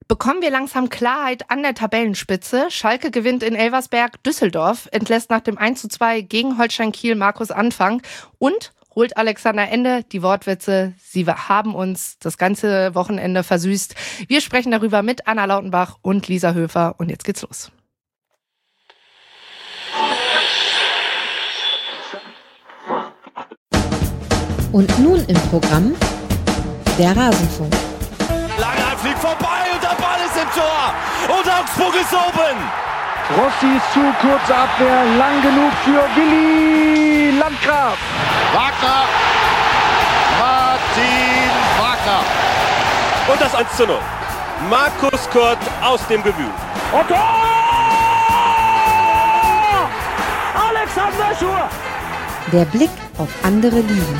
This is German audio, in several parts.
Bekommen wir langsam Klarheit an der Tabellenspitze? Schalke gewinnt in Elversberg, Düsseldorf entlässt nach dem 1:2 gegen Holstein Kiel Markus Anfang und holt Alexander Ende. Die Wortwitze, sie haben uns das ganze Wochenende versüßt. Wir sprechen darüber mit Anna Lautenbach und Lisa Höfer und jetzt geht's los. Und nun im Programm der Rasenfunk. Langer fliegt vorbei und der Ball ist im Tor und Augsburg ist oben. Rossi ist zu, kurze Abwehr, lang genug für Willi Landgraf. Wagner, Martin Wagner. Und das 1:0. Markus Kurt aus dem Gewühl. Und Tor! Alexander Schur! Der Blick auf andere Ligen.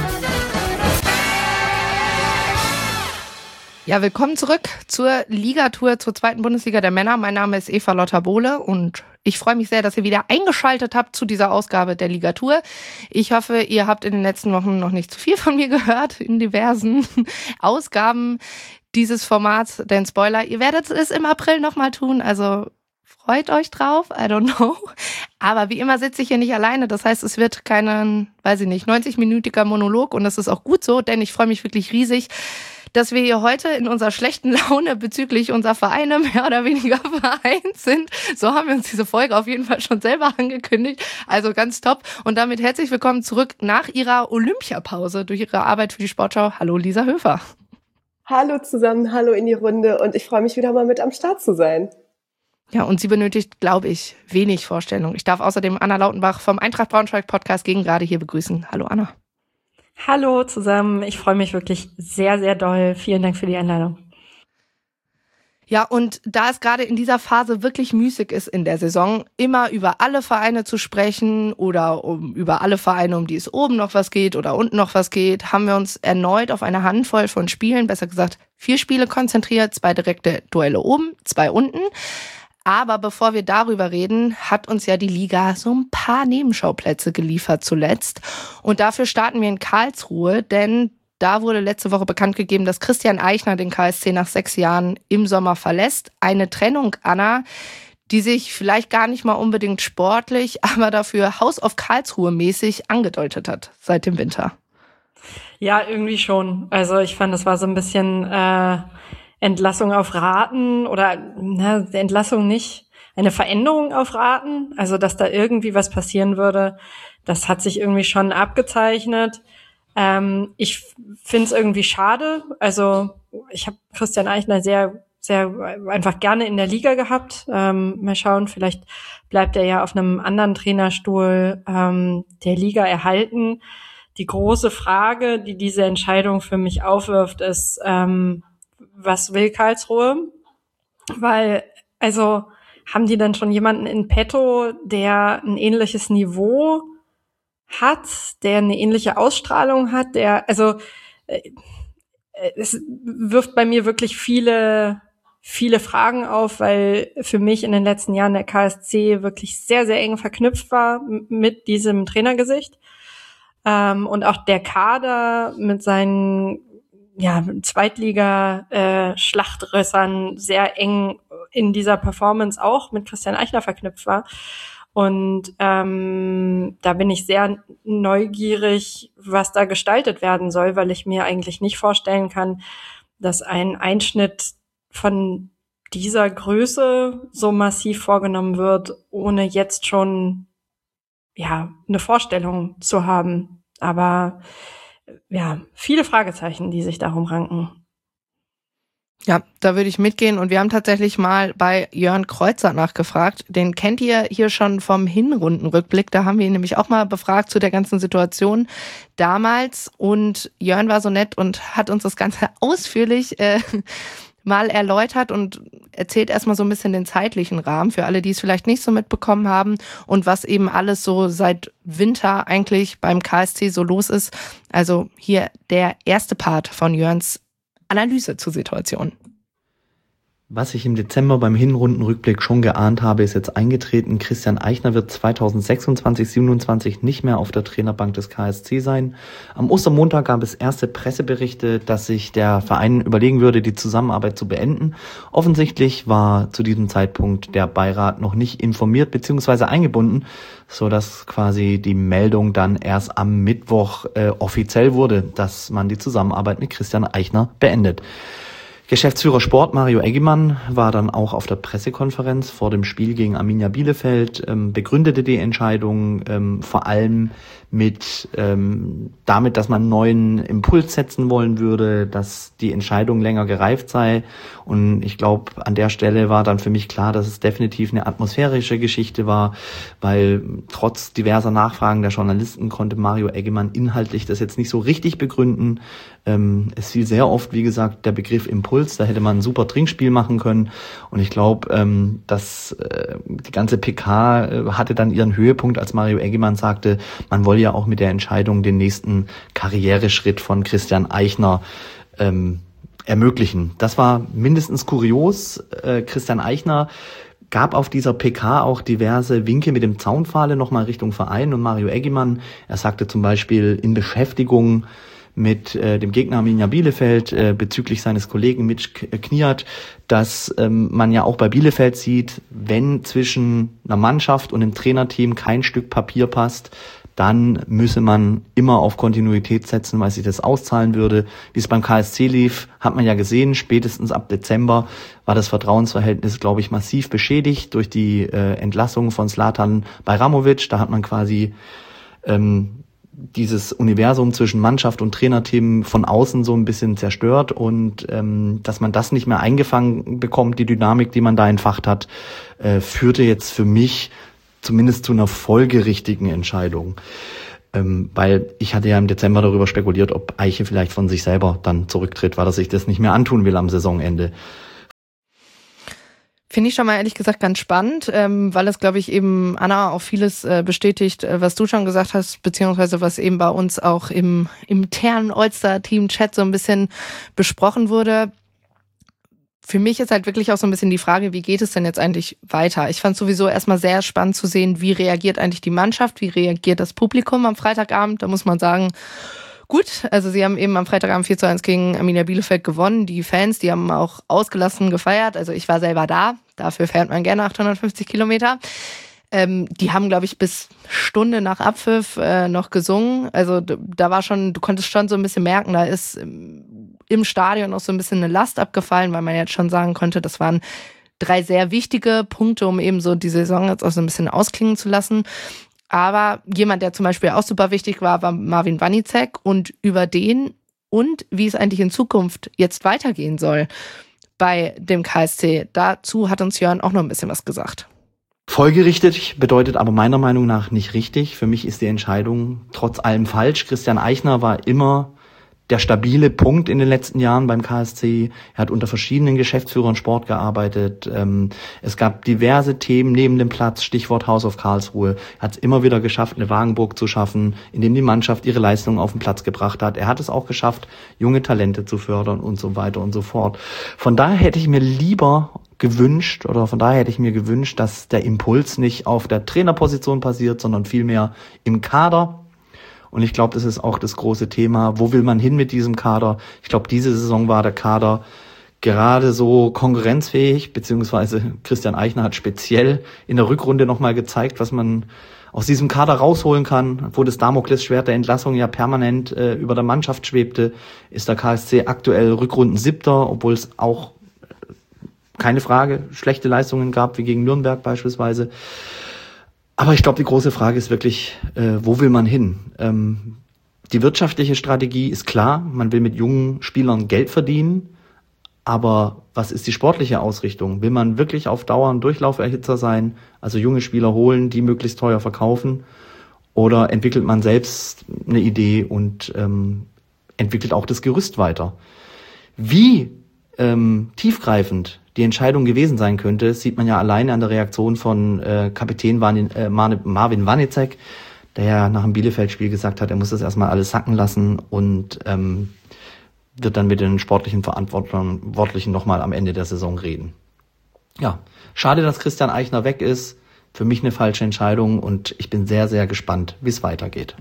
Ja, willkommen zurück zur Ligatour, zur zweiten Bundesliga der Männer. Mein Name ist Eva Lotta Bohle und ich freue mich sehr, dass ihr wieder eingeschaltet habt zu dieser Ausgabe der Ligatur. Ich hoffe, ihr habt in den letzten Wochen noch nicht zu viel von mir gehört in diversen Ausgaben dieses Formats. Denn Spoiler, ihr werdet es im April nochmal tun, also freut euch drauf, I don't know. Aber wie immer sitze ich hier nicht alleine, das heißt, es wird kein, 90-minütiger Monolog und das ist auch gut so, denn ich freue mich wirklich riesig, dass wir hier heute in unserer schlechten Laune bezüglich unserer Vereine mehr oder weniger vereint sind. So haben wir uns diese Folge auf jeden Fall schon selber angekündigt. Also ganz top. Und damit herzlich willkommen zurück nach ihrer Olympiapause durch ihre Arbeit für die Sportschau. Hallo Lisa Höfer. Hallo zusammen, hallo in die Runde und ich freue mich wieder mal mit am Start zu sein. Ja, und sie benötigt, glaube ich, wenig Vorstellung. Ich darf außerdem Anna Lautenbach vom Eintracht Braunschweig Podcast gegen gerade hier begrüßen. Hallo Anna. Hallo zusammen, ich freue mich wirklich sehr, sehr doll. Vielen Dank für die Einladung. Ja, und da es gerade in dieser Phase wirklich müßig ist in der Saison, immer über alle Vereine zu sprechen oder über alle Vereine, um die es oben noch was geht oder unten noch was geht, haben wir uns erneut auf eine Handvoll von Spielen, besser gesagt 4 Spiele konzentriert, 2 direkte Duelle oben, 2 unten. Aber bevor wir darüber reden, hat uns ja die Liga so ein paar Nebenschauplätze geliefert zuletzt. Und dafür starten wir in Karlsruhe, denn da wurde letzte Woche bekannt gegeben, dass Christian Eichner den KSC nach 6 Jahren im Sommer verlässt. Eine Trennung, Anna, die sich vielleicht gar nicht mal unbedingt sportlich, aber dafür Haus auf Karlsruhe mäßig angedeutet hat seit dem Winter. Ja, irgendwie schon. Also ich fand, das war so ein bisschen Entlassung auf Raten oder Entlassung nicht, eine Veränderung auf Raten, also dass da irgendwie was passieren würde, das hat sich irgendwie schon abgezeichnet. Ich finde es irgendwie schade, also ich habe Christian Eichner sehr, sehr einfach gerne in der Liga gehabt. Mal schauen, vielleicht bleibt er ja auf einem anderen Trainerstuhl der Liga erhalten. Die große Frage, die diese Entscheidung für mich aufwirft, ist, was will Karlsruhe? Weil, also, haben die dann schon jemanden in petto, der ein ähnliches Niveau hat, der eine ähnliche Ausstrahlung hat, es wirft bei mir wirklich viele, viele Fragen auf, weil für mich in den letzten Jahren der KSC wirklich sehr, sehr eng verknüpft war mit diesem Trainergesicht. Und auch der Kader mit seinen Zweitliga-Schlachtrössern sehr eng in dieser Performance auch mit Christian Eichner verknüpft war. Und da bin ich sehr neugierig, was da gestaltet werden soll, weil ich mir eigentlich nicht vorstellen kann, dass ein Einschnitt von dieser Größe so massiv vorgenommen wird, ohne jetzt schon eine Vorstellung zu haben. Aber ja, viele Fragezeichen, die sich darum ranken. Ja, da würde ich mitgehen und wir haben tatsächlich mal bei Jörn Kreuzer nachgefragt. Den kennt ihr hier schon vom Hinrundenrückblick. Da haben wir ihn nämlich auch mal befragt zu der ganzen Situation damals und Jörn war so nett und hat uns das Ganze ausführlich mal erläutert und erzählt erstmal so ein bisschen den zeitlichen Rahmen für alle, die es vielleicht nicht so mitbekommen haben und was eben alles so seit Winter eigentlich beim KSC so los ist. Also hier der erste Part von Jörns Analyse zur Situation. Was ich im Dezember beim Hinrundenrückblick schon geahnt habe, ist jetzt eingetreten. Christian Eichner wird 2026/27 nicht mehr auf der Trainerbank des KSC sein. Am Ostermontag gab es erste Presseberichte, dass sich der Verein überlegen würde, die Zusammenarbeit zu beenden. Offensichtlich war zu diesem Zeitpunkt der Beirat noch nicht informiert bzw. eingebunden, sodass quasi die Meldung dann erst am Mittwoch offiziell wurde, dass man die Zusammenarbeit mit Christian Eichner beendet. Geschäftsführer Sport Mario Eggemann war dann auch auf der Pressekonferenz vor dem Spiel gegen Arminia Bielefeld, begründete die Entscheidung vor allem mit damit, dass man einen neuen Impuls setzen wollen würde, dass die Entscheidung länger gereift sei. Und ich glaube, an der Stelle war dann für mich klar, dass es definitiv eine atmosphärische Geschichte war, weil trotz diverser Nachfragen der Journalisten konnte Mario Eggemann inhaltlich das jetzt nicht so richtig begründen. Es fiel sehr oft, wie gesagt, der Begriff Impuls, da hätte man ein super Trinkspiel machen können. Und ich glaube, dass die ganze PK hatte dann ihren Höhepunkt, als Mario Eggemann sagte, man wolle ja auch mit der Entscheidung den nächsten Karriereschritt von Christian Eichner ermöglichen. Das war mindestens kurios. Christian Eichner gab auf dieser PK auch diverse Winke mit dem Zaunpfahle nochmal Richtung Verein und Mario Eggemann. Er sagte zum Beispiel in Beschäftigung mit dem Gegner Arminia Bielefeld bezüglich seines Kollegen Mitch Kniat, dass man ja auch bei Bielefeld sieht, wenn zwischen einer Mannschaft und einem Trainerteam kein Stück Papier passt, dann müsse man immer auf Kontinuität setzen, weil sich das auszahlen würde. Wie es beim KSC lief, hat man ja gesehen, spätestens ab Dezember war das Vertrauensverhältnis, glaube ich, massiv beschädigt durch die Entlassung von Zlatan Bajramovic. Da hat man quasi dieses Universum zwischen Mannschaft und Trainerteam von außen so ein bisschen zerstört und dass man das nicht mehr eingefangen bekommt, die Dynamik, die man da entfacht hat, führte jetzt für mich zumindest zu einer folgerichtigen Entscheidung. Weil ich hatte ja im Dezember darüber spekuliert, ob Eiche vielleicht von sich selber dann zurücktritt, weil er sich das nicht mehr antun will am Saisonende. Finde ich schon mal ehrlich gesagt ganz spannend, weil es, glaube ich, eben, Anna, auch vieles bestätigt, was du schon gesagt hast, beziehungsweise was eben bei uns auch im internen All-Star-Team-Chat so ein bisschen besprochen wurde. Für mich ist halt wirklich auch so ein bisschen die Frage, wie geht es denn jetzt eigentlich weiter? Ich fand sowieso erstmal sehr spannend zu sehen, wie reagiert eigentlich die Mannschaft, wie reagiert das Publikum am Freitagabend. Da muss man sagen, gut, also sie haben eben am Freitagabend 4:1 gegen Arminia Bielefeld gewonnen. Die Fans, die haben auch ausgelassen gefeiert. Also ich war selber da. Dafür fährt man gerne 850 Kilometer. Die haben, glaube ich, bis Stunde nach Abpfiff noch gesungen. Also da war schon, du konntest schon so ein bisschen merken, da ist im Stadion auch so ein bisschen eine Last abgefallen, weil man jetzt schon sagen konnte, das waren 3 sehr wichtige Punkte, um eben so die Saison jetzt auch so ein bisschen ausklingen zu lassen. Aber jemand, der zum Beispiel auch super wichtig war, war Marvin Wanicek, und über den und wie es eigentlich in Zukunft jetzt weitergehen soll bei dem KSC, dazu hat uns Jörn auch noch ein bisschen was gesagt. Folgerichtig bedeutet aber meiner Meinung nach nicht richtig. Für mich ist die Entscheidung trotz allem falsch. Christian Eichner war immer der stabile Punkt in den letzten Jahren beim KSC. Er hat unter verschiedenen Geschäftsführern Sport gearbeitet. Es gab diverse Themen neben dem Platz, Stichwort House of Karlsruhe. Er hat es immer wieder geschafft, eine Wagenburg zu schaffen, indem die Mannschaft ihre Leistungen auf den Platz gebracht hat. Er hat es auch geschafft, junge Talente zu fördern und so weiter und so fort. Von daher hätte ich mir gewünscht, dass der Impuls nicht auf der Trainerposition passiert, sondern vielmehr im Kader. Und ich glaube, das ist auch das große Thema. Wo will man hin mit diesem Kader? Ich glaube, diese Saison war der Kader gerade so konkurrenzfähig, beziehungsweise Christian Eichner hat speziell in der Rückrunde nochmal gezeigt, was man aus diesem Kader rausholen kann. Wo das Damoklesschwert der Entlassung ja permanent über der Mannschaft schwebte, ist der KSC aktuell Rückrunden-7., obwohl es auch, keine Frage, schlechte Leistungen gab, wie gegen Nürnberg beispielsweise. Aber ich glaube, die große Frage ist wirklich, wo will man hin? Die wirtschaftliche Strategie ist klar, man will mit jungen Spielern Geld verdienen, aber was ist die sportliche Ausrichtung? Will man wirklich auf Dauer ein Durchlauferhitzer sein, also junge Spieler holen, die möglichst teuer verkaufen? Oder entwickelt man selbst eine Idee und entwickelt auch das Gerüst weiter? Wie tiefgreifend die Entscheidung gewesen sein könnte, sieht man ja alleine an der Reaktion von Kapitän Marvin Wanicek, der ja nach dem Bielefeld-Spiel gesagt hat, er muss das erstmal alles sacken lassen und wird dann mit den sportlichen Verantwortlichen nochmal am Ende der Saison reden. Ja, schade, dass Christian Eichner weg ist. Für mich eine falsche Entscheidung und ich bin sehr, sehr gespannt, wie es weitergeht.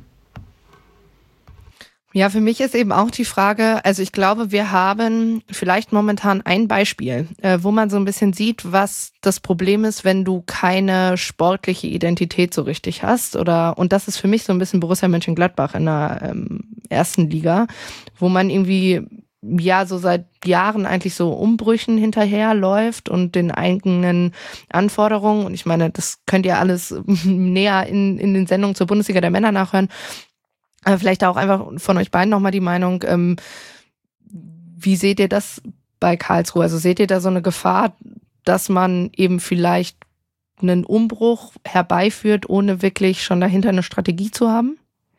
Ja, für mich ist eben auch die Frage, also ich glaube, wir haben vielleicht momentan ein Beispiel, wo man so ein bisschen sieht, was das Problem ist, wenn du keine sportliche Identität so richtig hast. Und das ist für mich so ein bisschen Borussia Mönchengladbach in der ersten Liga, wo man irgendwie ja so seit Jahren eigentlich so Umbrüchen hinterherläuft und den eigenen Anforderungen. Und ich meine, das könnt ihr alles näher in den Sendungen zur Bundesliga der Männer nachhören. Aber vielleicht auch einfach von euch beiden nochmal die Meinung, wie seht ihr das bei Karlsruhe? Also seht ihr da so eine Gefahr, dass man eben vielleicht einen Umbruch herbeiführt, ohne wirklich schon dahinter eine Strategie zu haben?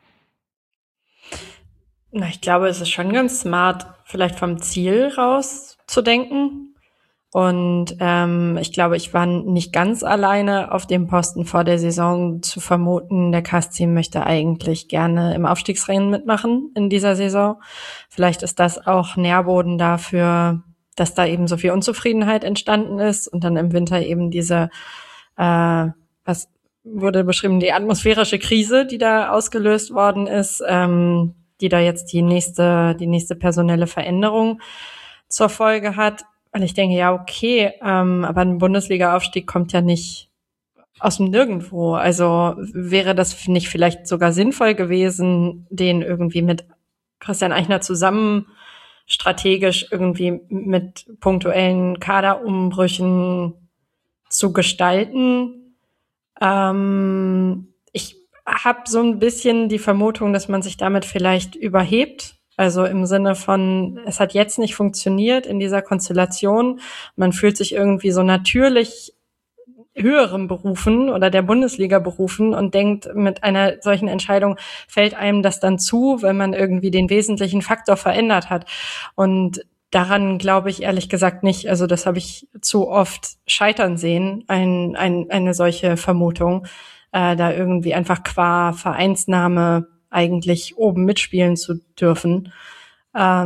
Na, ich glaube, es ist schon ganz smart, vielleicht vom Ziel raus zu denken. Und ich glaube, ich war nicht ganz alleine auf dem Posten vor der Saison zu vermuten, der KSC möchte eigentlich gerne im Aufstiegsrennen mitmachen in dieser Saison. Vielleicht ist das auch Nährboden dafür, dass da eben so viel Unzufriedenheit entstanden ist und dann im Winter eben diese, was wurde beschrieben, die atmosphärische Krise, die da ausgelöst worden ist, die da jetzt die nächste personelle Veränderung zur Folge hat. Und ich denke, ja, okay, aber ein Bundesliga-Aufstieg kommt ja nicht aus dem Nirgendwo. Also wäre das nicht vielleicht sogar sinnvoll gewesen, den irgendwie mit Christian Eichner zusammen strategisch irgendwie mit punktuellen Kaderumbrüchen zu gestalten? Ich habe so ein bisschen die Vermutung, dass man sich damit vielleicht überhebt. Also im Sinne von, es hat jetzt nicht funktioniert in dieser Konstellation. Man fühlt sich irgendwie so natürlich höherem berufen oder der Bundesliga berufen und denkt, mit einer solchen Entscheidung fällt einem das dann zu, wenn man irgendwie den wesentlichen Faktor verändert hat. Und daran glaube ich ehrlich gesagt nicht. Also das habe ich zu oft scheitern sehen, eine solche Vermutung, da irgendwie einfach qua Vereinsnahme eigentlich oben mitspielen zu dürfen. Ja,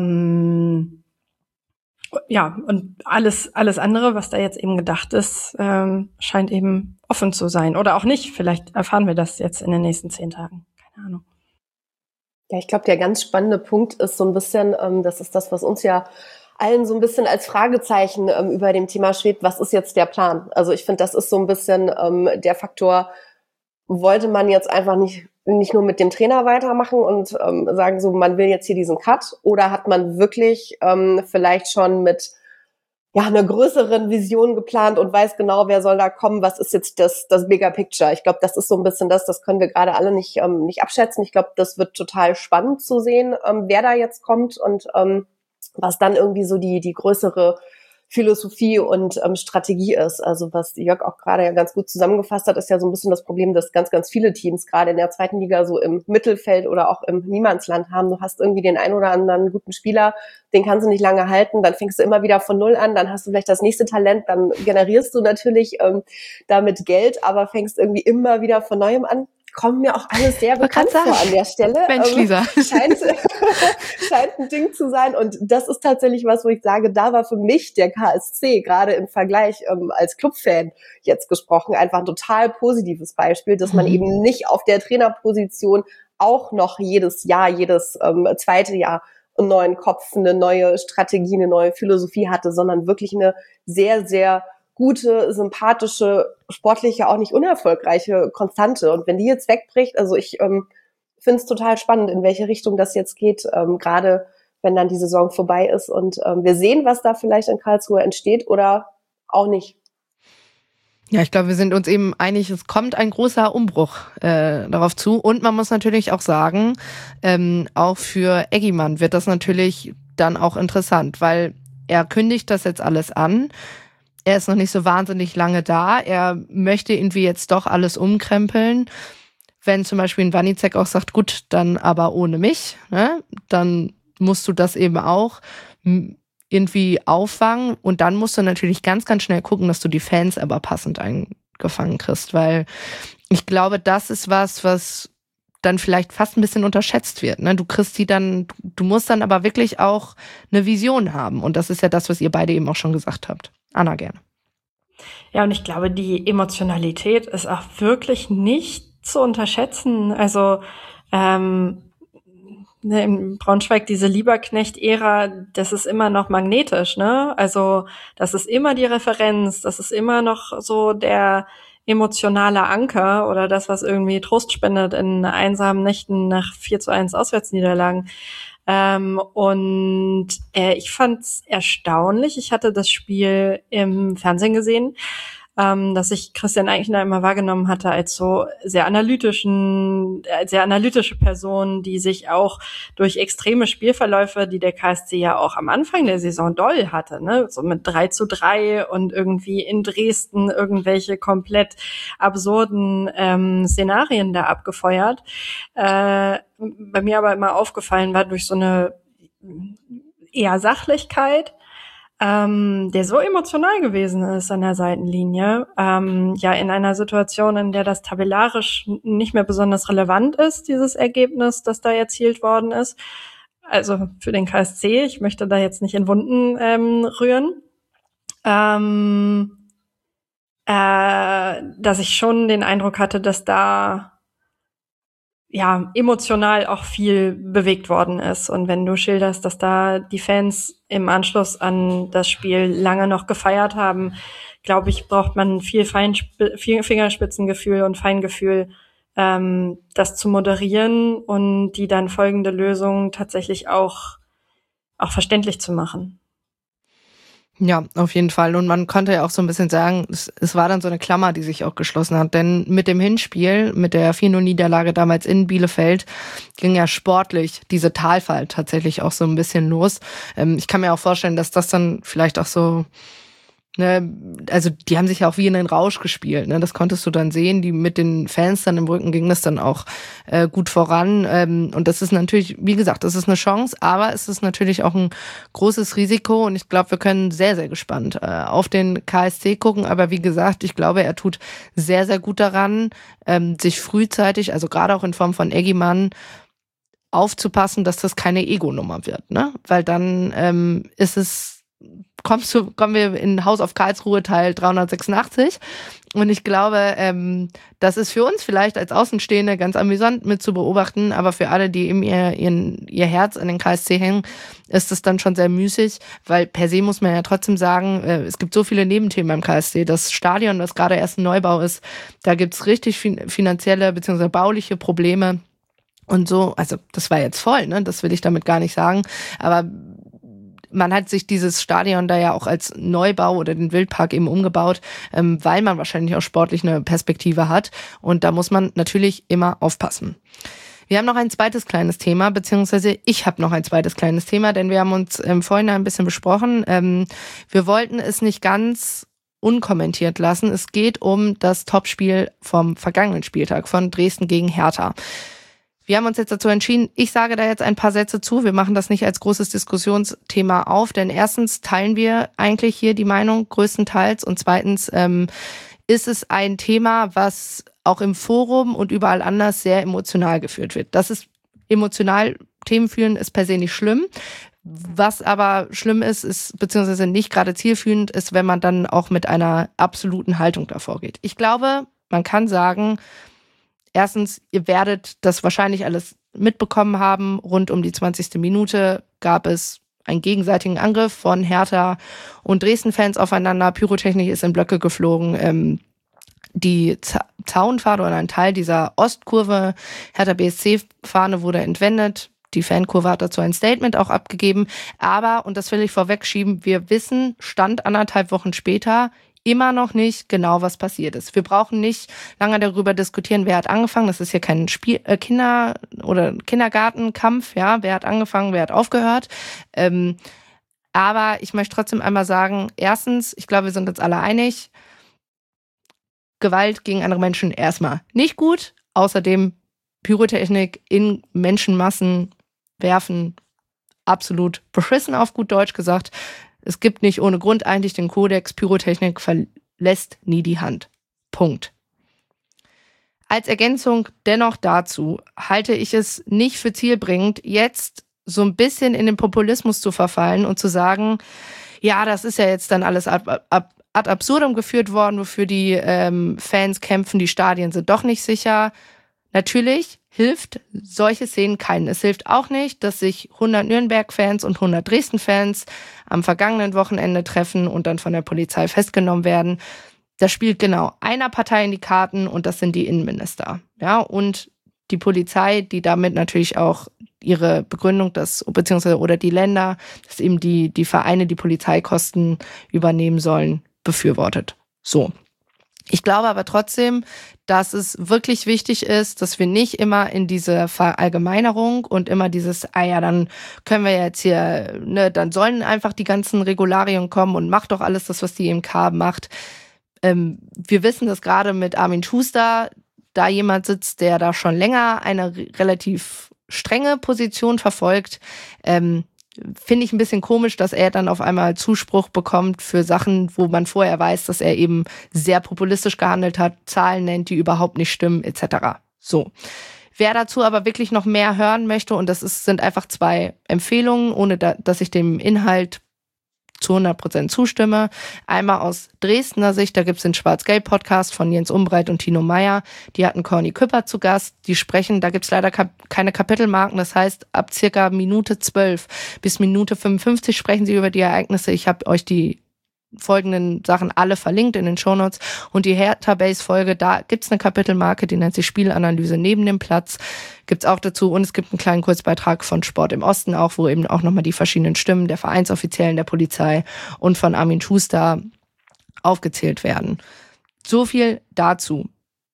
und alles andere, was da jetzt eben gedacht ist, scheint eben offen zu sein. Oder auch nicht. Vielleicht erfahren wir das jetzt in den nächsten 10 Tagen. Keine Ahnung. Ja, ich glaube, der ganz spannende Punkt ist so ein bisschen, das ist das, was uns ja allen so ein bisschen als Fragezeichen über dem Thema schwebt. Was ist jetzt der Plan? Also ich finde, das ist so ein bisschen der Faktor, wollte man jetzt einfach nicht nur mit dem Trainer weitermachen und sagen so, man will jetzt hier diesen Cut, oder hat man wirklich vielleicht schon mit einer größeren Vision geplant und weiß genau, wer soll da kommen, was ist jetzt das Bigger Picture? Ich glaube, das ist so ein bisschen das können wir gerade alle nicht abschätzen. Ich glaube, das wird total spannend zu sehen, wer da jetzt kommt und was dann irgendwie so die größere Philosophie und Strategie ist. Also was Jörg auch gerade ja ganz gut zusammengefasst hat, ist ja so ein bisschen das Problem, dass ganz, ganz viele Teams gerade in der zweiten Liga so im Mittelfeld oder auch im Niemandsland haben. Du hast irgendwie den ein oder anderen guten Spieler, den kannst du nicht lange halten, dann fängst du immer wieder von Null an, dann hast du vielleicht das nächste Talent, dann generierst du natürlich damit Geld, aber fängst irgendwie immer wieder von Neuem an. Kommt mir auch alles sehr bekannt vor an der Stelle. Mensch, Lisa. Scheint ein Ding zu sein. Und das ist tatsächlich was, wo ich sage, da war für mich der KSC, gerade im Vergleich als Clubfan jetzt gesprochen, einfach ein total positives Beispiel, dass man eben nicht auf der Trainerposition auch noch jedes zweite Jahr einen neuen Kopf, eine neue Strategie, eine neue Philosophie hatte, sondern wirklich eine sehr, sehr gute, sympathische, sportliche, auch nicht unerfolgreiche Konstante. Und wenn die jetzt wegbricht, also ich finde es total spannend, in welche Richtung das jetzt geht, gerade wenn dann die Saison vorbei ist. Und wir sehen, was da vielleicht in Karlsruhe entsteht oder auch nicht. Ja, ich glaube, wir sind uns eben einig, es kommt ein großer Umbruch darauf zu. Und man muss natürlich auch sagen, auch für Eggimann wird das natürlich dann auch interessant, weil er kündigt das jetzt alles an. Er ist noch nicht so wahnsinnig lange da. Er möchte irgendwie jetzt doch alles umkrempeln. Wenn zum Beispiel ein Wanicek auch sagt, gut, dann aber ohne mich, ne? Dann musst du das eben auch irgendwie auffangen. Und dann musst du natürlich ganz, ganz schnell gucken, dass du die Fans aber passend eingefangen kriegst. Weil ich glaube, das ist was dann vielleicht fast ein bisschen unterschätzt wird. Ne? Du musst dann aber wirklich auch eine Vision haben. Und das ist ja das, was ihr beide eben auch schon gesagt habt. Anna, gerne. Ja, und ich glaube, die Emotionalität ist auch wirklich nicht zu unterschätzen. Also in Braunschweig diese Lieberknecht-Ära, das ist immer noch magnetisch, ne? Also das ist immer die Referenz, das ist immer noch so der emotionale Anker oder das, was irgendwie Trost spendet in einsamen Nächten nach 4:1 Auswärtsniederlagen. Ich fand's erstaunlich. Ich hatte das Spiel im Fernsehen gesehen, dass ich Christian Eichner immer wahrgenommen hatte als so sehr analytische Person, die sich auch durch extreme Spielverläufe, die der KSC ja auch am Anfang der Saison doll hatte, ne, so mit 3:3 und irgendwie in Dresden irgendwelche komplett absurden Szenarien da abgefeuert. Bei mir aber immer aufgefallen war durch so eine eher Sachlichkeit, der so emotional gewesen ist an der Seitenlinie, in einer Situation, in der das tabellarisch nicht mehr besonders relevant ist, dieses Ergebnis, das da erzielt worden ist. Also für den KSC, ich möchte da jetzt nicht in Wunden rühren, dass ich schon den Eindruck hatte, dass da emotional auch viel bewegt worden ist. Und wenn du schilderst, dass da die Fans im Anschluss an das Spiel lange noch gefeiert haben, glaube ich, braucht man viel Fingerspitzengefühl und Feingefühl, das zu moderieren und die dann folgende Lösung tatsächlich auch verständlich zu machen. Ja, auf jeden Fall. Und man konnte ja auch so ein bisschen sagen, es war dann so eine Klammer, die sich auch geschlossen hat. Denn mit dem Hinspiel, mit der 4:0-Niederlage damals in Bielefeld, ging ja sportlich diese Talfahrt tatsächlich auch so ein bisschen los. Ich kann mir auch vorstellen, dass das dann vielleicht auch so, ne, also die haben sich ja auch wie in den Rausch gespielt, ne? Das konntest du dann sehen, die mit den Fans dann im Rücken ging das dann auch gut voran. Und das ist natürlich, wie gesagt, das ist eine Chance, aber es ist natürlich auch ein großes Risiko und ich glaube, wir können sehr, sehr gespannt auf den KSC gucken. Aber wie gesagt, ich glaube, er tut sehr, sehr gut daran, sich frühzeitig, also gerade auch in Form von Eggimann, aufzupassen, dass das keine Ego-Nummer wird, ne? Weil dann kommen wir in Haus auf Karlsruhe Teil 386 und ich glaube, das ist für uns vielleicht als Außenstehende ganz amüsant mit zu beobachten, aber für alle, die ihr Herz an den KSC hängen, ist es dann schon sehr müßig, weil per se muss man ja trotzdem sagen, es gibt so viele Nebenthemen beim KSC, das Stadion, das gerade erst ein Neubau ist, da gibt's richtig finanzielle bzw. bauliche Probleme und so, also das war jetzt voll, ne? Das will ich damit gar nicht sagen, aber man hat sich dieses Stadion da ja auch als Neubau oder den Wildpark eben umgebaut, weil man wahrscheinlich auch sportlich eine Perspektive hat. Und da muss man natürlich immer aufpassen. Wir haben noch ein zweites kleines Thema, beziehungsweise ich habe noch ein zweites kleines Thema, denn wir haben uns vorhin ein bisschen besprochen. Wir wollten es nicht ganz unkommentiert lassen. Es geht um das Topspiel vom vergangenen Spieltag von Dresden gegen Hertha. Wir haben uns jetzt dazu entschieden, ich sage da jetzt ein paar Sätze zu. Wir machen das nicht als großes Diskussionsthema auf, denn erstens teilen wir eigentlich hier die Meinung größtenteils und zweitens ist es ein Thema, was auch im Forum und überall anders sehr emotional geführt wird. Das ist emotional, Themen führen ist per se nicht schlimm. Was aber schlimm ist, beziehungsweise nicht gerade zielführend ist, wenn man dann auch mit einer absoluten Haltung davor geht. Ich glaube, man kann sagen, erstens, ihr werdet das wahrscheinlich alles mitbekommen haben. Rund um die 20. Minute gab es einen gegenseitigen Angriff von Hertha und Dresden-Fans aufeinander. Pyrotechnik ist in Blöcke geflogen. Die Zaunpfade oder ein Teil dieser Ostkurve Hertha BSC-Fahne wurde entwendet. Die Fankurve hat dazu ein Statement auch abgegeben. Aber, und das will ich vorwegschieben, wir wissen, Stand 1,5 Wochen später, immer noch nicht genau, was passiert ist. Wir brauchen nicht lange darüber diskutieren, wer hat angefangen. Das ist hier kein Kindergartenkampf, ja. Wer hat angefangen, wer hat aufgehört. Aber ich möchte trotzdem einmal sagen, erstens, ich glaube, wir sind uns alle einig, Gewalt gegen andere Menschen erstmal nicht gut. Außerdem Pyrotechnik in Menschenmassen werfen, absolut beschissen, auf gut Deutsch gesagt. Es gibt nicht ohne Grund eigentlich den Kodex, Pyrotechnik verlässt nie die Hand. Punkt. Als Ergänzung dennoch dazu halte ich es nicht für zielbringend, jetzt so ein bisschen in den Populismus zu verfallen und zu sagen, ja, das ist ja jetzt dann alles ad absurdum geführt worden, wofür die Fans kämpfen, die Stadien sind doch nicht sicher. Natürlich hilft solche Szenen keinen. Es hilft auch nicht, dass sich 100 Nürnberg-Fans und 100 Dresden-Fans am vergangenen Wochenende treffen und dann von der Polizei festgenommen werden. Das spielt genau einer Partei in die Karten und das sind die Innenminister. Ja, und die Polizei, die damit natürlich auch ihre Begründung, beziehungsweise oder die Länder, dass eben die Vereine die Polizeikosten übernehmen sollen, befürwortet. So. Ich glaube aber trotzdem, dass es wirklich wichtig ist, dass wir nicht immer in diese Verallgemeinerung und immer dieses, dann können wir jetzt hier, dann sollen einfach die ganzen Regularien kommen und macht doch alles das, was die EMK macht. Wir wissen, dass gerade mit Armin Schuster da jemand sitzt, der da schon länger eine relativ strenge Position verfolgt. Finde ich ein bisschen komisch, dass er dann auf einmal Zuspruch bekommt für Sachen, wo man vorher weiß, dass er eben sehr populistisch gehandelt hat, Zahlen nennt, die überhaupt nicht stimmen, etc. So. Wer dazu aber wirklich noch mehr hören möchte, und sind einfach 2 Empfehlungen, ohne dass ich dem Inhalt zu 100% zustimme. Einmal aus Dresdner Sicht, da gibt's den Schwarz-Gelb-Podcast von Jens Umbreit und Tino Meyer. Die hatten Corny Küpper zu Gast. Die sprechen, da gibt's leider keine Kapitelmarken. Das heißt, ab circa Minute 12 bis Minute 55 sprechen sie über die Ereignisse. Ich habe euch die folgenden Sachen alle verlinkt in den Shownotes. Und die Hertha-Base-Folge, da gibt's eine Kapitelmarke, die nennt sich Spielanalyse neben dem Platz. Gibt's auch dazu. Und es gibt einen kleinen Kurzbeitrag von Sport im Osten auch, wo eben auch nochmal die verschiedenen Stimmen der Vereinsoffiziellen, der Polizei und von Armin Schuster aufgezählt werden. So viel dazu.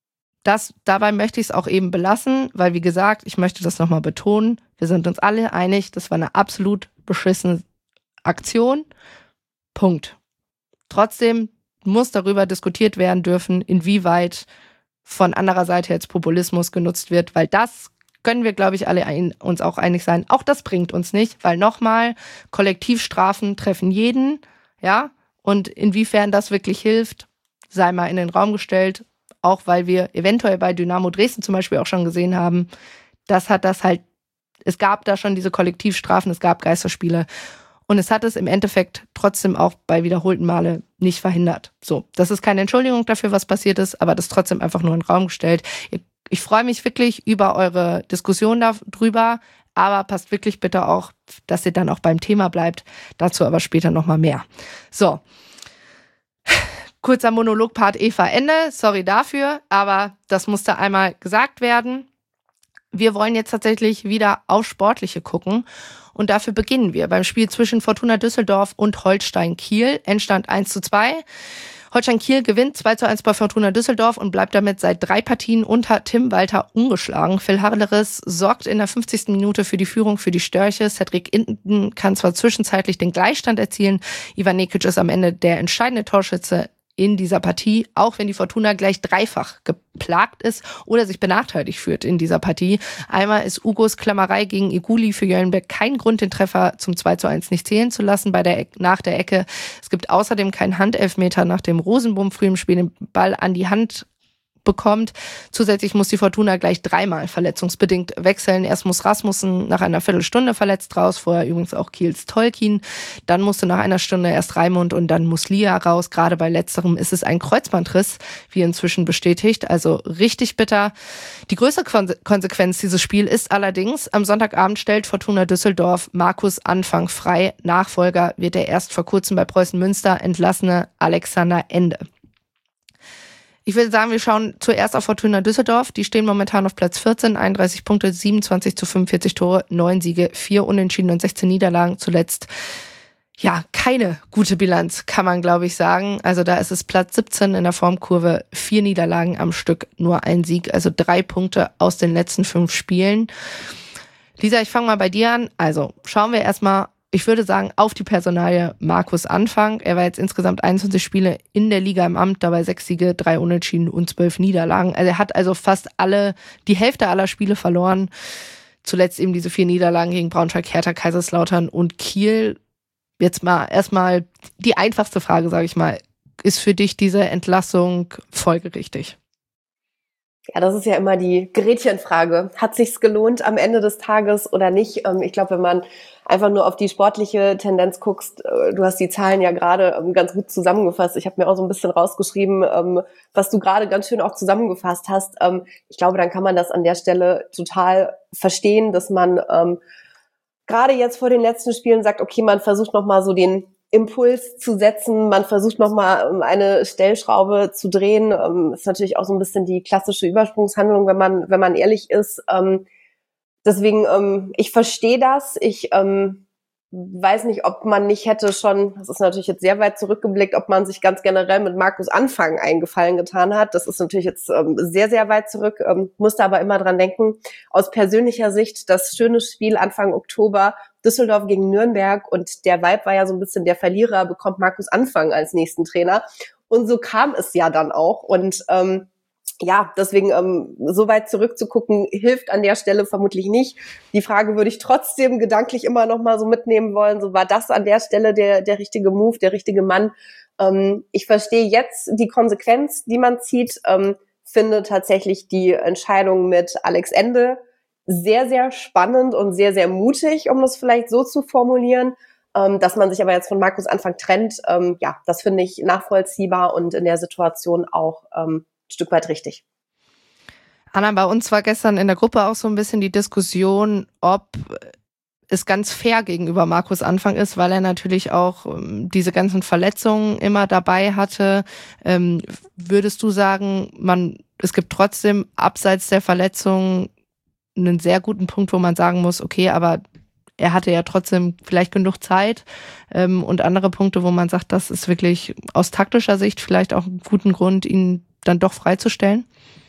Dabei möchte ich es auch eben belassen, weil, wie gesagt, ich möchte das nochmal betonen. Wir sind uns alle einig, das war eine absolut beschissene Aktion. Punkt. Trotzdem muss darüber diskutiert werden dürfen, inwieweit von anderer Seite jetzt Populismus genutzt wird, weil das können wir, glaube ich, alle uns auch einig sein. Auch das bringt uns nicht, weil nochmal, Kollektivstrafen treffen jeden, ja, und inwiefern das wirklich hilft, sei mal in den Raum gestellt, auch weil wir eventuell bei Dynamo Dresden zum Beispiel auch schon gesehen haben, es gab da schon diese Kollektivstrafen, es gab Geisterspiele. Und es hat es im Endeffekt trotzdem auch bei wiederholten Male nicht verhindert. So, das ist keine Entschuldigung dafür, was passiert ist, aber das trotzdem einfach nur in den Raum gestellt. Ich freue mich wirklich über eure Diskussion darüber, aber passt wirklich bitte auch, dass ihr dann auch beim Thema bleibt. Dazu aber später nochmal mehr. So, kurzer Monologpart Eva Ende, sorry dafür, aber das musste einmal gesagt werden. Wir wollen jetzt tatsächlich wieder auf Sportliche gucken. Und dafür beginnen wir beim Spiel zwischen Fortuna Düsseldorf und Holstein Kiel. Endstand 1:2. Holstein Kiel gewinnt 2:1 bei Fortuna Düsseldorf und bleibt damit seit 3 Partien unter Tim Walter ungeschlagen. Phil Harleris sorgt in der 50. Minute für die Führung für die Störche. Cedric Inten kann zwar zwischenzeitlich den Gleichstand erzielen. Ivan Nekic ist am Ende der entscheidende Torschütze in dieser Partie, auch wenn die Fortuna gleich dreifach geplagt ist oder sich benachteiligt führt in dieser Partie. Einmal ist Ugos Klammerei gegen Iguli für Jöllenbeck kein Grund, den Treffer zum 2:1 nicht zählen zu lassen nach der Ecke. Es gibt außerdem keinen Handelfmeter, nachdem Rosenbum früh im Spiel den Ball an die Hand bekommt. Zusätzlich muss die Fortuna gleich 3-mal verletzungsbedingt wechseln. Erst muss Rasmussen nach einer Viertelstunde verletzt raus, vorher übrigens auch Kiels Tolkien. Dann musste nach einer Stunde erst Raimund und dann Muslia raus. Gerade bei letzterem ist es ein Kreuzbandriss, wie inzwischen bestätigt. Also richtig bitter. Die größte Konsequenz dieses Spiels ist allerdings, am Sonntagabend stellt Fortuna Düsseldorf Markus Anfang frei. Nachfolger wird der erst vor kurzem bei Preußen Münster entlassene Alexander Ende. Ich würde sagen, wir schauen zuerst auf Fortuna Düsseldorf. Die stehen momentan auf Platz 14, 31 Punkte, 27:45 Tore, 9 Siege, 4 Unentschieden und 16 Niederlagen. Zuletzt, ja, keine gute Bilanz, kann man, glaube ich, sagen. Also da ist es Platz 17 in der Formkurve, 4 Niederlagen am Stück, nur ein Sieg, also 3 Punkte aus den letzten 5 Spielen. Lisa, ich fange mal bei dir an. Also schauen wir erstmal, ich würde sagen, auf die Personalie Markus Anfang. Er war jetzt insgesamt 21 Spiele in der Liga im Amt, dabei 6 Siege, 3 Unentschieden und 12 Niederlagen. Also er hat also fast die Hälfte aller Spiele verloren. Zuletzt eben diese 4 Niederlagen gegen Braunschweig, Hertha, Kaiserslautern und Kiel. Jetzt mal erstmal die einfachste Frage, sage ich mal. Ist für dich diese Entlassung folgerichtig? Ja, das ist ja immer die Gretchenfrage. Hat sich's gelohnt am Ende des Tages oder nicht? Ich glaube, wenn man einfach nur auf die sportliche Tendenz guckst, du hast die Zahlen ja gerade ganz gut zusammengefasst. Ich habe mir auch so ein bisschen rausgeschrieben, was du gerade ganz schön auch zusammengefasst hast. Ich glaube, dann kann man das an der Stelle total verstehen, dass man gerade jetzt vor den letzten Spielen sagt, okay, man versucht nochmal so den Impuls zu setzen, man versucht nochmal eine Stellschraube zu drehen. Ist natürlich auch so ein bisschen die klassische Übersprungshandlung, wenn man ehrlich ist. Deswegen, ich verstehe das. Ich weiß nicht, ob man nicht hätte schon, das ist natürlich jetzt sehr weit zurückgeblickt, ob man sich ganz generell mit Markus Anfang einen Gefallen getan hat. Das ist natürlich jetzt sehr, sehr weit zurück, musste aber immer dran denken. Aus persönlicher Sicht das schöne Spiel Anfang Oktober, Düsseldorf gegen Nürnberg, und der Vibe war ja so ein bisschen, der Verlierer bekommt Markus Anfang als nächsten Trainer. Und so kam es ja dann auch. Und ja, deswegen so weit zurückzugucken, hilft an der Stelle vermutlich nicht. Die Frage würde ich trotzdem gedanklich immer noch mal so mitnehmen wollen. So, war das an der Stelle der richtige Move, der richtige Mann? Ich verstehe jetzt die Konsequenz, die man zieht. Finde tatsächlich die Entscheidung mit Alex Ende sehr, sehr spannend und sehr, sehr mutig, um das vielleicht so zu formulieren. Dass man sich aber jetzt von Markus Anfang trennt, ja, das finde ich nachvollziehbar und in der Situation auch Stück weit richtig. Anna, bei uns war gestern in der Gruppe auch so ein bisschen die Diskussion, ob es ganz fair gegenüber Markus Anfang ist, weil er natürlich auch diese ganzen Verletzungen immer dabei hatte. Würdest du sagen, es gibt trotzdem abseits der Verletzungen einen sehr guten Punkt, wo man sagen muss, okay, aber er hatte ja trotzdem vielleicht genug Zeit, und andere Punkte, wo man sagt, das ist wirklich aus taktischer Sicht vielleicht auch einen guten Grund, ihn dann doch freizustellen?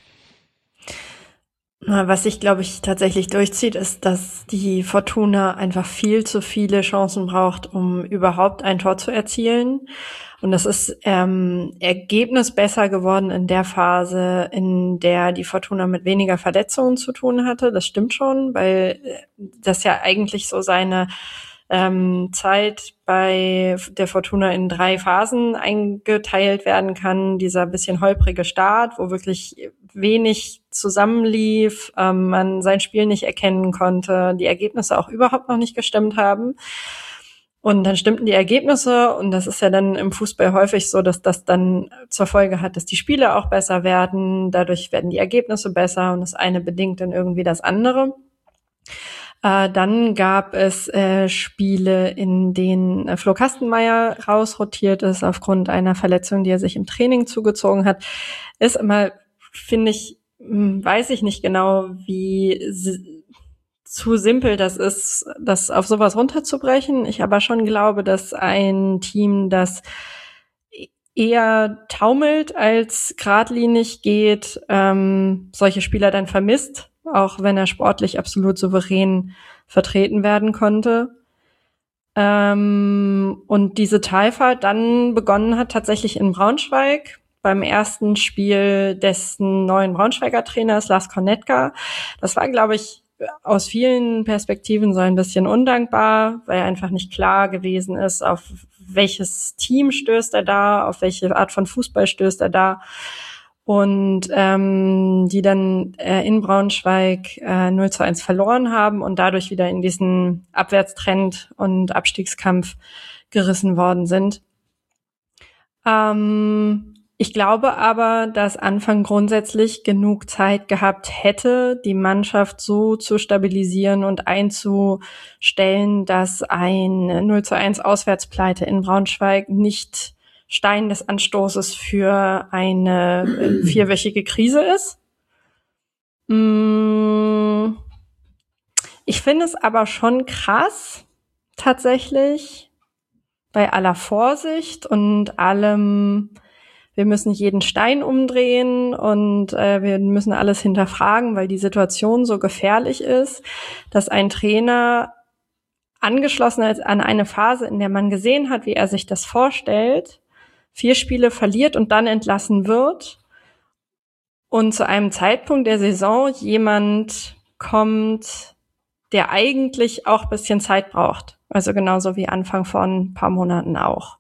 Was sich, glaube ich, tatsächlich durchzieht, ist, dass die Fortuna einfach viel zu viele Chancen braucht, um überhaupt ein Tor zu erzielen. Und das ist Ergebnis besser geworden in der Phase, in der die Fortuna mit weniger Verletzungen zu tun hatte. Das stimmt schon, weil das ja eigentlich so seine Zeit bei der Fortuna in 3 Phasen eingeteilt werden kann. Dieser bisschen holprige Start, wo wirklich wenig zusammenlief, man sein Spiel nicht erkennen konnte, die Ergebnisse auch überhaupt noch nicht gestimmt haben. Und dann stimmten die Ergebnisse, und das ist ja dann im Fußball häufig so, dass das dann zur Folge hat, dass die Spiele auch besser werden, dadurch werden die Ergebnisse besser und das eine bedingt dann irgendwie das andere. Dann gab es Spiele, in denen Flo Kastenmeier rausrotiert ist aufgrund einer Verletzung, die er sich im Training zugezogen hat. Ist immer, finde ich, weiß ich nicht genau, wie zu simpel das ist, das auf sowas runterzubrechen. Ich aber schon glaube, dass ein Team, das eher taumelt als geradlinig geht, solche Spieler dann vermisst, auch wenn er sportlich absolut souverän vertreten werden konnte. Und diese Talfahrt dann begonnen hat tatsächlich in Braunschweig, beim ersten Spiel dessen neuen Braunschweiger Trainers, Lars Kornetka. Das war, glaube ich, aus vielen Perspektiven so ein bisschen undankbar, weil einfach nicht klar gewesen ist, auf welches Team stößt er da, auf welche Art von Fußball stößt er da. Und die dann in Braunschweig 0:1 verloren haben und dadurch wieder in diesen Abwärtstrend und Abstiegskampf gerissen worden sind. Ich glaube aber, dass Anfang grundsätzlich genug Zeit gehabt hätte, die Mannschaft so zu stabilisieren und einzustellen, dass eine 0:1 Auswärtspleite in Braunschweig nicht Stein des Anstoßes für eine 4-wöchige Krise ist. Ich finde es aber schon krass, tatsächlich, bei aller Vorsicht und allem, wir müssen jeden Stein umdrehen und wir müssen alles hinterfragen, weil die Situation so gefährlich ist, dass ein Trainer angeschlossen ist an eine Phase, in der man gesehen hat, wie er sich das vorstellt, 4 Spiele verliert und dann entlassen wird und zu einem Zeitpunkt der Saison jemand kommt, der eigentlich auch ein bisschen Zeit braucht. Also genauso wie Anfang von ein paar Monaten auch.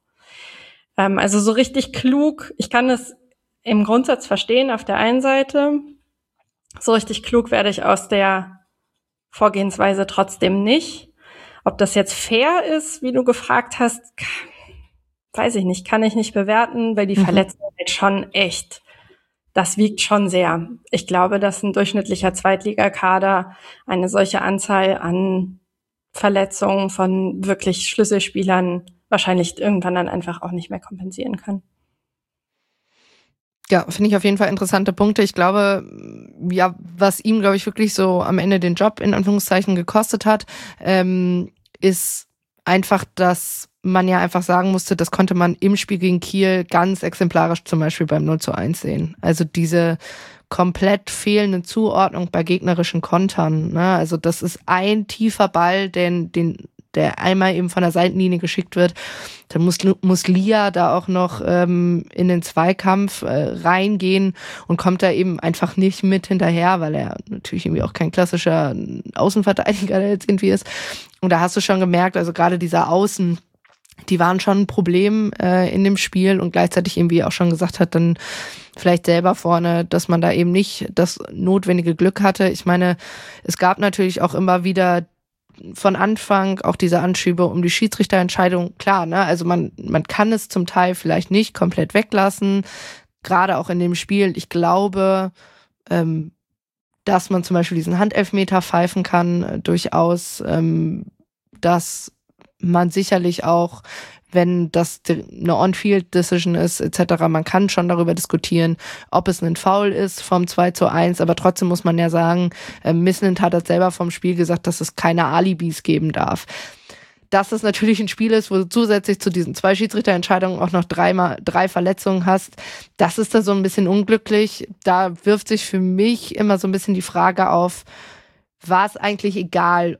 Also so richtig klug, ich kann es im Grundsatz verstehen auf der einen Seite, So richtig klug werde ich aus der Vorgehensweise trotzdem nicht. Ob das jetzt fair ist, wie du gefragt hast, weiß ich nicht, kann ich nicht bewerten, weil die Verletzung halt schon echt, das wiegt schon sehr. Ich glaube, dass ein durchschnittlicher Zweitligakader eine solche Anzahl an Verletzungen von wirklich Schlüsselspielern wahrscheinlich irgendwann dann einfach auch nicht mehr kompensieren kann. Ja, finde ich auf jeden Fall interessante Punkte. Ich glaube, ja, was ihm, glaube ich, wirklich so am Ende den Job in Anführungszeichen gekostet hat, ist einfach, dass man ja einfach sagen musste, das konnte man im Spiel gegen Kiel ganz exemplarisch zum Beispiel beim 0:1 sehen. Also diese komplett fehlende Zuordnung bei gegnerischen Kontern. Ne? Also das ist ein tiefer Ball, der einmal eben von der Seitenlinie geschickt wird. Dann muss Lia da auch noch in den Zweikampf reingehen und kommt da eben einfach nicht mit hinterher, weil er natürlich irgendwie auch kein klassischer Außenverteidiger der jetzt irgendwie ist. Und da hast du schon gemerkt, also gerade dieser Außen, die waren schon ein Problem in dem Spiel und gleichzeitig irgendwie auch schon gesagt hat, dann vielleicht selber vorne, dass man da eben nicht das notwendige Glück hatte. Ich meine, es gab natürlich auch immer wieder von Anfang auch diese Anschübe um die Schiedsrichterentscheidung, klar, ne? Also man kann es zum Teil vielleicht nicht komplett weglassen, gerade auch in dem Spiel. Ich glaube, dass man zum Beispiel diesen Handelfmeter pfeifen kann, durchaus, dass man sicherlich auch, wenn das eine On-Field-Decision ist, etc., man kann schon darüber diskutieren, ob es ein Foul ist vom 2:1, aber trotzdem muss man ja sagen, Misslint hat das selber vom Spiel gesagt, dass es keine Alibis geben darf. Dass es natürlich ein Spiel ist, wo du zusätzlich zu diesen 2 Schiedsrichterentscheidungen auch noch 3 Verletzungen hast, das ist da so ein bisschen unglücklich. Da wirft sich für mich immer so ein bisschen die Frage auf, war es eigentlich egal,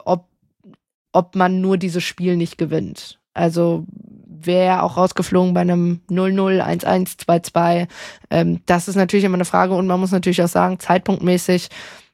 ob man nur dieses Spiel nicht gewinnt? Also wäre auch rausgeflogen bei einem 0-0, 1-1, 2-2. Das ist natürlich immer eine Frage und man muss natürlich auch sagen, zeitpunktmäßig,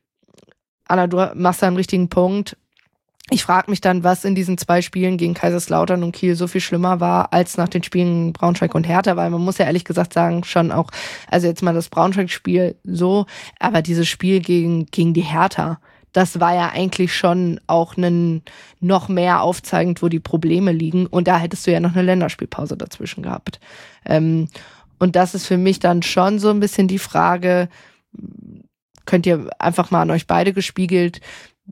Anna, du machst da einen richtigen Punkt. Ich frage mich dann, was in diesen 2 Spielen gegen Kaiserslautern und Kiel so viel schlimmer war, als nach den Spielen Braunschweig und Hertha, weil man muss ja ehrlich gesagt sagen, schon auch, also jetzt mal das Braunschweig-Spiel so, aber dieses Spiel gegen die Hertha, das war ja eigentlich schon auch noch mehr aufzeigend, wo die Probleme liegen. Und da hättest du ja noch eine Länderspielpause dazwischen gehabt. Und das ist für mich dann schon so ein bisschen die Frage, könnt ihr einfach mal an euch beide gespiegelt,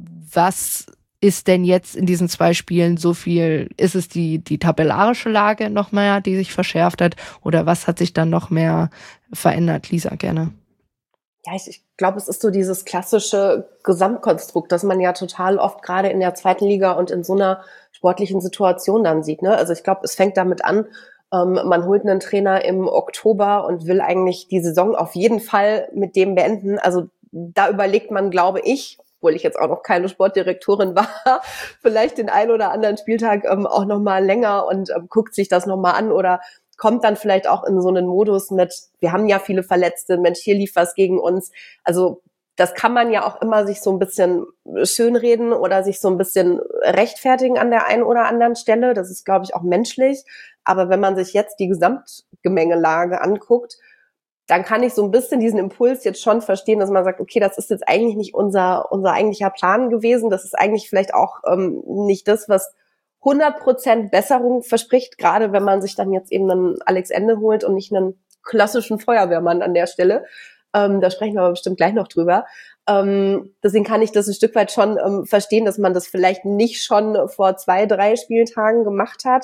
was ist denn jetzt in diesen 2 Spielen so viel, ist es die tabellarische Lage noch mehr, die sich verschärft hat, oder was hat sich dann noch mehr verändert? Lisa, gerne. Ja, ich glaube, es ist so dieses klassische Gesamtkonstrukt, das man ja total oft gerade in der 2. Liga und in so einer sportlichen Situation dann sieht. Ne? Also ich glaube, es fängt damit an, man holt einen Trainer im Oktober und will eigentlich die Saison auf jeden Fall mit dem beenden. Also da überlegt man, glaube ich, obwohl ich jetzt auch noch keine Sportdirektorin war, vielleicht den einen oder anderen Spieltag auch noch mal länger und guckt sich das noch mal an oder kommt dann vielleicht auch in so einen Modus mit, wir haben ja viele Verletzte, Mensch, hier lief was gegen uns. Also das kann man ja auch immer sich so ein bisschen schönreden oder sich so ein bisschen rechtfertigen an der einen oder anderen Stelle. Das ist, glaube ich, auch menschlich. Aber wenn man sich jetzt die Gesamtgemengelage anguckt, dann kann ich so ein bisschen diesen Impuls jetzt schon verstehen, dass man sagt, okay, das ist jetzt eigentlich nicht unser eigentlicher Plan gewesen. Das ist eigentlich vielleicht auch nicht das, was 100% Besserung verspricht, gerade wenn man sich dann jetzt eben einen Alex Ende holt und nicht einen klassischen Feuerwehrmann an der Stelle. Da sprechen wir aber bestimmt gleich noch drüber. Deswegen kann ich das ein Stück weit schon verstehen, dass man das vielleicht nicht schon vor 2, 3 Spieltagen gemacht hat.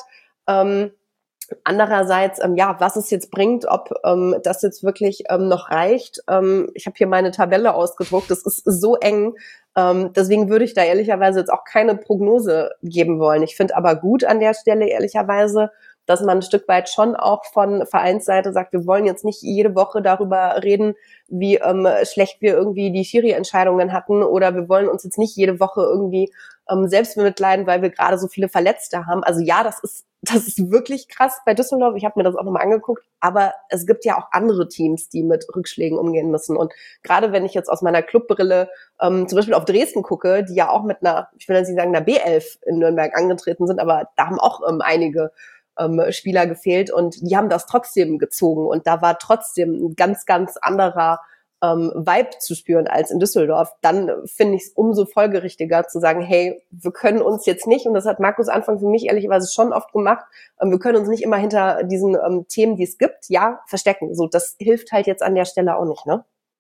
Andererseits, was es jetzt bringt, ob das jetzt wirklich noch reicht. Ich habe hier meine Tabelle ausgedruckt, das ist so eng. Deswegen würde ich da ehrlicherweise jetzt auch keine Prognose geben wollen. Ich finde aber gut an der Stelle ehrlicherweise, dass man ein Stück weit schon auch von Vereinsseite sagt, wir wollen jetzt nicht jede Woche darüber reden, wie schlecht wir irgendwie die Schiri-Entscheidungen hatten, oder wir wollen uns jetzt nicht jede Woche irgendwie selbst mitleiden, weil wir gerade so viele Verletzte haben. Also ja, das ist wirklich krass bei Düsseldorf. Ich habe mir das auch nochmal angeguckt. Aber es gibt ja auch andere Teams, die mit Rückschlägen umgehen müssen. Und gerade wenn ich jetzt aus meiner Clubbrille zum Beispiel auf Dresden gucke, die ja auch mit einer, ich will jetzt nicht sagen, einer B11 in Nürnberg angetreten sind, aber da haben auch einige Spieler gefehlt und die haben das trotzdem gezogen. Und da war trotzdem ein ganz, ganz anderer Vibe zu spüren als in Düsseldorf, dann finde ich es umso folgerichtiger zu sagen, hey, wir können uns jetzt nicht, und das hat Markus Anfang für mich ehrlicherweise schon oft gemacht, wir können uns nicht immer hinter diesen Themen, die es gibt, verstecken. So, das hilft halt jetzt an der Stelle auch nicht, ne?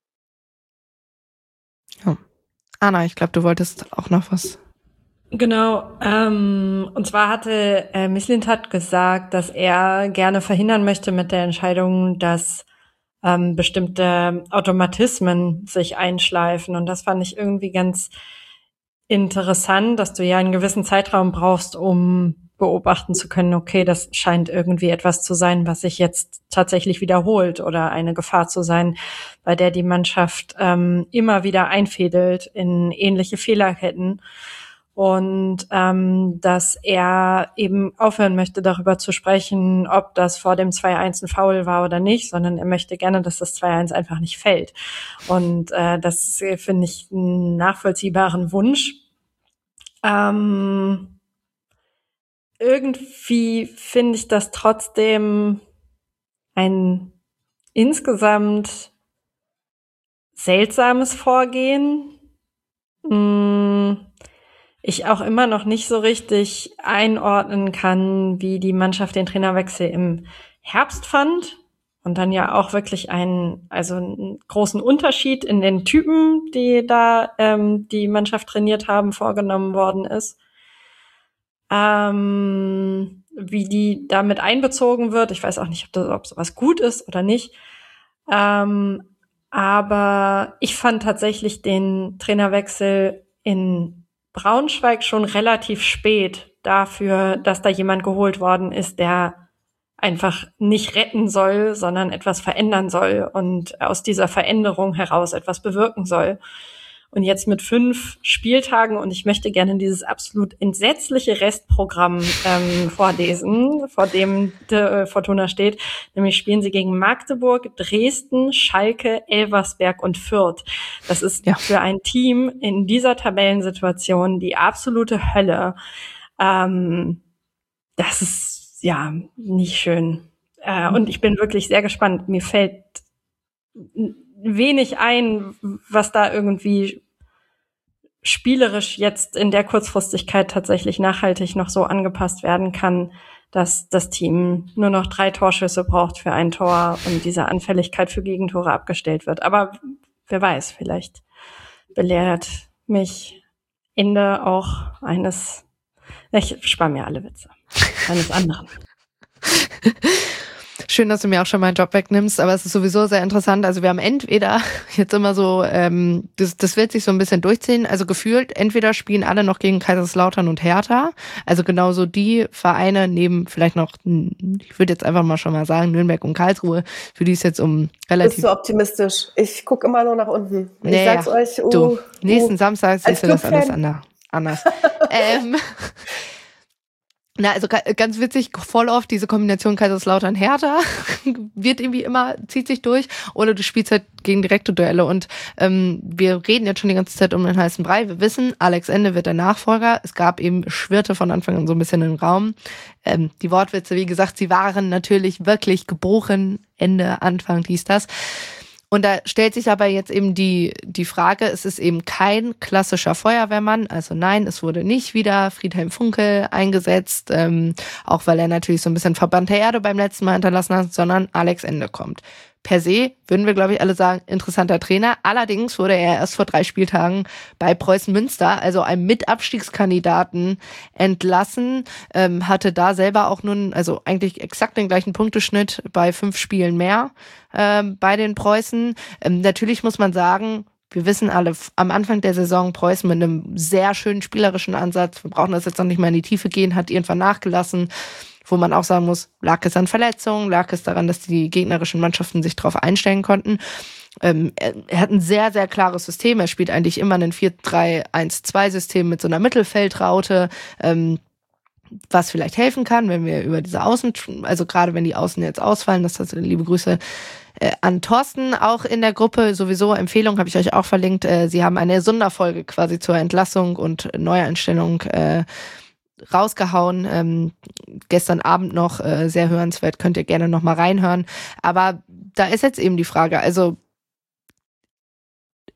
Ja. Anna, ich glaube, du wolltest auch noch was. Genau, und zwar hatte Mislintat gesagt, dass er gerne verhindern möchte mit der Entscheidung, dass bestimmte Automatismen sich einschleifen. Und das fand ich irgendwie ganz interessant, dass du ja einen gewissen Zeitraum brauchst, um beobachten zu können, okay, das scheint irgendwie etwas zu sein, was sich jetzt tatsächlich wiederholt oder eine Gefahr zu sein, bei der die Mannschaft immer wieder einfädelt in ähnliche Fehlerketten. Und dass er eben aufhören möchte, darüber zu sprechen, ob das vor dem 2-1 ein Foul war oder nicht, sondern er möchte gerne, dass das 2-1 einfach nicht fällt. Und das finde ich einen nachvollziehbaren Wunsch. Irgendwie finde ich das trotzdem ein insgesamt seltsames Vorgehen. Ich auch immer noch nicht so richtig einordnen kann, wie die Mannschaft den Trainerwechsel im Herbst fand. Und dann ja auch wirklich einen großen Unterschied in den Typen, die da die Mannschaft trainiert haben, vorgenommen worden ist. Wie die damit einbezogen wird. Ich weiß auch nicht, ob sowas gut ist oder nicht. Aber ich fand tatsächlich den Trainerwechsel in Braunschweig schon relativ spät dafür, dass da jemand geholt worden ist, der einfach nicht retten soll, sondern etwas verändern soll und aus dieser Veränderung heraus etwas bewirken soll. Und jetzt mit 5 Spieltagen, und ich möchte gerne dieses absolut entsetzliche Restprogramm vorlesen, vor dem Fortuna steht. Nämlich spielen sie gegen Magdeburg, Dresden, Schalke, Elversberg und Fürth. Das ist für ein Team in dieser Tabellensituation die absolute Hölle. Das ist ja nicht schön. Und ich bin wirklich sehr gespannt. Mir fällt wenig ein, was da irgendwie spielerisch jetzt in der Kurzfristigkeit tatsächlich nachhaltig noch so angepasst werden kann, dass das Team nur noch 3 Torschüsse braucht für ein Tor und diese Anfälligkeit für Gegentore abgestellt wird. Aber wer weiß, vielleicht belehrt mich Ende auch ich spare mir alle Witze, eines anderen. Schön, dass du mir auch schon meinen Job wegnimmst, aber es ist sowieso sehr interessant. Also wir haben entweder jetzt immer so, das wird sich so ein bisschen durchziehen, also gefühlt, entweder spielen alle noch gegen Kaiserslautern und Hertha, also genauso die Vereine neben vielleicht noch, ich würde jetzt einfach mal schon mal sagen, Nürnberg und Karlsruhe, für die es jetzt um relativ... Bist du optimistisch? Ich gucke immer nur nach unten. Ich sag's euch. Du, nächsten Samstag siehst du das alles anders. Also ganz witzig, voll oft diese Kombination Kaiserslautern-Hertha wird irgendwie immer, zieht sich durch, oder du spielst halt gegen direkte Duelle und wir reden jetzt schon die ganze Zeit um den heißen Brei. Wir wissen, Alex Ende wird der Nachfolger. Es gab eben, schwirrte von Anfang an so ein bisschen im Raum. Die Wortwitze, wie gesagt, sie waren natürlich wirklich gebrochen, Ende, Anfang, dies, das. Und da stellt sich aber jetzt eben die Frage, es ist eben kein klassischer Feuerwehrmann, also nein, es wurde nicht wieder Friedhelm Funkel eingesetzt, auch weil er natürlich so ein bisschen verbannte Erde beim letzten Mal hinterlassen hat, sondern Alex Ende kommt. Per se würden wir, glaube ich, alle sagen, interessanter Trainer. Allerdings wurde er erst vor 3 Spieltagen bei Preußen Münster, also einem Mitabstiegskandidaten, entlassen. Hatte da selber auch nun, also eigentlich exakt den gleichen Punkteschnitt bei 5 Spielen mehr bei den Preußen. Natürlich muss man sagen, wir wissen alle, am Anfang der Saison Preußen mit einem sehr schönen spielerischen Ansatz, wir brauchen das jetzt noch nicht mal in die Tiefe gehen, hat irgendwann nachgelassen. Wo man auch sagen muss, lag es an Verletzungen, lag es daran, dass die gegnerischen Mannschaften sich darauf einstellen konnten. Er hat ein sehr, sehr klares System. Er spielt eigentlich immer ein 4-3-1-2-System mit so einer Mittelfeldraute, was vielleicht helfen kann, wenn wir über diese Außen, also gerade wenn die Außen jetzt ausfallen, das heißt, liebe Grüße an Thorsten, auch in der Gruppe, sowieso Empfehlung, habe ich euch auch verlinkt. Sie haben eine Sonderfolge quasi zur Entlassung und Neueinstellung rausgehauen, gestern Abend noch, sehr hörenswert, könnt ihr gerne noch mal reinhören, aber da ist jetzt eben die Frage, also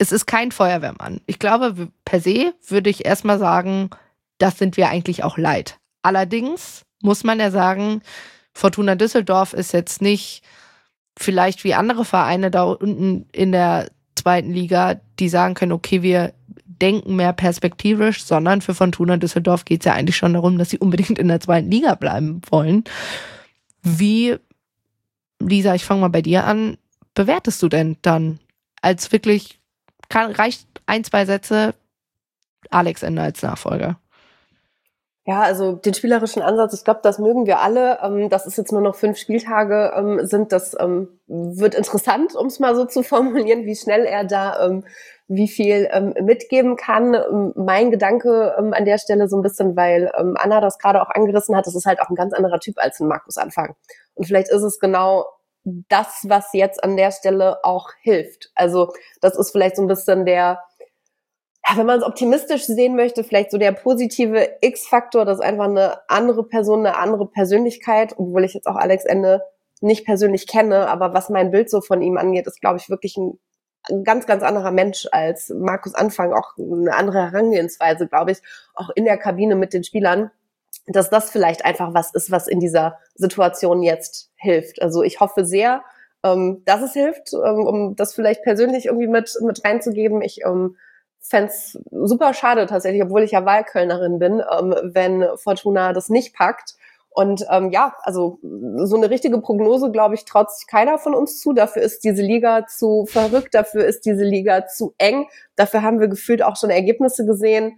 es ist kein Feuerwehrmann. Ich glaube, per se würde ich erstmal sagen, das sind wir eigentlich auch leid. Allerdings muss man ja sagen, Fortuna Düsseldorf ist jetzt nicht vielleicht wie andere Vereine da unten in der zweiten Liga, die sagen können, okay, wir denken mehr perspektivisch, sondern für Fortuna Düsseldorf geht es ja eigentlich schon darum, dass sie unbedingt in der zweiten Liga bleiben wollen. Wie, Lisa, ich fange mal bei dir an, bewertest du denn dann als wirklich, reicht 1, 2 Sätze, Alex Ende als Nachfolger? Ja, also den spielerischen Ansatz, ich glaube, das mögen wir alle. Das ist jetzt nur noch 5 Spieltage sind. Das wird interessant, um es mal so zu formulieren, wie schnell er da wie viel mitgeben kann. Mein Gedanke an der Stelle so ein bisschen, weil Anna das gerade auch angerissen hat, das ist halt auch ein ganz anderer Typ als ein Markus Anfang. Und vielleicht ist es genau das, was jetzt an der Stelle auch hilft. Also das ist vielleicht so ein bisschen der, ja, wenn man es optimistisch sehen möchte, vielleicht so der positive X-Faktor, dass einfach eine andere Person, eine andere Persönlichkeit, obwohl ich jetzt auch Alex Ende nicht persönlich kenne, aber was mein Bild so von ihm angeht, ist, glaube ich, wirklich ein ganz, ganz anderer Mensch als Markus Anfang, auch eine andere Herangehensweise, glaube ich, auch in der Kabine mit den Spielern, dass das vielleicht einfach was ist, was in dieser Situation jetzt hilft. Also ich hoffe sehr, dass es hilft, um das vielleicht persönlich irgendwie mit reinzugeben. Ich fände es super schade tatsächlich, obwohl ich ja Wahlkölnerin bin, wenn Fortuna das nicht packt. Und ja, also so eine richtige Prognose, glaube ich, traut sich keiner von uns zu. Dafür ist diese Liga zu verrückt, dafür ist diese Liga zu eng. Dafür haben wir gefühlt auch schon Ergebnisse gesehen.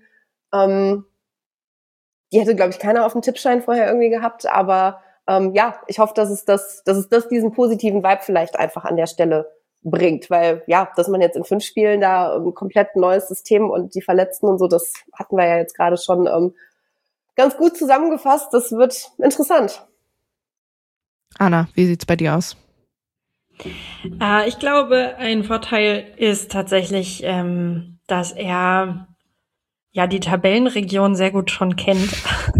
Die hätte, glaube ich, keiner auf dem Tippschein vorher irgendwie gehabt. Aber ja, ich hoffe, dass es diesen positiven Vibe vielleicht einfach an der Stelle bringt, weil ja, dass man jetzt in 5 Spielen da ein komplett neues System und die Verletzten und so, das hatten wir ja jetzt gerade schon ganz gut zusammengefasst. Das wird interessant. Anna, wie sieht's bei dir aus? Ich glaube, ein Vorteil ist tatsächlich, dass er ja die Tabellenregion sehr gut schon kennt.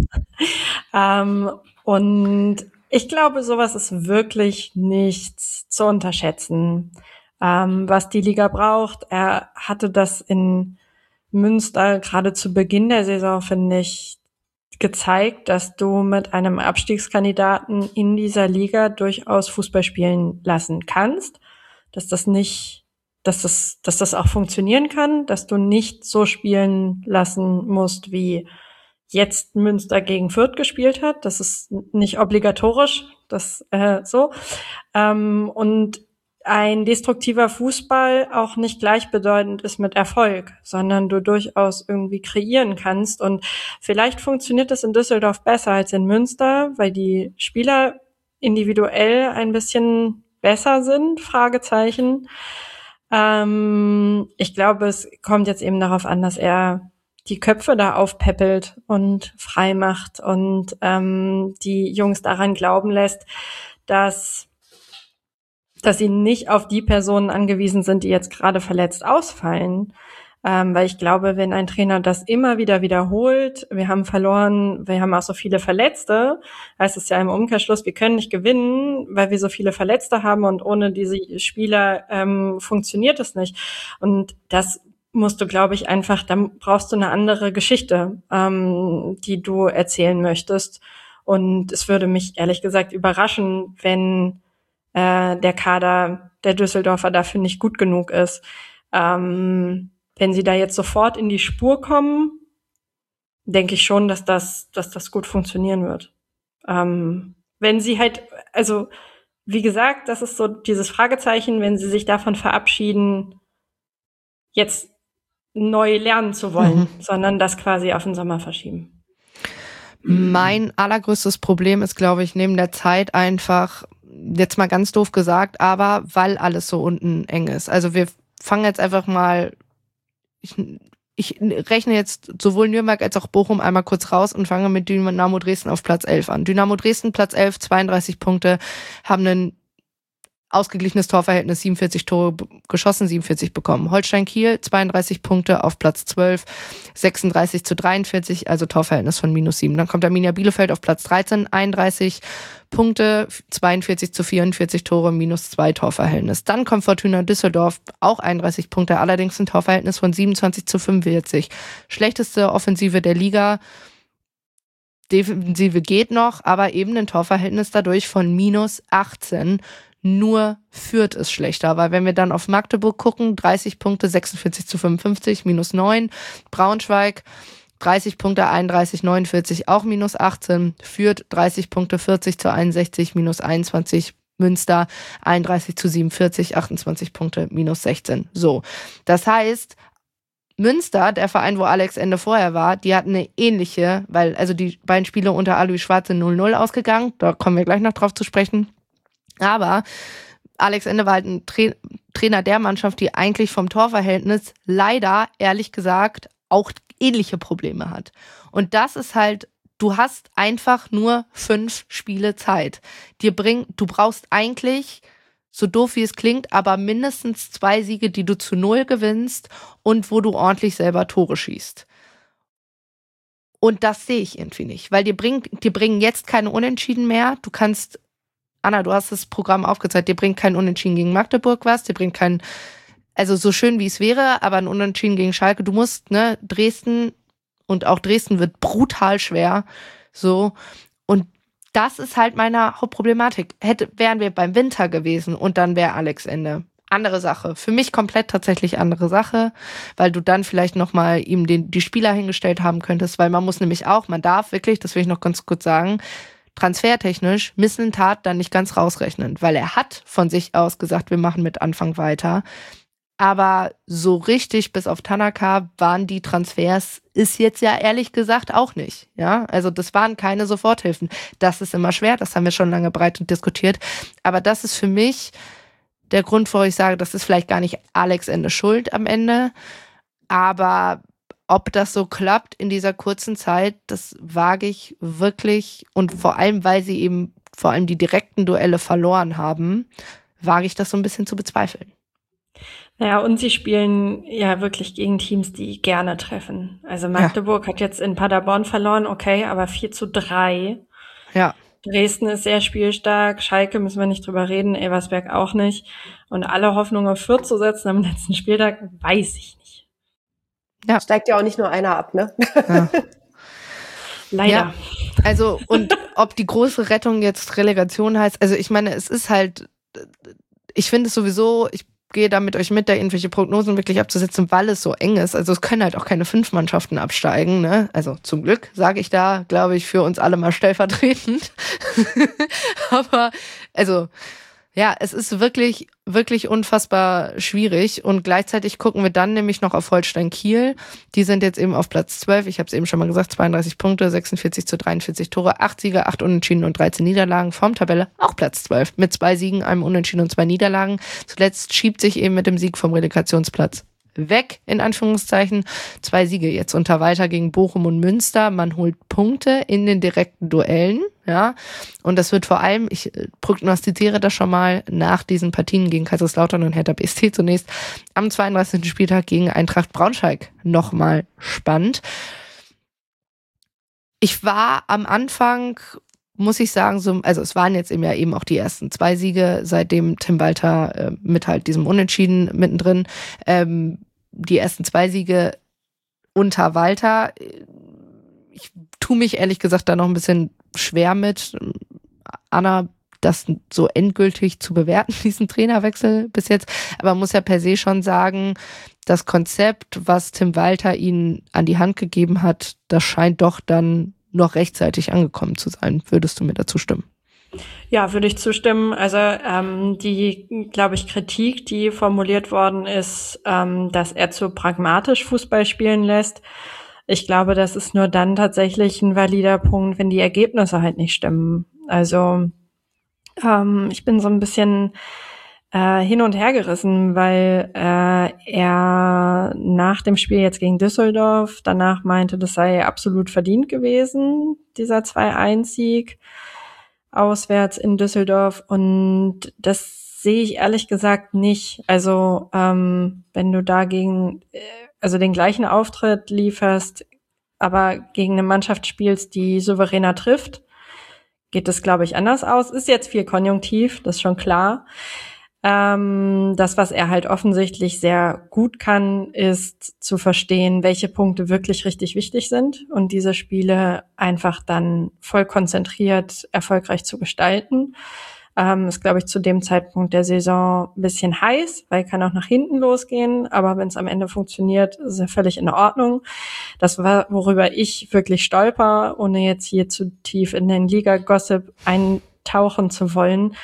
Und ich glaube, sowas ist wirklich nichts zu unterschätzen, was die Liga braucht. Er hatte das in Münster gerade zu Beginn der Saison, finde ich, gezeigt, dass du mit einem Abstiegskandidaten in dieser Liga durchaus Fußball spielen lassen kannst, dass das auch funktionieren kann, dass du nicht so spielen lassen musst, wie jetzt Münster gegen Fürth gespielt hat. Das ist nicht obligatorisch, das so. Und ein destruktiver Fußball auch nicht gleichbedeutend ist mit Erfolg, sondern du durchaus irgendwie kreieren kannst. Und vielleicht funktioniert das in Düsseldorf besser als in Münster, weil die Spieler individuell ein bisschen besser sind, Fragezeichen. Ich glaube, es kommt jetzt eben darauf an, dass er die Köpfe da aufpäppelt und frei macht und die Jungs daran glauben lässt, dass sie nicht auf die Personen angewiesen sind, die jetzt gerade verletzt ausfallen. Weil ich glaube, wenn ein Trainer das immer wieder wiederholt, wir haben verloren, wir haben auch so viele Verletzte, heißt es ja im Umkehrschluss, wir können nicht gewinnen, weil wir so viele Verletzte haben und ohne diese Spieler funktioniert es nicht. Und das musst du, glaube ich, einfach, dann brauchst du eine andere Geschichte, die du erzählen möchtest. Und es würde mich ehrlich gesagt überraschen, wenn der Kader der Düsseldorfer dafür nicht gut genug ist. Wenn sie da jetzt sofort in die Spur kommen, denke ich schon, dass das gut funktionieren wird. Wenn sie halt, also wie gesagt, das ist so dieses Fragezeichen, wenn sie sich davon verabschieden, jetzt neu lernen zu wollen, sondern das quasi auf den Sommer verschieben. Mein allergrößtes Problem ist, glaube ich, neben der Zeit einfach, jetzt mal ganz doof gesagt, aber weil alles so unten eng ist. Also wir fangen jetzt einfach mal, ich rechne jetzt sowohl Nürnberg als auch Bochum einmal kurz raus und fange mit Dynamo Dresden auf Platz 11 an. Dynamo Dresden, Platz 11, 32 Punkte, haben einen ausgeglichenes Torverhältnis, 47 Tore geschossen, 47 bekommen. Holstein Kiel, 32 Punkte auf Platz 12, 36:43, also Torverhältnis von -7. Dann kommt Arminia Bielefeld auf Platz 13, 31 Punkte, 42:44 Tore, -2 Torverhältnis. Dann kommt Fortuna Düsseldorf, auch 31 Punkte, allerdings ein Torverhältnis von 27:45. Schlechteste Offensive der Liga. Defensive geht noch, aber eben ein Torverhältnis dadurch von -18. Nur Fürth ist schlechter, weil wenn wir dann auf Magdeburg gucken, 30 Punkte, 46:55, -9. Braunschweig, 30 Punkte, 31:49, auch -18. Fürth, 30 Punkte, 40:61, -21. Münster, 31:47, 28 Punkte, -16. So, das heißt, Münster, der Verein, wo Alex Ende vorher war, die hatten eine ähnliche, weil also die beiden Spiele unter Alois Schwarz sind 0-0 ausgegangen, da kommen wir gleich noch drauf zu sprechen. Aber Alex Ende war halt ein Trainer der Mannschaft, die eigentlich vom Torverhältnis leider, ehrlich gesagt, auch ähnliche Probleme hat. Und das ist halt, du hast einfach nur 5 Spiele Zeit. Du brauchst eigentlich, so doof wie es klingt, aber mindestens 2 Siege, die du zu 0 gewinnst und wo du ordentlich selber Tore schießt. Und das sehe ich irgendwie nicht, weil dir bringen jetzt keine Unentschieden mehr. Du kannst, Anna, du hast das Programm aufgezeigt, dir bringt kein Unentschieden gegen Magdeburg was, dir bringt kein, also so schön wie es wäre, aber ein Unentschieden gegen Schalke, du musst, Dresden, und auch Dresden wird brutal schwer, so, und das ist halt meine Hauptproblematik. Wären wir beim Winter gewesen und dann wäre Alex Ende. Andere Sache. Für mich komplett tatsächlich andere Sache, weil du dann vielleicht nochmal ihm die Spieler hingestellt haben könntest, weil man muss nämlich auch, man darf wirklich, das will ich noch ganz kurz sagen, transfertechnisch Mislintat dann nicht ganz rausrechnen, weil er hat von sich aus gesagt, wir machen mit Anfang weiter. Aber so richtig bis auf Tanaka waren die Transfers, ist jetzt ja ehrlich gesagt auch nicht. Ja, also das waren keine Soforthilfen. Das ist immer schwer, das haben wir schon lange breit und diskutiert. Aber das ist für mich der Grund, wo ich sage, das ist vielleicht gar nicht Alex Ende schuld am Ende. Aber ob das so klappt in dieser kurzen Zeit, das wage ich wirklich. Und vor allem, weil sie eben vor allem die direkten Duelle verloren haben, wage ich das so ein bisschen zu bezweifeln. Naja, und sie spielen ja wirklich gegen Teams, die gerne treffen. Also Magdeburg hat jetzt in Paderborn verloren, okay, aber 4:3. Ja. Dresden ist sehr spielstark, Schalke müssen wir nicht drüber reden, Elversberg auch nicht. Und alle Hoffnung auf Fürth zu setzen am letzten Spieltag, weiß ich nicht. Ja. Steigt ja auch nicht nur einer ab, ne? Ja. Leider. Ja, also, und ob die große Rettung jetzt Relegation heißt, also ich meine, es ist halt, ich finde es sowieso, ich gehe da mit euch mit, da irgendwelche Prognosen wirklich abzusetzen, weil es so eng ist. Also es können halt auch keine 5 Mannschaften absteigen, ne? Also zum Glück, sage ich da, glaube ich, für uns alle mal stellvertretend. Aber, also, ja, es ist wirklich, wirklich unfassbar schwierig. Und gleichzeitig gucken wir dann nämlich noch auf Holstein Kiel. Die sind jetzt eben auf Platz 12. Ich habe es eben schon mal gesagt, 32 Punkte, 46:43 Tore, 8 Siege, 8 Unentschieden und 13 Niederlagen. Formtabelle auch Platz 12 mit 2 Siegen, einem Unentschieden und 2 Niederlagen. Zuletzt schiebt sich eben mit dem Sieg vom Relegationsplatz weg, in Anführungszeichen. 2 Siege jetzt unter Walter gegen Bochum und Münster. Man holt Punkte in den direkten Duellen, ja. Und das wird vor allem, ich prognostiziere das schon mal, nach diesen Partien gegen Kaiserslautern und Hertha BSC zunächst am 32. Spieltag gegen Eintracht Braunschweig nochmal spannend. Ich war am Anfang, muss ich sagen, so, also es waren jetzt eben auch die ersten 2 Siege, seitdem Tim Walter mit halt diesem Unentschieden mittendrin, die ersten 2 Siege unter Walter. Ich tue mich ehrlich gesagt da noch ein bisschen schwer mit, Anna, das so endgültig zu bewerten, diesen Trainerwechsel bis jetzt. Aber man muss ja per se schon sagen, das Konzept, was Tim Walter ihnen an die Hand gegeben hat, das scheint doch dann noch rechtzeitig angekommen zu sein. Würdest du mir dazu stimmen? Ja, würde ich zustimmen. Also die, glaube ich, Kritik, die formuliert worden ist, dass er zu pragmatisch Fußball spielen lässt. Ich glaube, das ist nur dann tatsächlich ein valider Punkt, wenn die Ergebnisse halt nicht stimmen. Also ich bin so ein bisschen hin und her gerissen, weil er nach dem Spiel jetzt gegen Düsseldorf danach meinte, das sei absolut verdient gewesen, dieser 2-1-Sieg auswärts in Düsseldorf. Und das sehe ich ehrlich gesagt nicht. Also wenn du dagegen, also den gleichen Auftritt lieferst, aber gegen eine Mannschaft spielst, die souveräner trifft, geht das, glaube ich, anders aus. Ist jetzt viel Konjunktiv, das ist schon klar. Das, was er halt offensichtlich sehr gut kann, ist zu verstehen, welche Punkte wirklich richtig wichtig sind und diese Spiele einfach dann voll konzentriert erfolgreich zu gestalten. Ist, glaube ich, zu dem Zeitpunkt der Saison ein bisschen heiß, weil kann auch nach hinten losgehen, aber wenn es am Ende funktioniert, ist ja völlig in Ordnung. Das war, worüber ich wirklich stolper, ohne jetzt hier zu tief in den Liga-Gossip eintauchen zu wollen,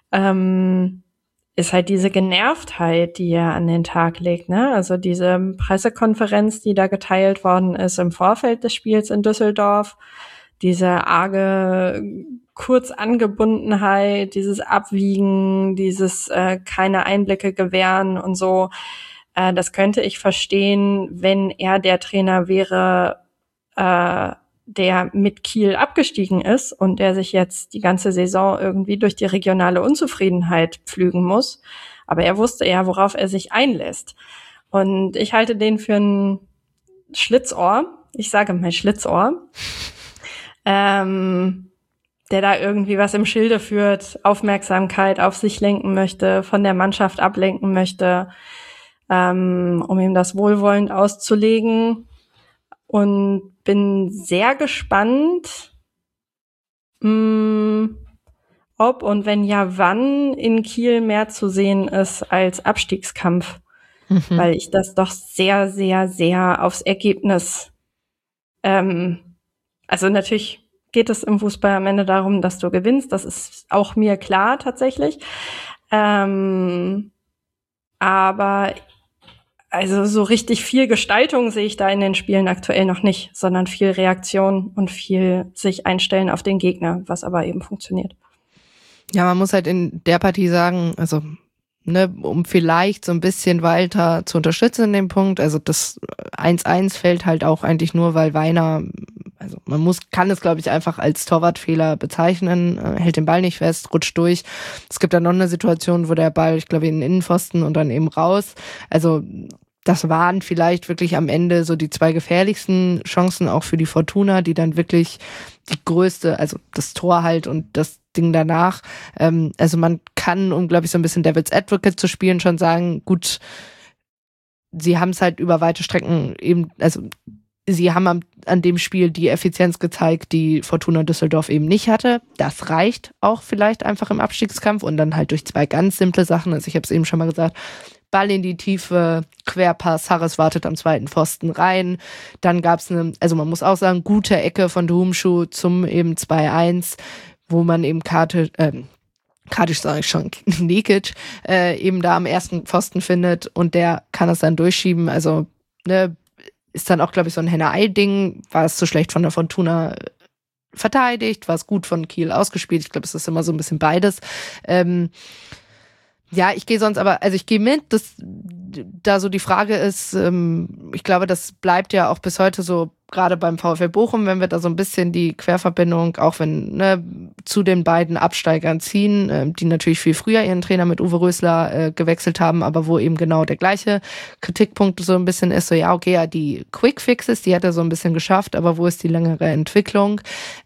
ist halt diese Genervtheit, die er an den Tag legt, ne? Also diese Pressekonferenz, die da geteilt worden ist im Vorfeld des Spiels in Düsseldorf, diese arge Kurzangebundenheit, dieses Abwiegen, dieses keine Einblicke gewähren und so, das könnte ich verstehen, wenn er der Trainer wäre, der mit Kiel abgestiegen ist und der sich jetzt die ganze Saison irgendwie durch die regionale Unzufriedenheit pflügen muss. Aber er wusste ja, worauf er sich einlässt. Und ich halte den für ein Schlitzohr. Ich sage mal Schlitzohr. Der da irgendwie was im Schilde führt, Aufmerksamkeit auf sich lenken möchte, von der Mannschaft ablenken möchte, um ihm das wohlwollend auszulegen. Und bin sehr gespannt, ob und wenn ja, wann in Kiel mehr zu sehen ist als Abstiegskampf. Weil ich das doch sehr, sehr, sehr aufs Ergebnis, also natürlich geht es im Fußball am Ende darum, dass du gewinnst, das ist auch mir klar tatsächlich. Aber also so richtig viel Gestaltung sehe ich da in den Spielen aktuell noch nicht, sondern viel Reaktion und viel sich einstellen auf den Gegner, was aber eben funktioniert. Ja, man muss halt in der Partie sagen, also ne, um vielleicht so ein bisschen weiter zu unterstützen in dem Punkt, also das 1-1 fällt halt auch eigentlich nur, weil Weiner, also kann es, glaube ich, einfach als Torwartfehler bezeichnen, hält den Ball nicht fest, rutscht durch. Es gibt dann noch eine Situation, wo der Ball, ich glaube, in den Innenpfosten und dann eben raus. Also das waren vielleicht wirklich am Ende so die 2 gefährlichsten Chancen auch für die Fortuna, die dann wirklich die größte, also das Tor halt und das Ding danach. Also man kann, um, glaube ich, so ein bisschen Devil's Advocate zu spielen, schon sagen, gut, sie haben es halt über weite Strecken eben, also sie haben an dem Spiel die Effizienz gezeigt, die Fortuna Düsseldorf eben nicht hatte. Das reicht auch vielleicht einfach im Abstiegskampf und dann halt durch 2 ganz simple Sachen. Also ich habe es eben schon mal gesagt, Ball in die Tiefe, Querpass, Harris wartet am 2. Pfosten rein. Dann gab es also man muss auch sagen, gute Ecke von Duhumschuh zum eben 2-1, wo man eben Kadic sage ich schon, Nekic, eben da am 1. Pfosten findet und der kann es dann durchschieben. Also ne, ist dann auch, glaube ich, so ein Henne-Ei-Ding. War es zu schlecht von der Fortuna verteidigt? War es gut von Kiel ausgespielt? Ich glaube, es ist immer so ein bisschen beides. Ja, ich gehe sonst aber, also ich gehe mit, dass da so die Frage ist, ich glaube, das bleibt ja auch bis heute so, gerade beim VfL Bochum, wenn wir da so ein bisschen die Querverbindung, auch wenn zu den beiden Absteigern ziehen, die natürlich viel früher ihren Trainer mit Uwe Rösler gewechselt haben, aber wo eben genau der gleiche Kritikpunkt so ein bisschen ist, so ja, okay, ja, die Quick Fixes, die hat er so ein bisschen geschafft, aber wo ist die längere Entwicklung?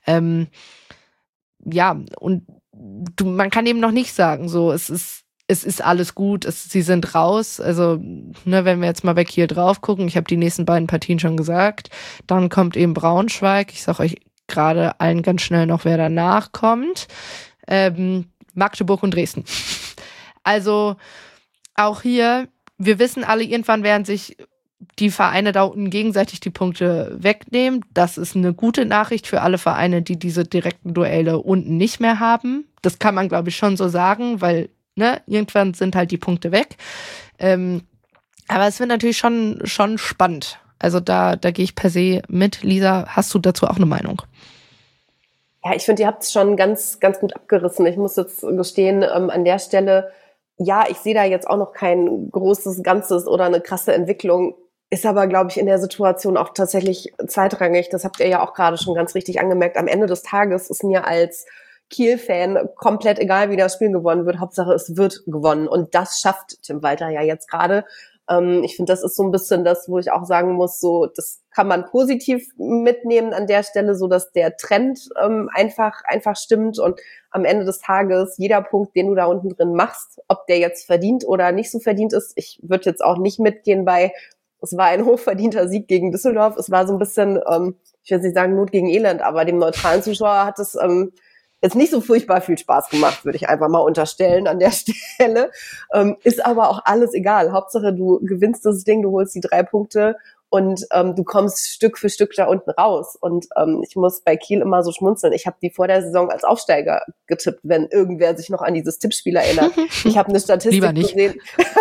Ja, und man kann eben noch nicht sagen, so, es ist alles gut, sie sind raus. Also, wenn wir jetzt mal bei Kiel drauf gucken, ich habe die nächsten beiden Partien schon gesagt, dann kommt eben Braunschweig. Ich sage euch gerade allen ganz schnell noch, wer danach kommt. Magdeburg und Dresden. Also, auch hier, wir wissen alle, irgendwann werden sich die Vereine da unten gegenseitig die Punkte wegnehmen. Das ist eine gute Nachricht für alle Vereine, die diese direkten Duelle unten nicht mehr haben. Das kann man, glaube ich, schon so sagen, weil irgendwann sind halt die Punkte weg. Aber es wird natürlich schon spannend. Also da gehe ich per se mit. Lisa, hast du dazu auch eine Meinung? Ja, ich finde, ihr habt es schon ganz, ganz gut abgerissen. Ich muss jetzt gestehen, an der Stelle, ja, ich sehe da jetzt auch noch kein großes Ganzes oder eine krasse Entwicklung. Ist aber, glaube ich, in der Situation auch tatsächlich zweitrangig. Das habt ihr ja auch gerade schon ganz richtig angemerkt. Am Ende des Tages ist mir als Kiel-Fan komplett egal, wie das Spiel gewonnen wird. Hauptsache, es wird gewonnen. Und das schafft Tim Walter ja jetzt gerade. Ich finde, das ist so ein bisschen das, wo ich auch sagen muss, so, das kann man positiv mitnehmen an der Stelle, so dass der Trend einfach stimmt und am Ende des Tages jeder Punkt, den du da unten drin machst, ob der jetzt verdient oder nicht so verdient ist. Ich würde jetzt auch nicht mitgehen bei, es war ein hochverdienter Sieg gegen Düsseldorf. Es war so ein bisschen, ich will nicht sagen Not gegen Elend, aber dem neutralen Zuschauer hat es jetzt nicht so furchtbar viel Spaß gemacht, würde ich einfach mal unterstellen an der Stelle. Ist aber auch alles egal. Hauptsache, du gewinnst das Ding, du holst die 3 Punkte und du kommst Stück für Stück da unten raus. Und ich muss bei Kiel immer so schmunzeln. Ich habe die vor der Saison als Aufsteiger getippt, wenn irgendwer sich noch an dieses Tippspiel erinnert. Ich habe eine Statistik gesehen.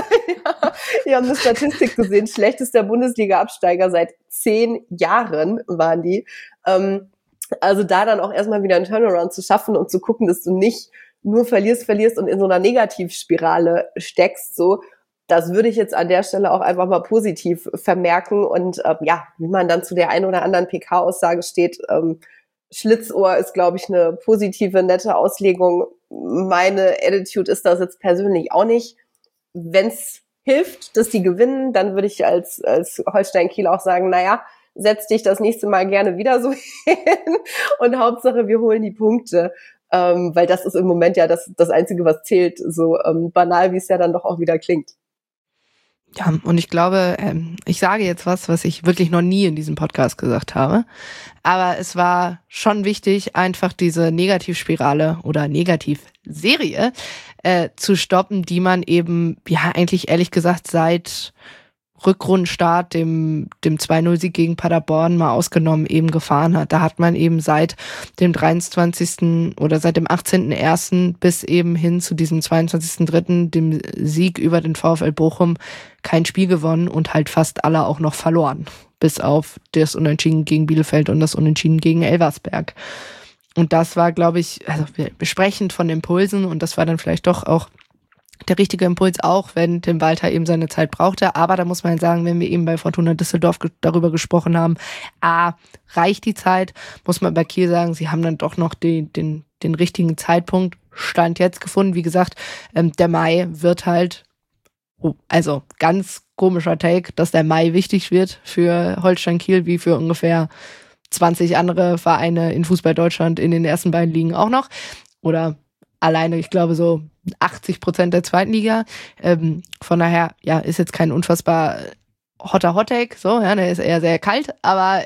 Ich habe eine Statistik gesehen. Schlechtester Bundesliga-Absteiger seit 10 Jahren waren die. Also da dann auch erstmal wieder einen Turnaround zu schaffen und zu gucken, dass du nicht nur verlierst und in so einer Negativspirale steckst, so, das würde ich jetzt an der Stelle auch einfach mal positiv vermerken und wie man dann zu der einen oder anderen PK-Aussage steht, Schlitzohr ist, glaube ich, eine positive, nette Auslegung. Meine Attitude ist das jetzt persönlich auch nicht. Wenn's hilft, dass die gewinnen, dann würde ich als Holstein-Kiel auch sagen, naja, setz dich das nächste Mal gerne wieder so hin und Hauptsache, wir holen die Punkte, weil das ist im Moment ja das Einzige, was zählt, so banal, wie es ja dann doch auch wieder klingt. Ja, und ich glaube, ich sage jetzt was ich wirklich noch nie in diesem Podcast gesagt habe, aber es war schon wichtig, einfach diese Negativspirale oder Negativserie zu stoppen, die man eben, ja, eigentlich ehrlich gesagt seit Rückrundenstart, dem 2-0-Sieg gegen Paderborn mal ausgenommen, eben gefahren hat. Da hat man eben seit dem 23. oder seit dem 18.01. bis eben hin zu diesem 22.03., dem Sieg über den VfL Bochum, kein Spiel gewonnen und halt fast alle auch noch verloren. Bis auf das Unentschieden gegen Bielefeld und das Unentschieden gegen Elversberg. Und das war, glaube ich, also wir sprechen von Impulsen und das war dann vielleicht doch auch der richtige Impuls, auch wenn Tim Walter eben seine Zeit brauchte. Aber da muss man sagen, wenn wir eben bei Fortuna Düsseldorf darüber gesprochen haben, reicht die Zeit, muss man bei Kiel sagen, sie haben dann doch noch den richtigen Zeitpunkt, Stand jetzt gefunden. Wie gesagt, der Mai wird halt, also ganz komischer Take, dass der Mai wichtig wird für Holstein Kiel, wie für ungefähr 20 andere Vereine in Fußball Deutschland in den ersten beiden Ligen auch noch. Oder alleine, ich glaube, so 80% der zweiten Liga. Von daher, ja, ist jetzt kein unfassbar hotter Hottake, so, ja, der ist eher sehr kalt, aber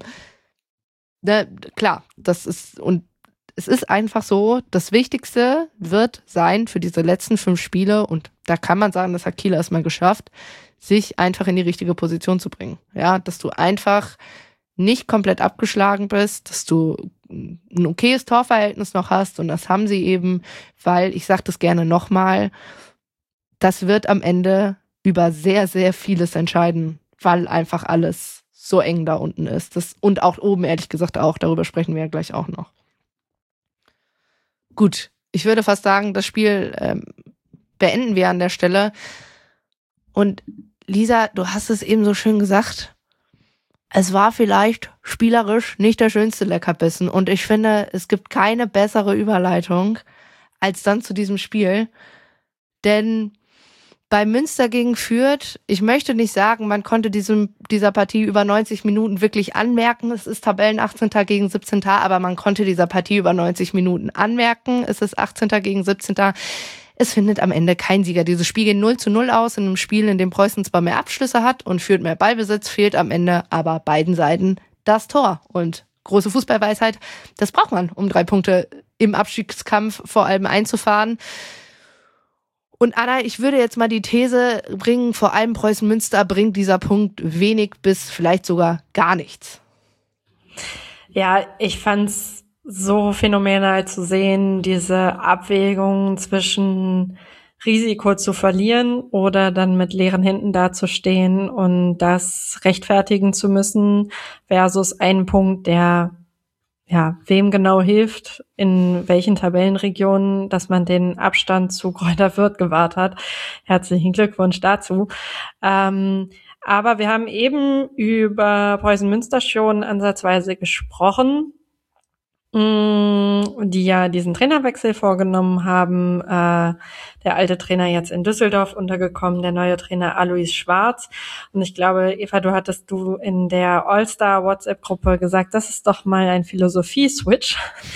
klar, das ist, und es ist einfach so, das Wichtigste wird sein für diese letzten 5 Spiele, und da kann man sagen, das hat Kiel erstmal geschafft, sich einfach in die richtige Position zu bringen. Ja, dass du einfach nicht komplett abgeschlagen bist, dass du ein okayes Torverhältnis noch hast, und das haben sie eben, weil, ich sage das gerne nochmal, das wird am Ende über sehr, sehr vieles entscheiden, weil einfach alles so eng da unten ist. Und auch oben, ehrlich gesagt, auch, darüber sprechen wir ja gleich auch noch. Gut, ich würde fast sagen, das Spiel beenden wir an der Stelle. Und Lisa, du hast es eben so schön gesagt, es war vielleicht spielerisch nicht der schönste Leckerbissen. Und ich finde, es gibt keine bessere Überleitung als dann zu diesem Spiel. Denn bei Münster gegen Fürth, ich möchte nicht sagen, man konnte dieser Partie über 90 Minuten wirklich anmerken, es ist Tabellen 18. gegen 17. Aber man konnte dieser Partie über 90 Minuten anmerken, es ist 18. gegen 17. Es findet am Ende kein Sieger. Dieses Spiel geht 0:0 aus, in einem Spiel, in dem Preußen zwar mehr Abschlüsse hat und Fürth mehr Ballbesitz, fehlt am Ende aber beiden Seiten das Tor. Und große Fußballweisheit, das braucht man, um 3 Punkte im Abstiegskampf vor allem einzufahren. Und Anna, ich würde jetzt mal die These bringen, vor allem Preußen Münster bringt dieser Punkt wenig bis vielleicht sogar gar nichts. Ja, ich fand's so phänomenal zu sehen, diese Abwägung zwischen Risiko zu verlieren oder dann mit leeren Händen dazustehen und das rechtfertigen zu müssen versus einen Punkt, der ja wem genau hilft, in welchen Tabellenregionen, dass man den Abstand zu Greuther Fürth gewahrt hat. Herzlichen Glückwunsch dazu. Aber wir haben eben über Preußen Münster schon ansatzweise gesprochen. die ja diesen Trainerwechsel vorgenommen haben. Der alte Trainer jetzt in Düsseldorf untergekommen, der neue Trainer Alois Schwarz. Und ich glaube, Eva, hattest in der All-Star-WhatsApp-Gruppe gesagt, das ist doch mal ein Philosophie-Switch.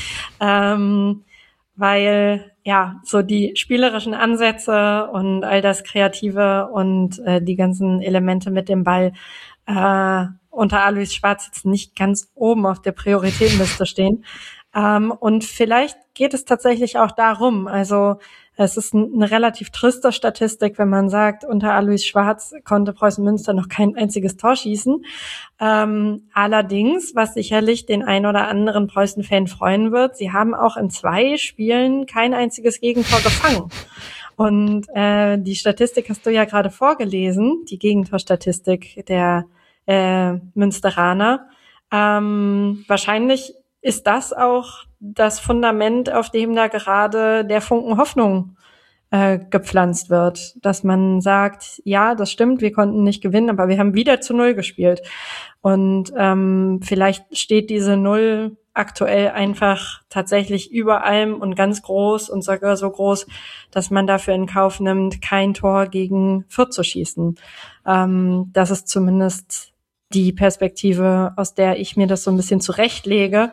Weil ja so die spielerischen Ansätze und all das Kreative und die ganzen Elemente mit dem Ball unter Alois Schwarz jetzt nicht ganz oben auf der Prioritätenliste stehen. Und vielleicht geht es tatsächlich auch darum, also es ist eine relativ triste Statistik, wenn man sagt, unter Alois Schwarz konnte Preußen Münster noch kein einziges Tor schießen. Allerdings, was sicherlich den ein oder anderen Preußen-Fan freuen wird, sie haben auch in 2 Spielen kein einziges Gegentor gefangen. Und die Statistik hast du ja gerade vorgelesen, die Gegentorstatistik der Münsteraner. Wahrscheinlich ist das auch das Fundament, auf dem da gerade der Funken Hoffnung gepflanzt wird, dass man sagt, ja, das stimmt, wir konnten nicht gewinnen, aber wir haben wieder zu 0 gespielt. Und vielleicht steht diese 0 aktuell einfach tatsächlich über allem und ganz groß und sogar so groß, dass man dafür in Kauf nimmt, kein Tor gegen Fürth zu schießen. Das ist zumindest die Perspektive, aus der ich mir das so ein bisschen zurechtlege.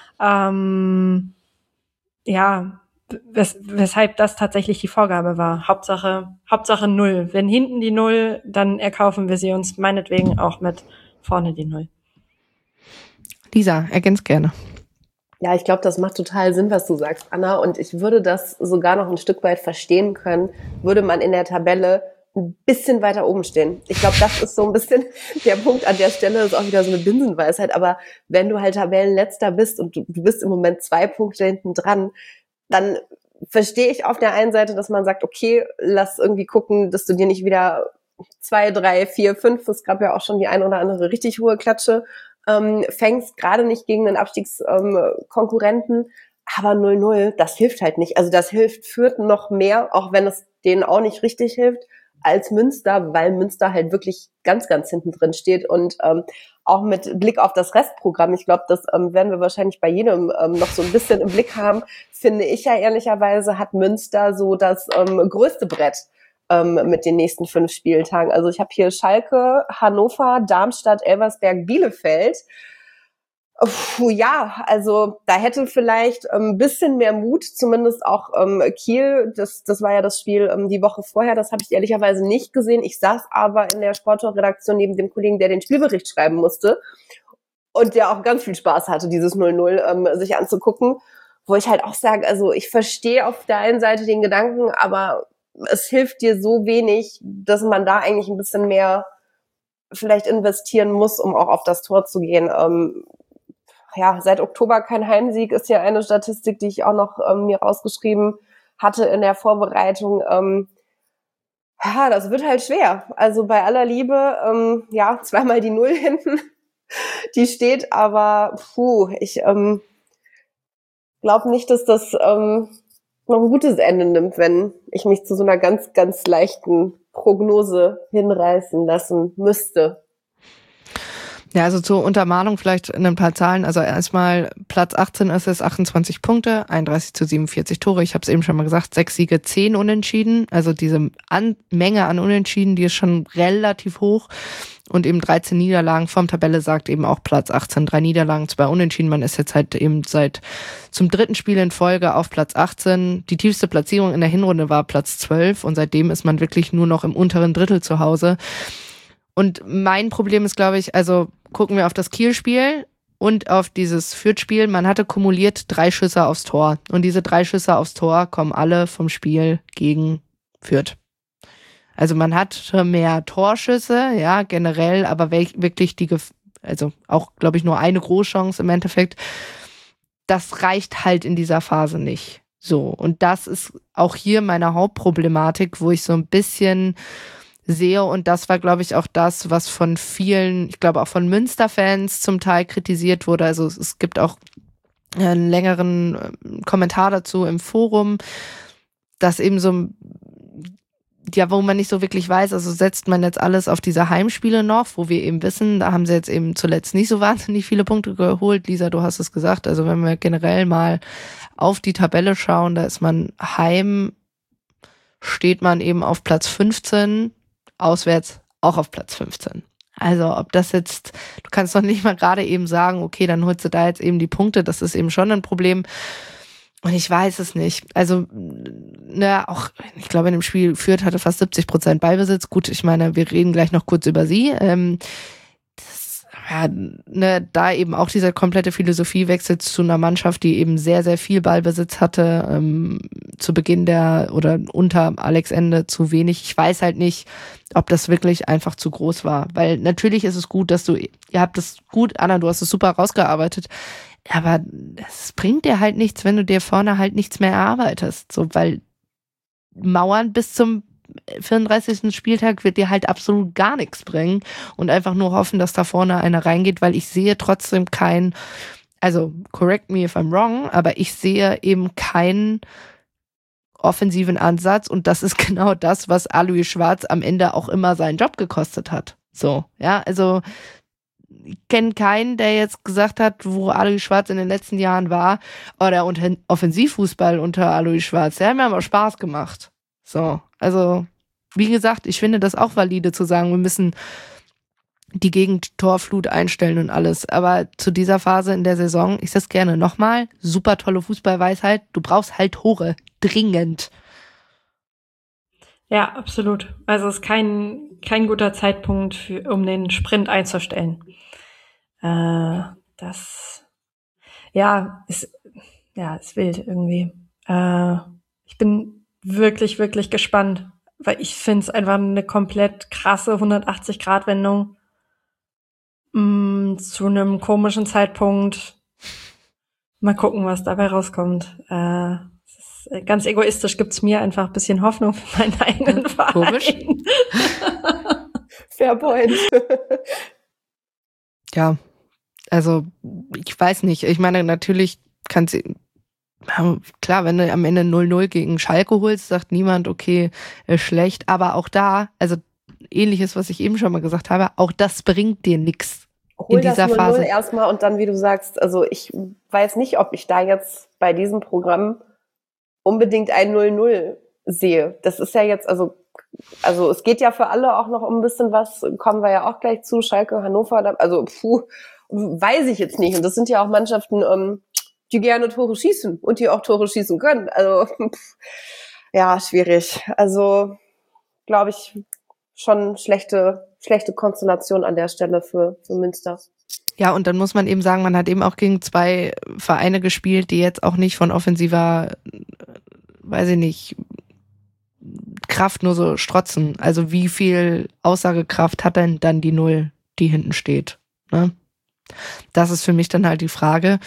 Weshalb das tatsächlich die Vorgabe war. Hauptsache 0. Wenn hinten die 0, dann erkaufen wir sie uns meinetwegen auch mit vorne die 0. Lisa, ergänzt gerne. Ja, ich glaube, das macht total Sinn, was du sagst, Anna. Und ich würde das sogar noch ein Stück weit verstehen können, würde man in der Tabelle ein bisschen weiter oben stehen. Ich glaube, das ist so ein bisschen der Punkt an der Stelle, ist auch wieder so eine Binsenweisheit. Aber wenn du halt Tabellenletzter bist und du bist im Moment 2 Punkte hinten dran, dann verstehe ich auf der einen Seite, dass man sagt, okay, lass irgendwie gucken, dass du dir nicht wieder 2, 3, 4, 5, es gab ja auch schon die ein oder andere richtig hohe Klatsche, fängst, gerade nicht gegen einen Abstiegskonkurrenten, aber 0-0, das hilft halt nicht. Also das hilft Fürth noch mehr, auch wenn es denen auch nicht richtig hilft, als Münster, weil Münster halt wirklich ganz, ganz hinten drin steht und auch mit Blick auf das Restprogramm, ich glaube, das werden wir wahrscheinlich bei jedem noch so ein bisschen im Blick haben, finde ich ja ehrlicherweise, hat Münster so das größte Brett mit den nächsten 5 Spieltagen. Also ich habe hier Schalke, Hannover, Darmstadt, Elversberg, Bielefeld. Ja, also da hätte vielleicht ein bisschen mehr Mut, zumindest auch Kiel, das war ja das Spiel die Woche vorher, das habe ich ehrlicherweise nicht gesehen. Ich saß aber in der Sportredaktion neben dem Kollegen, der den Spielbericht schreiben musste und der auch ganz viel Spaß hatte, dieses 0-0 sich anzugucken, wo ich halt auch sage, also ich verstehe auf der einen Seite den Gedanken, aber es hilft dir so wenig, dass man da eigentlich ein bisschen mehr vielleicht investieren muss, um auch auf das Tor zu gehen. Ja, seit Oktober kein Heimsieg ist ja eine Statistik, die ich auch noch mir rausgeschrieben hatte in der Vorbereitung. Ja, das wird halt schwer. Also bei aller Liebe, ja, 2-mal die 0 hinten, die steht, aber ich glaube nicht, dass das noch ein gutes Ende nimmt, wenn ich mich zu so einer ganz, ganz leichten Prognose hinreißen lassen müsste. Ja, also zur Untermalung vielleicht ein paar Zahlen. Also erstmal Platz 18 ist es, 28 Punkte, 31-47 Tore. Ich habe es eben schon mal gesagt, 6 Siege, 10 Unentschieden. Also diese Menge an Unentschieden, die ist schon relativ hoch. Und eben 13 Niederlagen vom Tabelle sagt eben auch Platz 18. 3 Niederlagen, 2 Unentschieden. Man ist jetzt halt eben zum 3. Spiel in Folge auf Platz 18. Die tiefste Platzierung in der Hinrunde war Platz 12. Und seitdem ist man wirklich nur noch im unteren Drittel zu Hause. Und mein Problem ist, glaube ich, also gucken wir auf das Kiel-Spiel und auf dieses Fürth-Spiel. Man hatte kumuliert 3 Schüsse aufs Tor. Und diese 3 Schüsse aufs Tor kommen alle vom Spiel gegen Fürth. Also man hat mehr Torschüsse, ja, generell, aber wirklich also auch, glaube ich, nur eine Großchance im Endeffekt. Das reicht halt in dieser Phase nicht. So. Und das ist auch hier meine Hauptproblematik, wo ich so ein bisschen sehe, und das war, glaube ich, auch das, was von vielen, ich glaube auch von Münster-Fans zum Teil kritisiert wurde. Also es gibt auch einen längeren Kommentar dazu im Forum, dass eben so ja, wo man nicht so wirklich weiß, also setzt man jetzt alles auf diese Heimspiele noch, wo wir eben wissen, da haben sie jetzt eben zuletzt nicht so wahnsinnig viele Punkte geholt. Lisa, du hast es gesagt, also wenn wir generell mal auf die Tabelle schauen, da ist man heim, steht man eben auf Platz 15, auswärts auch auf Platz 15. Also ob das jetzt, du kannst doch nicht mal gerade eben sagen, okay, dann holst du da jetzt eben die Punkte, das ist eben schon ein Problem. Und ich weiß es nicht. Also, auch, ich glaube, in dem Spiel Fürth hatte fast 70% Ballbesitz. Gut, ich meine, wir reden gleich noch kurz über sie. Da eben auch dieser komplette Philosophiewechsel zu einer Mannschaft, die eben sehr, sehr viel Ballbesitz hatte, zu Beginn oder unter Alex Ende zu wenig. Ich weiß halt nicht, ob das wirklich einfach zu groß war. Weil natürlich ist es gut, ihr habt es gut, Anna, du hast es super rausgearbeitet. Aber es bringt dir halt nichts, wenn du dir vorne halt nichts mehr erarbeitest. So, weil Mauern bis zum 34. Spieltag wird dir halt absolut gar nichts bringen und einfach nur hoffen, dass da vorne einer reingeht, weil ich sehe trotzdem also correct me if I'm wrong, aber ich sehe eben keinen offensiven Ansatz und das ist genau das, was Alois Schwarz am Ende auch immer seinen Job gekostet hat. So, ja, also ich kenne keinen, der jetzt gesagt hat, wo Alois Schwarz in den letzten Jahren war, der Offensivfußball unter Alois Schwarz, der hat mir aber Spaß gemacht. So, also wie gesagt, ich finde das auch valide zu sagen, wir müssen die Gegentorflut einstellen und alles. Aber zu dieser Phase in der Saison, ich sag's gerne nochmal, super tolle Fußballweisheit, du brauchst halt Tore, dringend. Ja, absolut. Also es ist kein guter Zeitpunkt, um den Sprint einzustellen. Das ist wild irgendwie. Ich bin wirklich, wirklich gespannt, weil ich finde es einfach eine komplett krasse 180-Grad-Wendung zu einem komischen Zeitpunkt. Mal gucken, was dabei rauskommt. Ganz egoistisch gibt's mir einfach ein bisschen Hoffnung für meinen eigenen Verein. Komisch. Fair point. Ja, also ich weiß nicht. Ich meine, natürlich klar, wenn du am Ende 0-0 gegen Schalke holst, sagt niemand, okay, schlecht. Aber auch da, also ähnliches, was ich eben schon mal gesagt habe, auch das bringt dir nichts in dieser Phase. Hol das 0-0 erstmal und dann, wie du sagst, also ich weiß nicht, ob ich da jetzt bei diesem Programm unbedingt ein 0-0 sehe. Das ist ja jetzt, also es geht ja für alle auch noch um ein bisschen was, kommen wir ja auch gleich zu, Schalke, Hannover, also weiß ich jetzt nicht. Und das sind ja auch Mannschaften, die gerne Tore schießen und die auch Tore schießen können. Also ja, schwierig. Also glaube ich schon schlechte Konstellation an der Stelle für Münster. Ja, und dann muss man eben sagen, man hat eben auch gegen zwei Vereine gespielt, die jetzt auch nicht von offensiver, weiß ich nicht, Kraft nur so strotzen. Also wie viel Aussagekraft hat denn dann die Null, die hinten steht? Ne? Das ist für mich dann halt die Frage.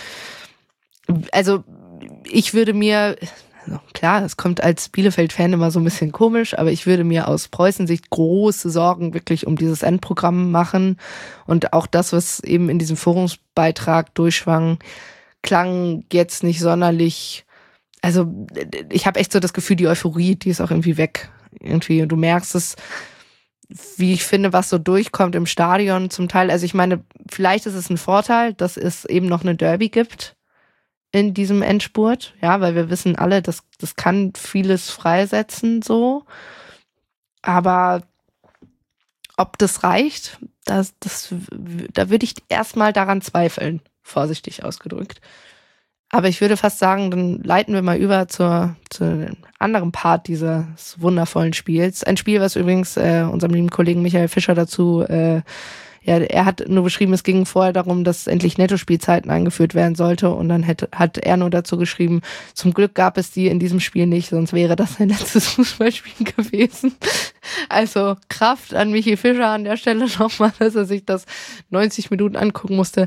Also ich würde mir, klar, es kommt als Bielefeld-Fan immer so ein bisschen komisch, aber ich würde mir aus Preußen-Sicht große Sorgen wirklich um dieses Endprogramm machen. Und auch das, was eben in diesem Forumsbeitrag durchschwang, klang jetzt nicht sonderlich, also ich habe echt so das Gefühl, die Euphorie, die ist auch irgendwie weg. Irgendwie. Und du merkst es, wie ich finde, was so durchkommt im Stadion zum Teil. Also ich meine, vielleicht ist es ein Vorteil, dass es eben noch eine Derby gibt in diesem Endspurt, ja, weil wir wissen alle, das kann vieles freisetzen, aber ob das reicht, da würde ich erstmal daran zweifeln, vorsichtig ausgedrückt. Aber ich würde fast sagen, dann leiten wir mal über zu dem anderen Part dieses wundervollen Spiels. Ein Spiel, was übrigens unserem lieben Kollegen Michael Fischer dazu er hat nur beschrieben, es ging vorher darum, dass endlich Nettospielzeiten eingeführt werden sollte und dann hat er nur dazu geschrieben, zum Glück gab es die in diesem Spiel nicht, sonst wäre das sein letztes Fußballspiel gewesen. Also Kraft an Michi Fischer an der Stelle nochmal, dass er sich das 90 Minuten angucken musste.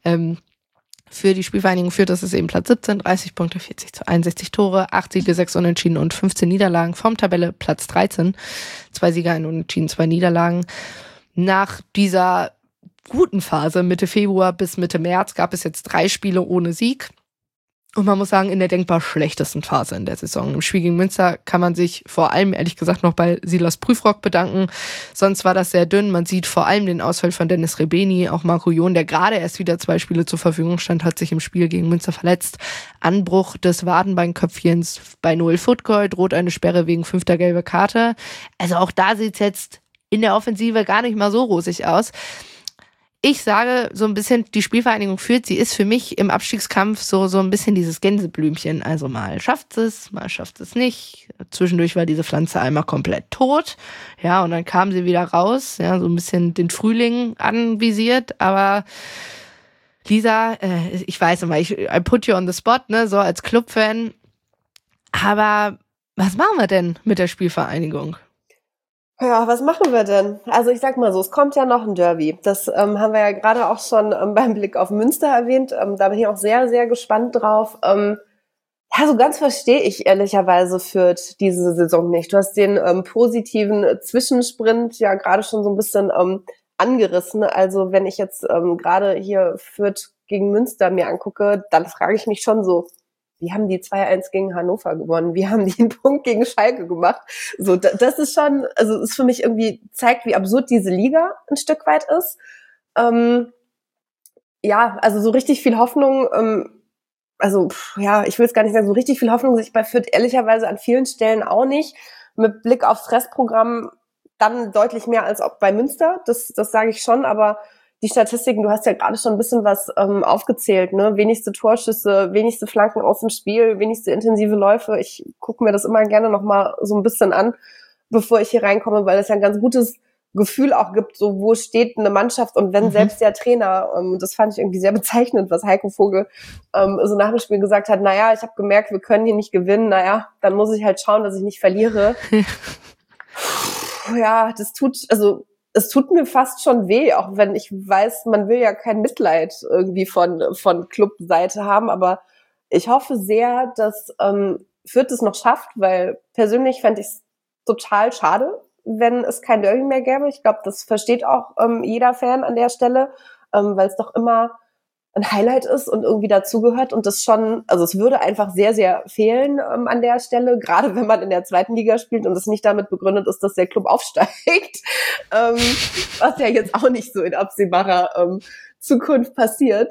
Für die Spielvereinigung Fürth, das ist eben Platz 17, 30 Punkte, 40-61 Tore, 8 Siege, 6 Unentschieden und 15 Niederlagen. Vom Tabelle Platz 13, 2 Sieger, 1 Unentschieden, 2 Niederlagen. Nach dieser guten Phase Mitte Februar bis Mitte März gab es jetzt 3 Spiele ohne Sieg. Und man muss sagen, in der denkbar schlechtesten Phase in der Saison. Im Spiel gegen Münster kann man sich vor allem, ehrlich gesagt, noch bei Silas Prüfrock bedanken. Sonst war das sehr dünn. Man sieht vor allem den Ausfall von Dennis Rebeni. Auch Marco Jon, der gerade erst wieder 2 Spiele zur Verfügung stand, hat sich im Spiel gegen Münster verletzt. Anbruch des Wadenbeinköpfchens bei Noel Futgoy, droht eine Sperre wegen 5. gelbe Karte. Also auch da sieht's jetzt in der Offensive gar nicht mal so rosig aus. Ich sage so ein bisschen, die Spielvereinigung Fürth, sie ist für mich im Abstiegskampf so ein bisschen dieses Gänseblümchen. Also mal schafft es, mal schafft es nicht. Zwischendurch war diese Pflanze einmal komplett tot. Ja, und dann kam sie wieder raus. Ja, so ein bisschen den Frühling anvisiert. Aber Lisa, ich weiß immer, I put you on the spot, ne, so als Clubfan. Aber was machen wir denn mit der Spielvereinigung? Ja, was machen wir denn? Also ich sag mal so, es kommt ja noch ein Derby. Das haben wir ja gerade auch schon beim Blick auf Münster erwähnt. Da bin ich auch sehr, sehr gespannt drauf. Ja, so ganz verstehe ich ehrlicherweise Fürth diese Saison nicht. Du hast den positiven Zwischensprint ja gerade schon so ein bisschen angerissen. Also wenn ich jetzt gerade hier Fürth gegen Münster mir angucke, dann frage ich mich schon so, wie haben die 2-1 gegen Hannover gewonnen? Wie haben die einen Punkt gegen Schalke gemacht? So, das ist schon, also ist für mich irgendwie, zeigt, wie absurd diese Liga ein Stück weit ist. Ja, also so richtig viel Hoffnung, ich will es gar nicht sagen, so richtig viel Hoffnung sich bei Fürth ehrlicherweise an vielen Stellen auch nicht. Mit Blick aufs Restprogramm dann deutlich mehr als auch bei Münster, das sage ich schon, aber die Statistiken, du hast ja gerade schon ein bisschen was aufgezählt, ne? Wenigste Torschüsse, wenigste Flanken aus dem Spiel, wenigste intensive Läufe. Ich gucke mir das immer gerne noch mal so ein bisschen an, bevor ich hier reinkomme, weil es ja ein ganz gutes Gefühl auch gibt, so wo steht eine Mannschaft und wenn selbst der Trainer, das fand ich irgendwie sehr bezeichnend, was Heiko Vogel so nach dem Spiel gesagt hat, naja, ich habe gemerkt, wir können hier nicht gewinnen, naja, dann muss ich halt schauen, dass ich nicht verliere. Ja, es tut mir fast schon weh, auch wenn ich weiß, man will ja kein Mitleid irgendwie von Clubseite haben, aber ich hoffe sehr, dass Fürth es noch schafft, weil persönlich fände ich es total schade, wenn es kein Derby mehr gäbe. Ich glaube, das versteht auch jeder Fan an der Stelle, weil es doch immer ein Highlight ist und irgendwie dazugehört und das schon, also es würde einfach sehr, sehr fehlen an der Stelle, gerade wenn man in der 2. Liga spielt und es nicht damit begründet ist, dass der Club aufsteigt, was ja jetzt auch nicht so in absehbarer Zukunft passiert.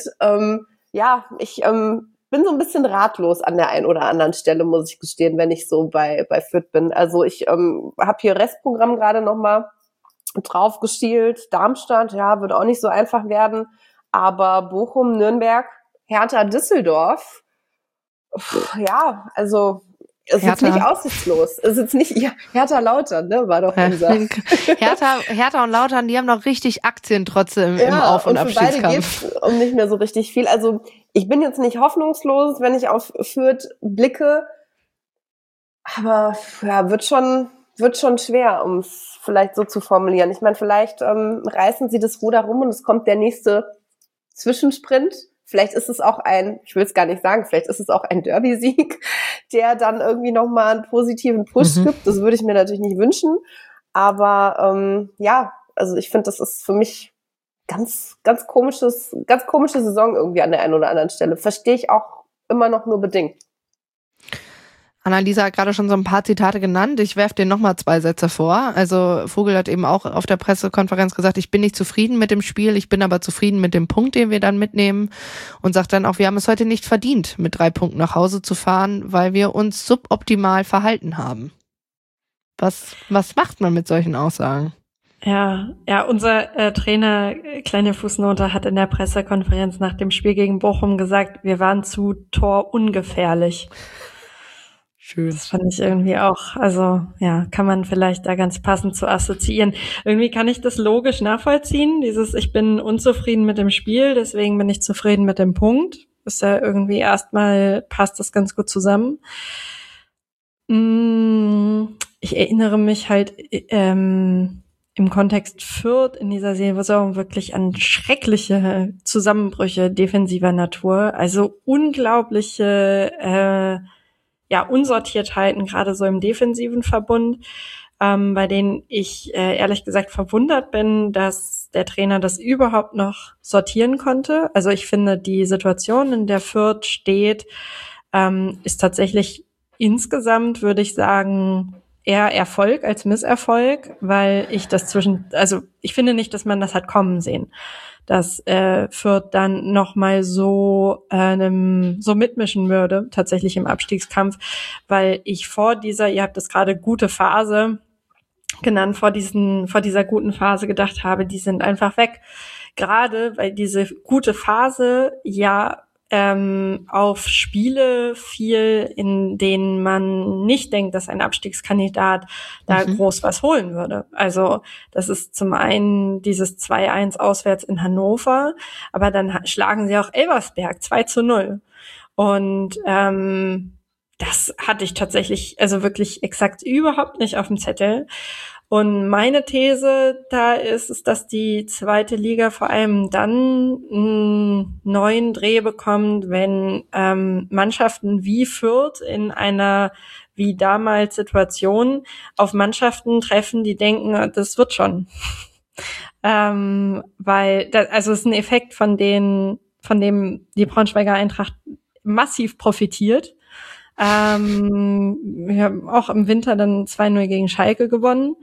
Ich bin so ein bisschen ratlos an der einen oder anderen Stelle, muss ich gestehen, wenn ich so bei Fürth bin. Also ich habe hier Restprogramm gerade nochmal drauf geschielt. Darmstadt, ja, wird auch nicht so einfach werden. Aber Bochum, Nürnberg, Hertha, Düsseldorf, ja, also es ist jetzt nicht aussichtslos. Es ist jetzt nicht, ja, Hertha Lautern, ne, war doch unser. Hertha und Lautern, die haben noch richtig Aktien trotzdem im Auf- und Abstiegskampf. Für beide geht's um nicht mehr so richtig viel. Also ich bin jetzt nicht hoffnungslos, wenn ich auf Fürth blicke, aber ja, wird schon schwer, um es vielleicht so zu formulieren. Ich meine, vielleicht reißen sie das Ruder rum und es kommt der nächste Zwischensprint. Vielleicht ist es auch ich will es gar nicht sagen, vielleicht ist es auch ein Derby-Sieg, der dann irgendwie nochmal einen positiven Push gibt. Das würde ich mir natürlich nicht wünschen. Aber also ich finde, das ist für mich ganz komische Saison irgendwie an der einen oder anderen Stelle. Verstehe ich auch immer noch nur bedingt. Annalisa hat gerade schon so ein paar Zitate genannt. Ich werfe dir nochmal 2 Sätze vor. Also Vogel hat eben auch auf der Pressekonferenz gesagt, ich bin nicht zufrieden mit dem Spiel, ich bin aber zufrieden mit dem Punkt, den wir dann mitnehmen. Und sagt dann auch, wir haben es heute nicht verdient, mit 3 Punkten nach Hause zu fahren, weil wir uns suboptimal verhalten haben. Was macht man mit solchen Aussagen? Ja, unser Trainer, kleine Fußnote, hat in der Pressekonferenz nach dem Spiel gegen Bochum gesagt, wir waren zu torungefährlich. Schön. Das fand ich irgendwie auch, also ja, kann man vielleicht da ganz passend zu assoziieren. Irgendwie kann ich das logisch nachvollziehen, ich bin unzufrieden mit dem Spiel, deswegen bin ich zufrieden mit dem Punkt. Ist ja irgendwie erstmal, passt das ganz gut zusammen. Ich erinnere mich halt im Kontext Fürth in dieser Saison wirklich an schreckliche Zusammenbrüche defensiver Natur, also unglaubliche Unsortiertheiten, gerade so im defensiven Verbund, bei denen ich ehrlich gesagt verwundert bin, dass der Trainer das überhaupt noch sortieren konnte. Also ich finde, die Situation, in der Fürth steht, ist tatsächlich insgesamt, würde ich sagen, eher Erfolg als Misserfolg, weil ich ich finde nicht, dass man das hat kommen sehen, dass Fürth dann nochmal so mitmischen würde, tatsächlich im Abstiegskampf, weil ich vor dieser, ihr habt es gerade gute Phase genannt, vor dieser guten Phase gedacht habe, die sind einfach weg. Gerade weil diese gute Phase ja auf Spiele fiel, in denen man nicht denkt, dass ein Abstiegskandidat da groß was holen würde. Also das ist zum einen dieses 2-1 auswärts in Hannover, aber dann schlagen sie auch Elversberg 2-0. Und das hatte ich tatsächlich also wirklich exakt überhaupt nicht auf dem Zettel. Und meine These da ist, dass die zweite Liga vor allem dann einen neuen Dreh bekommt, wenn Mannschaften wie Fürth in einer wie damals Situation auf Mannschaften treffen, die denken, das wird schon. Weil es ist ein Effekt, von dem die Braunschweiger Eintracht massiv profitiert. Wir haben auch im Winter dann 2-0 gegen Schalke gewonnen,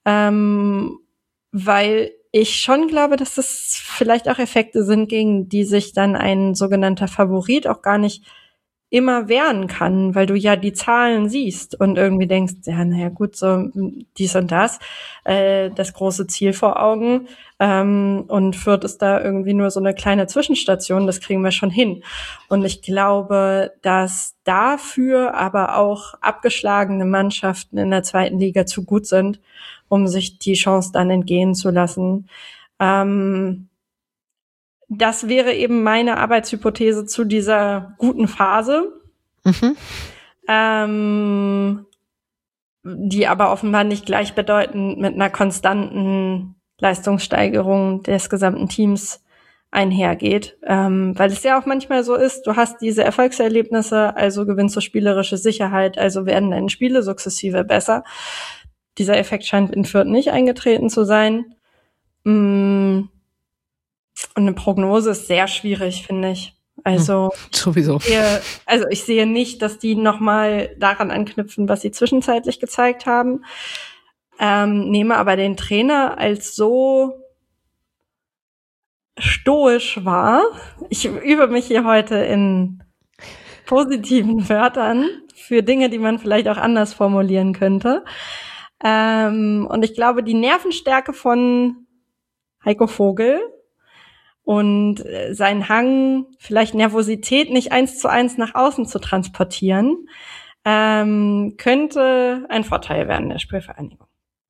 weil ich schon glaube, dass das vielleicht auch Effekte sind, gegen die sich dann ein sogenannter Favorit auch gar nicht immer wehren kann, weil du ja die Zahlen siehst und irgendwie denkst, ja, naja gut, so dies und das große Ziel vor Augen, und Fürth ist da irgendwie nur so eine kleine Zwischenstation, das kriegen wir schon hin. Und ich glaube, dass dafür aber auch abgeschlagene Mannschaften in der zweiten Liga zu gut sind, um sich die Chance dann entgehen zu lassen. Das wäre eben meine Arbeitshypothese zu dieser guten Phase, die aber offenbar nicht gleichbedeutend mit einer konstanten Leistungssteigerung des gesamten Teams einhergeht, weil es ja auch manchmal so ist, du hast diese Erfolgserlebnisse, also gewinnst du spielerische Sicherheit, also werden deine Spiele sukzessive besser. Dieser Effekt scheint in Fürth nicht eingetreten zu sein. Und eine Prognose ist sehr schwierig, finde ich. Also sowieso. Ich sehe nicht, dass die nochmal daran anknüpfen, was sie zwischenzeitlich gezeigt haben. Nehme aber den Trainer als so stoisch wahr. Ich übe mich hier heute in positiven Wörtern für Dinge, die man vielleicht auch anders formulieren könnte. Und ich glaube, die Nervenstärke von Heiko Vogel und sein Hang, vielleicht Nervosität nicht 1:1 nach außen zu transportieren, könnte ein Vorteil werden der Spielvereinigung.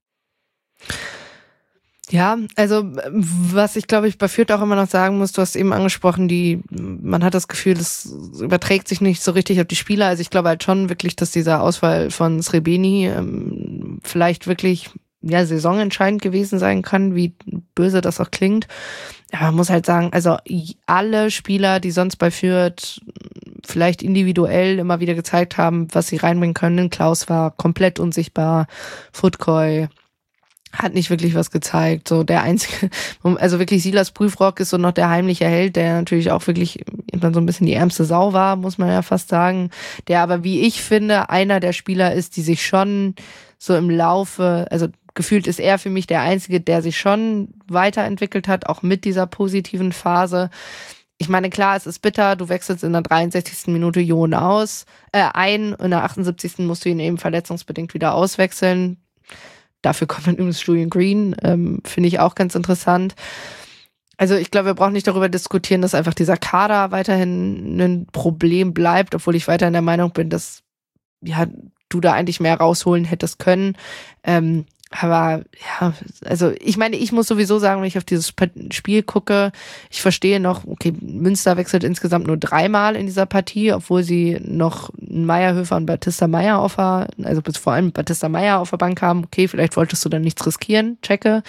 Ja, also was ich glaube ich bei Fürth auch immer noch sagen muss, du hast eben angesprochen, man hat das Gefühl, das überträgt sich nicht so richtig auf die Spieler. Also ich glaube halt schon wirklich, dass dieser Ausfall von Srebeni vielleicht wirklich saisonentscheidend gewesen sein kann, wie böse das auch klingt. Aber man muss halt sagen, also alle Spieler, die sonst bei Fürth vielleicht individuell immer wieder gezeigt haben, was sie reinbringen können. Klaus war komplett unsichtbar, Futkoi hat nicht wirklich was gezeigt. So der einzige, also wirklich Silas Prüfrock ist so noch der heimliche Held, der natürlich auch wirklich dann so ein bisschen die ärmste Sau war, muss man ja fast sagen. Der aber, wie ich finde, einer der Spieler ist, die sich schon so im Laufe, also gefühlt ist er für mich der Einzige, der sich schon weiterentwickelt hat, auch mit dieser positiven Phase. Ich meine, klar, es ist bitter, du wechselst in der 63. Minute Jon ein, in der 78. musst du ihn eben verletzungsbedingt wieder auswechseln. Dafür kommt dann übrigens Julian Green, finde ich auch ganz interessant. Also ich glaube, wir brauchen nicht darüber diskutieren, dass einfach dieser Kader weiterhin ein Problem bleibt, obwohl ich weiterhin der Meinung bin, dass du da eigentlich mehr rausholen hättest können. Aber ja, also ich meine, ich muss sowieso sagen, wenn ich auf dieses Spiel gucke, ich verstehe noch, okay, Münster wechselt insgesamt nur 3-mal in dieser Partie, obwohl sie noch Meyerhöfer und Batista Meyer vor allem Batista Meyer auf der Bank haben. Okay, vielleicht wolltest du dann nichts riskieren, checke.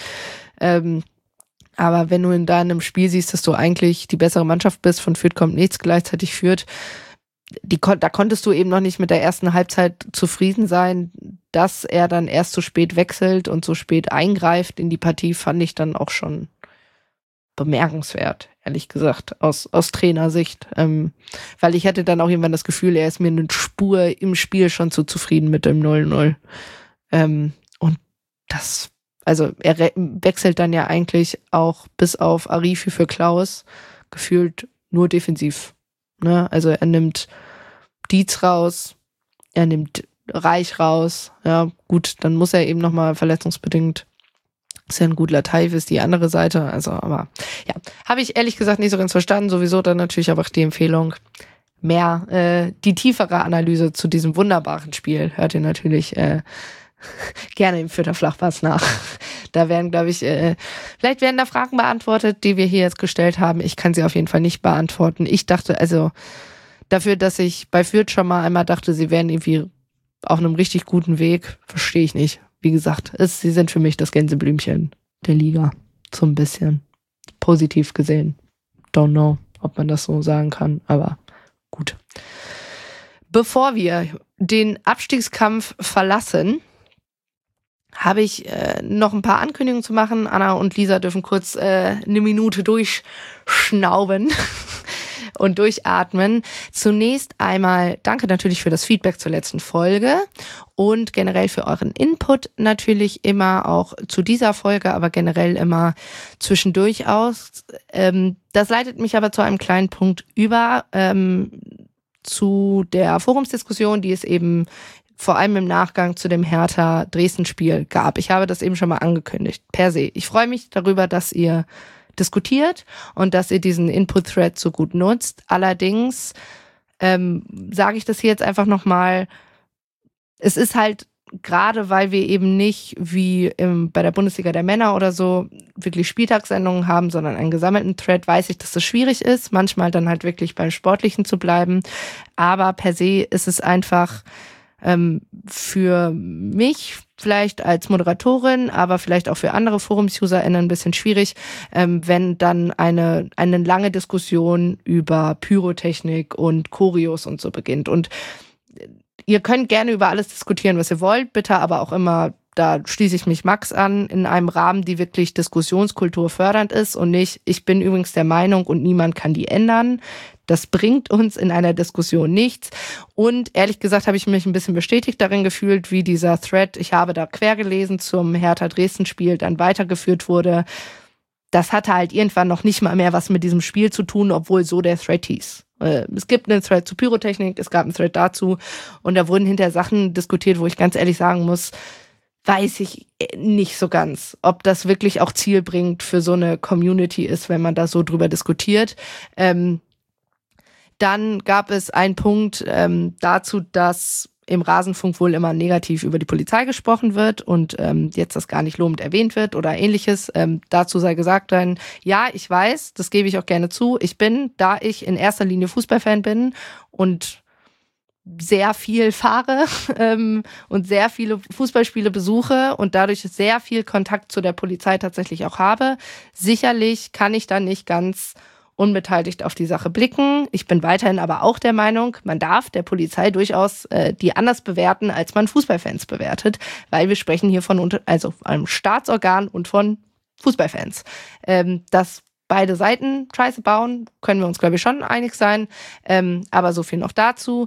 Aber wenn du in einem Spiel siehst, dass du eigentlich die bessere Mannschaft bist, von Fürth kommt nichts, gleichzeitig Fürth, da konntest du eben noch nicht mit der ersten Halbzeit zufrieden sein. Dass er dann erst so spät wechselt und so spät eingreift in die Partie, fand ich dann auch schon bemerkenswert, ehrlich gesagt, aus Trainersicht. Weil ich hatte dann auch irgendwann das Gefühl, er ist mir eine Spur im Spiel schon zu zufrieden mit dem 0-0. Und das, also er wechselt dann ja eigentlich auch bis auf Arifi für Klaus gefühlt nur defensiv. Ne? Also er nimmt Dietz raus, er nimmt Reich raus. Ja, gut, dann muss er eben nochmal verletzungsbedingt. Ist ja ein gut Lateif, ist die andere Seite. Also, aber ja, habe ich ehrlich gesagt nicht so ganz verstanden. Sowieso dann natürlich aber auch die Empfehlung, mehr die tiefere Analyse zu diesem wunderbaren Spiel hört ihr natürlich gerne im Fürther Flachpass nach. Da werden, glaube ich, vielleicht werden da Fragen beantwortet, die wir hier jetzt gestellt haben. Ich kann sie auf jeden Fall nicht beantworten. Ich dachte, also dafür, dass ich bei Fürth schon mal einmal dachte, sie wären irgendwie auf einem richtig guten Weg, verstehe ich nicht. Wie gesagt, sie sind für mich das Gänseblümchen der Liga. So ein bisschen positiv gesehen. Don't know, ob man das so sagen kann, aber gut. Bevor wir den Abstiegskampf verlassen, habe ich noch ein paar Ankündigungen zu machen. Anna und Lisa dürfen kurz eine Minute durchschnauben und durchatmen. Zunächst einmal danke natürlich für das Feedback zur letzten Folge und generell für euren Input natürlich immer auch zu dieser Folge, aber generell immer zwischendurch aus. Das leitet mich aber zu einem kleinen Punkt über, zu der Forumsdiskussion, die es eben vor allem im Nachgang zu dem Hertha-Dresden-Spiel gab. Ich habe das eben schon mal angekündigt, per se. Ich freue mich darüber, dass ihr diskutiert und dass ihr diesen Input-Thread so gut nutzt. Allerdings sage ich das hier jetzt einfach nochmal, es ist halt, gerade weil wir eben nicht wie bei der Bundesliga der Männer oder so wirklich Spieltagssendungen haben, sondern einen gesammelten Thread, weiß ich, dass das schwierig ist, manchmal dann halt wirklich beim Sportlichen zu bleiben. Aber per se ist es einfach für mich vielleicht als Moderatorin, aber vielleicht auch für andere Forums-UserInnen ein bisschen schwierig, wenn dann eine lange Diskussion über Pyrotechnik und Choreos und so beginnt. Und ihr könnt gerne über alles diskutieren, was ihr wollt, bitte aber auch immer, da schließe ich mich Max an, in einem Rahmen, die wirklich Diskussionskultur fördernd ist und nicht, ich bin übrigens der Meinung und niemand kann die ändern. Das bringt uns in einer Diskussion nichts. Und ehrlich gesagt habe ich mich ein bisschen bestätigt darin gefühlt, wie dieser Thread, ich habe da quer gelesen, zum Hertha-Dresden-Spiel dann weitergeführt wurde. Das hatte halt irgendwann noch nicht mal mehr was mit diesem Spiel zu tun, obwohl so der Thread hieß. Es gibt einen Thread zu Pyrotechnik, es gab einen Thread dazu und da wurden hinterher Sachen diskutiert, wo ich ganz ehrlich sagen muss, weiß ich nicht so ganz, ob das wirklich auch zielbringend für so eine Community ist, wenn man da so drüber diskutiert. Dann gab es einen Punkt dazu, dass im Rasenfunk wohl immer negativ über die Polizei gesprochen wird und jetzt das gar nicht lobend erwähnt wird oder ähnliches. Dazu sei gesagt dann, ja, ich weiß, das gebe ich auch gerne zu. Ich bin, da ich in erster Linie Fußballfan bin und sehr viel fahre und sehr viele Fußballspiele besuche und dadurch sehr viel Kontakt zu der Polizei tatsächlich auch habe. Sicherlich kann ich da nicht ganz unbeteiligt auf die Sache blicken. Ich bin weiterhin aber auch der Meinung, man darf der Polizei durchaus die anders bewerten, als man Fußballfans bewertet, weil wir sprechen hier von einem Staatsorgan und von Fußballfans. Dass beide Seiten Scheiße bauen, können wir uns, glaube ich, schon einig sein. Aber so viel noch dazu.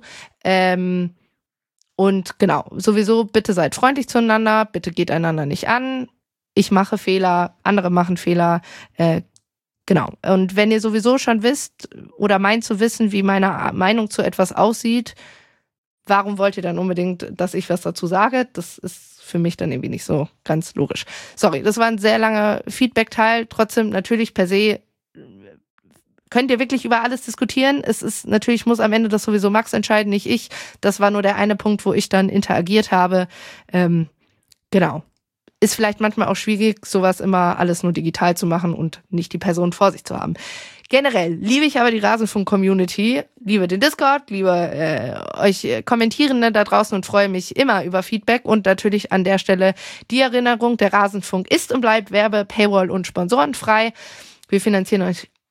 Und genau, sowieso bitte seid freundlich zueinander, bitte geht einander nicht an. Ich mache Fehler, andere machen Fehler. Genau. Und wenn ihr sowieso schon wisst oder meint zu wissen, wie meine Meinung zu etwas aussieht, warum wollt ihr dann unbedingt, dass ich was dazu sage? Das ist für mich dann irgendwie nicht so ganz logisch. Sorry, das war ein sehr langer Feedback-Teil. Trotzdem natürlich per se könnt ihr wirklich über alles diskutieren. Es ist natürlich, muss am Ende das sowieso Max entscheiden, nicht ich. Das war nur der eine Punkt, wo ich dann interagiert habe. Genau. Ist vielleicht manchmal auch schwierig, sowas immer alles nur digital zu machen und nicht die Person vor sich zu haben. Generell liebe ich aber die Rasenfunk-Community, liebe den Discord, liebe euch Kommentierende da draußen und freue mich immer über Feedback und natürlich an der Stelle die Erinnerung, der Rasenfunk ist und bleibt Werbe-, Paywall- und sponsorenfrei. Wir finanzieren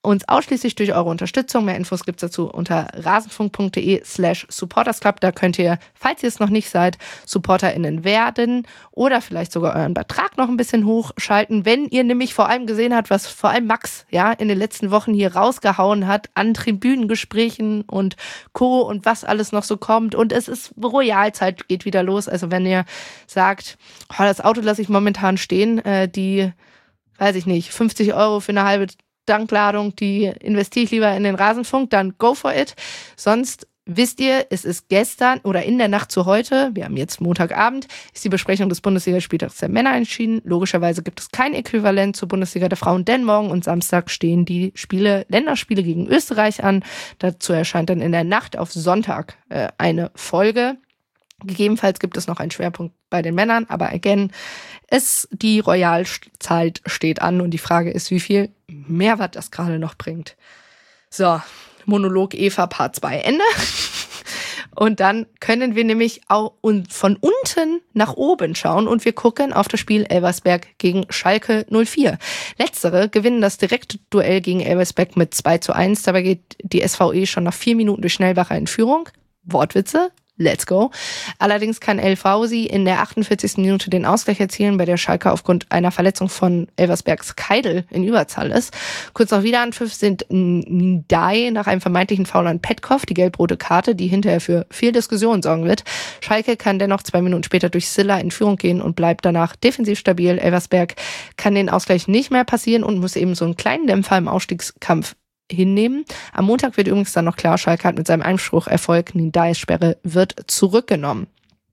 uns ausschließlich durch eure Unterstützung. Mehr Infos gibt's dazu unter rasenfunk.de/supportersclub. Da könnt ihr, falls ihr es noch nicht seid, SupporterInnen werden oder vielleicht sogar euren Betrag noch ein bisschen hochschalten. Wenn ihr nämlich vor allem gesehen habt, was vor allem Max in den letzten Wochen hier rausgehauen hat an Tribünengesprächen und Co. und was alles noch so kommt. Und es ist Royalzeit, geht wieder los. Also wenn ihr sagt, das Auto lasse ich momentan stehen, die, weiß ich nicht, 50 € für eine halbe Tankladung, die investiere ich lieber in den Rasenfunk, dann go for it. Sonst wisst ihr, es ist gestern oder in der Nacht zu heute, wir haben jetzt Montagabend, ist die Besprechung des Bundesligaspieltags der Männer entschieden. Logischerweise gibt es kein Äquivalent zur Bundesliga der Frauen, denn morgen und Samstag stehen die Länderspiele gegen Österreich an. Dazu erscheint dann in der Nacht auf Sonntag eine Folge. Gegebenenfalls gibt es noch einen Schwerpunkt bei den Männern, aber again, die Royalzeit steht an und die Frage ist, wie viel Mehrwert das gerade noch bringt. So, Monolog Eva Part 2 Ende. Und dann können wir nämlich auch von unten nach oben schauen und wir gucken auf das Spiel Elversberg gegen Schalke 04. Letztere gewinnen das direkte Duell gegen Elversberg mit 2:1. Dabei geht die SVE schon nach 4 Minuten durch Schnellbacher in Führung. Wortwitze. Let's go. Allerdings kann El Fausi in der 48. Minute den Ausgleich erzielen, bei der Schalke aufgrund einer Verletzung von Elversbergs Keidel in Überzahl ist. Kurz nach Wiederanpfiff sind Ndai nach einem vermeintlichen Foul an Petkov, die gelb-rote Karte, die hinterher für viel Diskussion sorgen wird. Schalke kann dennoch 2 Minuten später durch Silla in Führung gehen und bleibt danach defensiv stabil. Elversberg kann den Ausgleich nicht mehr passieren und muss eben so einen kleinen Dämpfer im Ausstiegskampf hinnehmen. Am Montag wird übrigens dann noch klar, Schalke hat mit seinem Einspruch Erfolg, Ndais Sperre wird zurückgenommen.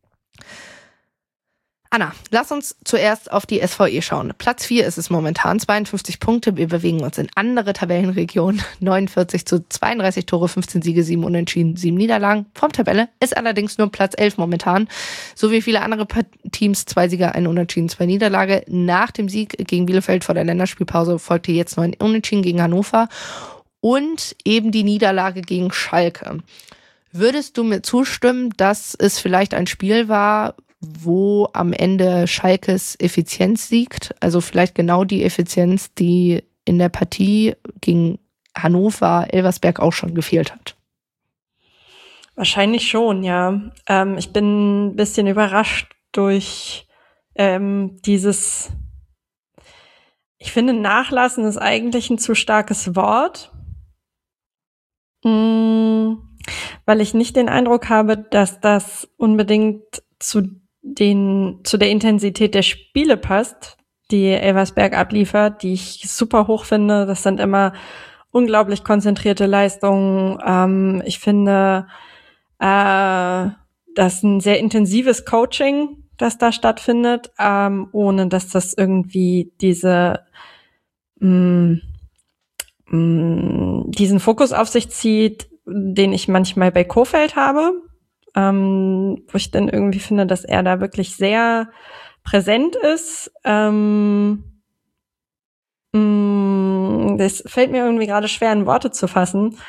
Anna, lass uns zuerst auf die SVE schauen. Platz 4 ist es momentan, 52 Punkte. Wir bewegen uns in andere Tabellenregionen. 49:32 Tore, 15 Siege, 7 Unentschieden, 7 Niederlagen. Formtabelle ist allerdings nur Platz 11 momentan. So wie viele andere Teams, 2 Siege, 1 Unentschieden, 2 Niederlage. Nach dem Sieg gegen Bielefeld vor der Länderspielpause folgte jetzt noch ein Unentschieden gegen Hannover. Und eben die Niederlage gegen Schalke. Würdest du mir zustimmen, dass es vielleicht ein Spiel war, wo am Ende Schalkes Effizienz siegt? Also vielleicht genau die Effizienz, die in der Partie gegen Hannover, Elversberg auch schon gefehlt hat. Wahrscheinlich schon, ja. Ich bin ein bisschen überrascht durch dieses, ich finde, Nachlassen ist eigentlich ein zu starkes Wort. Weil ich nicht den Eindruck habe, dass das unbedingt zu der Intensität der Spiele passt, die Elversberg abliefert, die ich super hoch finde. Das sind immer unglaublich konzentrierte Leistungen. Ich finde, das ist ein sehr intensives Coaching, das da stattfindet, ohne dass das irgendwie diesen Fokus auf sich zieht, den ich manchmal bei Kohfeldt habe, wo ich dann irgendwie finde, dass er da wirklich sehr präsent ist. Das fällt mir irgendwie gerade schwer in Worte zu fassen.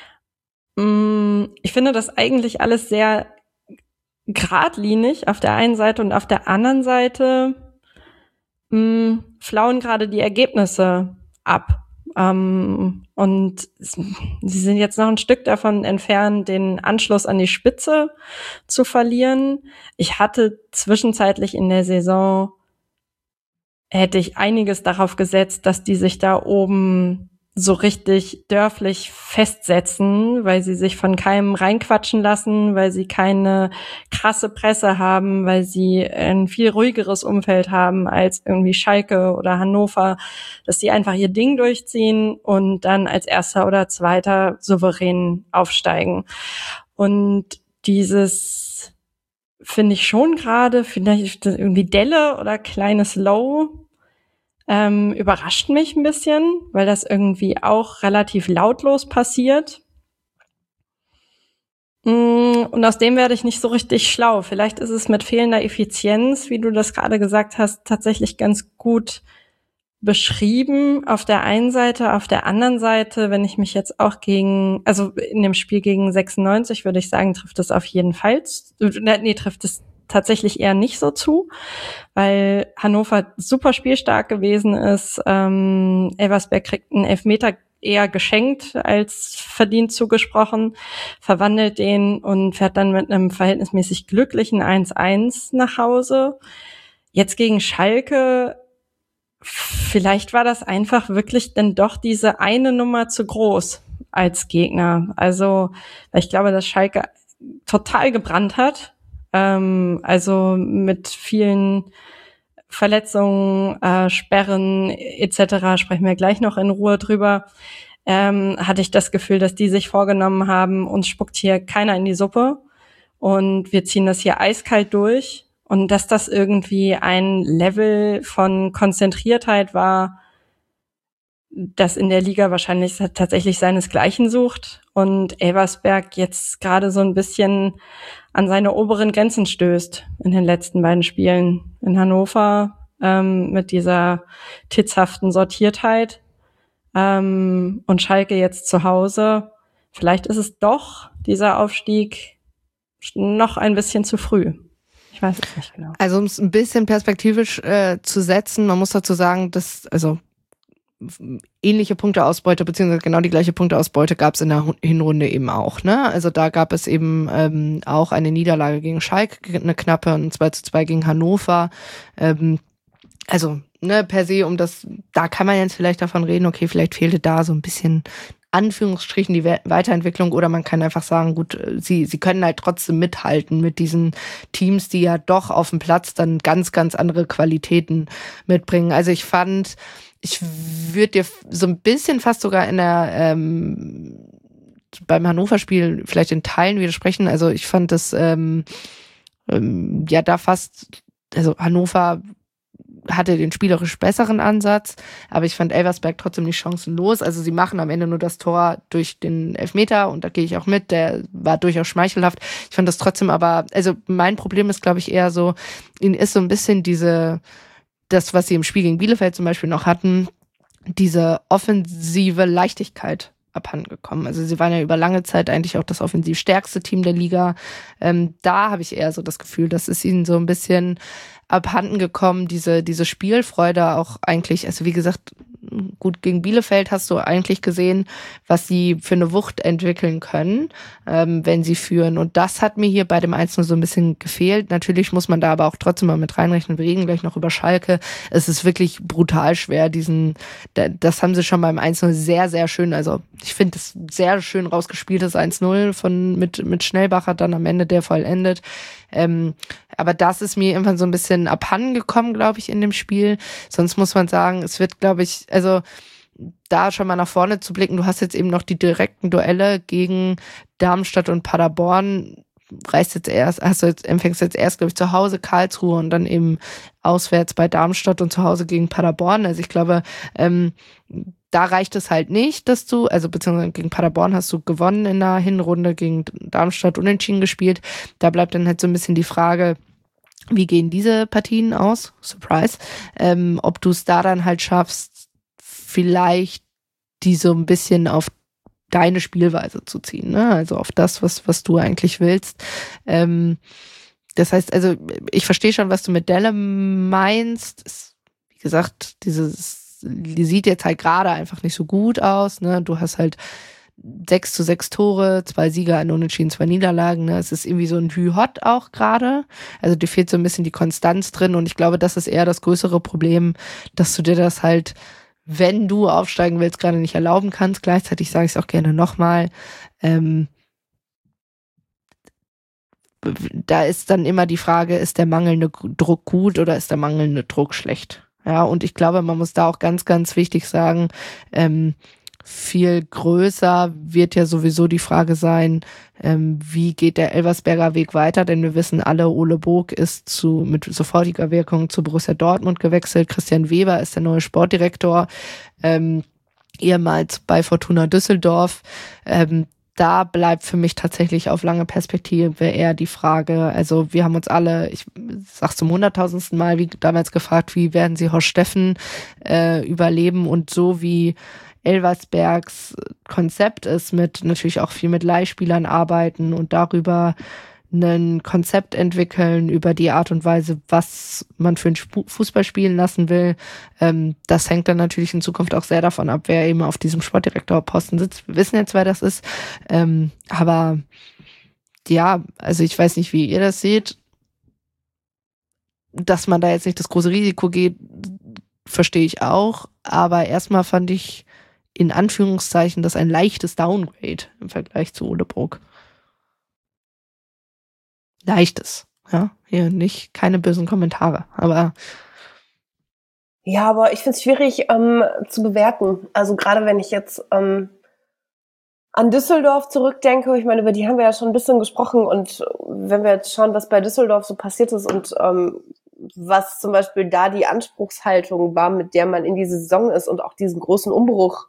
Ich finde das eigentlich alles sehr geradlinig auf der einen Seite und auf der anderen Seite flauen gerade die Ergebnisse ab. Und sie sind jetzt noch ein Stück davon entfernt, den Anschluss an die Spitze zu verlieren. Ich hatte zwischenzeitlich in der Saison, hätte ich einiges darauf gesetzt, dass die sich da oben so richtig dörflich festsetzen, weil sie sich von keinem reinquatschen lassen, weil sie keine krasse Presse haben, weil sie ein viel ruhigeres Umfeld haben als irgendwie Schalke oder Hannover, dass sie einfach ihr Ding durchziehen und dann als Erster oder Zweiter souverän aufsteigen. Und dieses finde ich schon gerade, vielleicht irgendwie Delle oder kleines Low, überrascht mich ein bisschen, weil das irgendwie auch relativ lautlos passiert. Und aus dem werde ich nicht so richtig schlau. Vielleicht ist es mit fehlender Effizienz, wie du das gerade gesagt hast, tatsächlich ganz gut beschrieben auf der einen Seite. Auf der anderen Seite, wenn ich mich jetzt auch also in dem Spiel gegen 96, würde ich sagen, trifft es auf jeden Fall. Trifft es tatsächlich eher nicht so zu, weil Hannover super spielstark gewesen ist. Elversberg kriegt einen Elfmeter eher geschenkt als verdient zugesprochen, verwandelt den und fährt dann mit einem verhältnismäßig glücklichen 1-1 nach Hause. Jetzt gegen Schalke, vielleicht war das einfach wirklich dann doch diese eine Nummer zu groß als Gegner. Also, ich glaube, dass Schalke total gebrannt hat. Also mit vielen Verletzungen, Sperren etc. sprechen wir gleich noch in Ruhe drüber. Hatte ich das Gefühl, dass die sich vorgenommen haben, uns spuckt hier keiner in die Suppe und wir ziehen das hier eiskalt durch. Und dass das irgendwie ein Level von Konzentriertheit war, das in der Liga wahrscheinlich tatsächlich seinesgleichen sucht und Elversberg jetzt gerade so ein bisschen an seine oberen Grenzen stößt in den letzten beiden Spielen. In Hannover mit dieser titzhaften Sortiertheit und Schalke jetzt zu Hause. Vielleicht ist es doch dieser Aufstieg noch ein bisschen zu früh. Ich weiß es nicht genau. Also um es ein bisschen perspektivisch zu setzen, man muss dazu sagen, dass ähnliche Punkteausbeute, beziehungsweise genau die gleiche Punkteausbeute gab es in der Hinrunde eben auch, ne? Also da gab es eben auch eine Niederlage gegen Schalke, eine knappe, und 2-2 gegen Hannover. Also, ne, per se, da kann man jetzt vielleicht davon reden, okay, vielleicht fehlte da so ein bisschen Anführungsstrichen die Weiterentwicklung, oder man kann einfach sagen, gut, sie können halt trotzdem mithalten mit diesen Teams, die ja doch auf dem Platz dann ganz, ganz andere Qualitäten mitbringen. Also ich würde dir so ein bisschen fast sogar beim Hannover-Spiel vielleicht in Teilen widersprechen. Also ich fand das da fast, also Hannover hatte den spielerisch besseren Ansatz, aber ich fand Elversberg trotzdem nicht chancenlos. Also sie machen am Ende nur das Tor durch den Elfmeter, und da gehe ich auch mit, der war durchaus schmeichelhaft. Ich fand das trotzdem aber, also mein Problem ist, glaube ich, eher so, ihnen ist so ein bisschen das, was sie im Spiel gegen Bielefeld zum Beispiel noch hatten, diese offensive Leichtigkeit abhandengekommen. Also sie waren ja über lange Zeit eigentlich auch das offensiv stärkste Team der Liga. Da habe ich eher so das Gefühl, das ist ihnen so ein bisschen abhanden gekommen, diese Spielfreude auch eigentlich. Also wie gesagt, gut, gegen Bielefeld hast du eigentlich gesehen, was sie für eine Wucht entwickeln können, wenn sie führen. Und das hat mir hier bei dem 1-0 so ein bisschen gefehlt. Natürlich muss man da aber auch trotzdem mal mit reinrechnen. Wir reden gleich noch über Schalke. Es ist wirklich brutal schwer, das haben sie schon beim 1-0 sehr, sehr schön, also ich finde es sehr schön rausgespieltes 1-0 mit Schnellbacher dann am Ende, der vollendet. Aber das ist mir irgendwann so ein bisschen abhanden gekommen, glaube ich, in dem Spiel. Sonst muss man sagen, es wird, glaube ich, also da schon mal nach vorne zu blicken, du hast jetzt eben noch die direkten Duelle gegen Darmstadt und Paderborn. Empfängst jetzt erst, glaube ich, zu Hause Karlsruhe und dann eben auswärts bei Darmstadt und zu Hause gegen Paderborn. Also ich glaube, da reicht es halt nicht, beziehungsweise gegen Paderborn hast du gewonnen in der Hinrunde, gegen Darmstadt unentschieden gespielt. Da bleibt dann halt so ein bisschen die Frage, wie gehen diese Partien aus? Surprise. Ob du es da dann halt schaffst, vielleicht die so ein bisschen auf deine Spielweise zu ziehen, ne? Also auf das, was du eigentlich willst. Das heißt, also ich verstehe schon, was du mit Delle meinst. Wie gesagt, die sieht jetzt halt gerade einfach nicht so gut aus, ne? Du hast halt 6-6 Tore, 2 Sieger, 1 Unentschieden, 2 Niederlagen, ne? Es ist irgendwie so ein Hü-Hot auch gerade. Also dir fehlt so ein bisschen die Konstanz drin, und ich glaube, das ist eher das größere Problem, dass du dir das halt, wenn du aufsteigen willst, gerade nicht erlauben kannst. Gleichzeitig sage ich es auch gerne nochmal, da ist dann immer die Frage, ist der mangelnde Druck gut oder ist der mangelnde Druck schlecht? Ja, und ich glaube, man muss da auch ganz, ganz wichtig sagen, viel größer wird ja sowieso die Frage sein, wie geht der Elversberger Weg weiter? Denn wir wissen alle, Ole Bog ist mit sofortiger Wirkung zu Borussia Dortmund gewechselt. Christian Weber ist der neue Sportdirektor, ehemals bei Fortuna Düsseldorf. Da bleibt für mich tatsächlich auf lange Perspektive eher die Frage, also wir haben uns alle, ich sag's zum 100.000. Mal, wie damals gefragt, wie werden sie Horst Steffen überleben, und so wie Elversbergs Konzept ist, mit natürlich auch viel mit Leihspielern arbeiten und darüber ein Konzept entwickeln über die Art und Weise, was man für einen Fußball spielen lassen will. Das hängt dann natürlich in Zukunft auch sehr davon ab, wer eben auf diesem Sportdirektorposten sitzt. Wir wissen jetzt, wer das ist. Aber ja, also ich weiß nicht, wie ihr das seht. Dass man da jetzt nicht das große Risiko geht, verstehe ich auch. Aber erstmal fand ich in Anführungszeichen das ein leichtes Downgrade im Vergleich zu Ole Bruck. Leichtes, ja, hier nicht, keine bösen Kommentare, aber ja, aber ich finde es schwierig zu bewerten. Also gerade wenn ich jetzt an Düsseldorf zurückdenke, ich meine, über die haben wir ja schon ein bisschen gesprochen und wenn wir jetzt schauen, was bei Düsseldorf so passiert ist und was zum Beispiel da die Anspruchshaltung war, mit der man in die Saison ist und auch diesen großen Umbruch,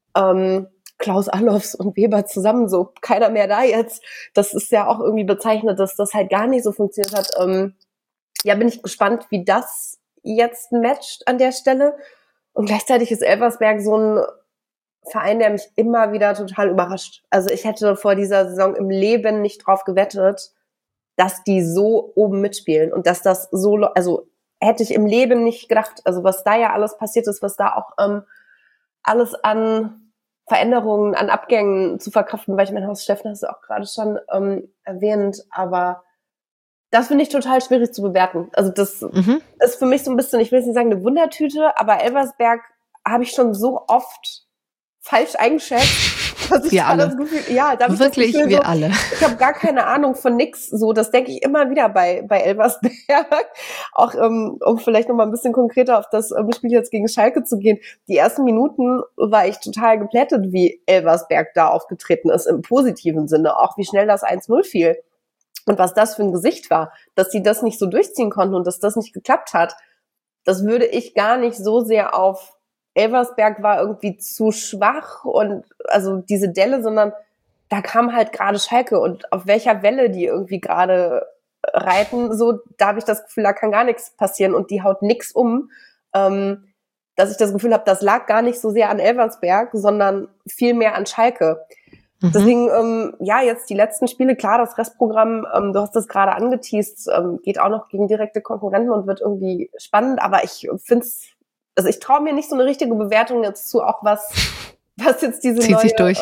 Klaus Allofs und Weber zusammen, so keiner mehr da jetzt. Das ist ja auch irgendwie bezeichnet, dass das halt gar nicht so funktioniert hat. Ja, bin ich gespannt, wie das jetzt matcht an der Stelle. Und gleichzeitig ist Elversberg so ein Verein, der mich immer wieder total überrascht. Also ich hätte vor dieser Saison im Leben nicht drauf gewettet, dass die so oben mitspielen und dass das so, also hätte ich im Leben nicht gedacht. Also was da ja alles passiert ist, was da auch alles an Veränderungen, an Abgängen zu verkraften, weil ich meine, Horst Steffner hast du auch gerade schon erwähnt, aber das finde ich total schwierig zu bewerten. Also das ist für mich so ein bisschen, ich will jetzt nicht sagen eine Wundertüte, aber Elversberg habe ich schon so oft falsch eingeschätzt, dass ich das Gefühl, ja, da habe wirklich ich das Gefühl, wir so, alle. Ich habe gar keine Ahnung von nix. So, das denke ich immer wieder bei Elversberg. Auch um vielleicht noch mal ein bisschen konkreter auf das Spiel jetzt gegen Schalke zu gehen. Die ersten Minuten war ich total geplättet, wie Elversberg da aufgetreten ist im positiven Sinne, auch wie schnell das 1-0 fiel und was das für ein Gesicht war, dass sie das nicht so durchziehen konnten und dass das nicht geklappt hat. Das würde ich gar nicht so sehr auf Elversberg war irgendwie zu schwach und also diese Delle, sondern da kam halt gerade Schalke und auf welcher Welle die irgendwie gerade reiten, so, da habe ich das Gefühl, da kann gar nichts passieren und die haut nix um, dass ich das Gefühl habe, das lag gar nicht so sehr an Elversberg, sondern viel mehr an Schalke. Deswegen, ja, jetzt die letzten Spiele, klar, das Restprogramm, du hast das gerade angeteast, geht auch noch gegen direkte Konkurrenten und wird irgendwie spannend, aber ich finde es, also ich traue mir nicht so eine richtige Bewertung jetzt zu, auch was jetzt diese zieht neue sich durch.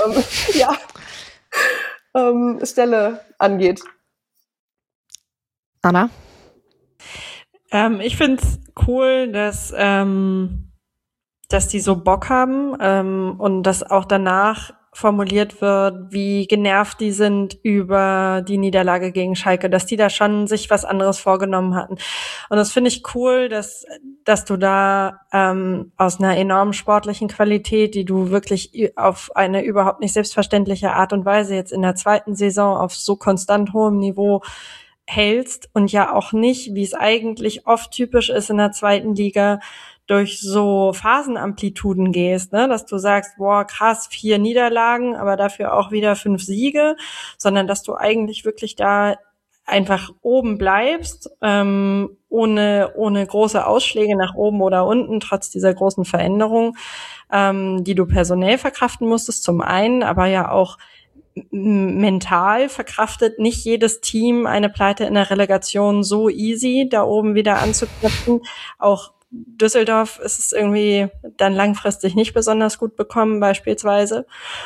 Stelle angeht. Anna? Ich finde es cool, dass die so Bock haben und dass auch danach formuliert wird, wie genervt die sind über die Niederlage gegen Schalke, dass die da schon sich was anderes vorgenommen hatten. Und das finde ich cool, dass du da aus einer enormen sportlichen Qualität, die du wirklich auf eine überhaupt nicht selbstverständliche Art und Weise jetzt in der zweiten Saison auf so konstant hohem Niveau hältst und ja auch nicht, wie es eigentlich oft typisch ist in der zweiten Liga, durch so Phasenamplituden gehst, ne, dass du sagst, boah, krass, 4 Niederlagen, aber dafür auch wieder 5 Siege, sondern dass du eigentlich wirklich da einfach oben bleibst, ohne große Ausschläge nach oben oder unten, trotz dieser großen Veränderung, die du personell verkraften musstest, zum einen, aber ja auch mental verkraftet nicht jedes Team eine Pleite in der Relegation so easy, da oben wieder anzuknüpfen. Auch Düsseldorf ist es irgendwie dann langfristig nicht besonders gut bekommen, beispielsweise.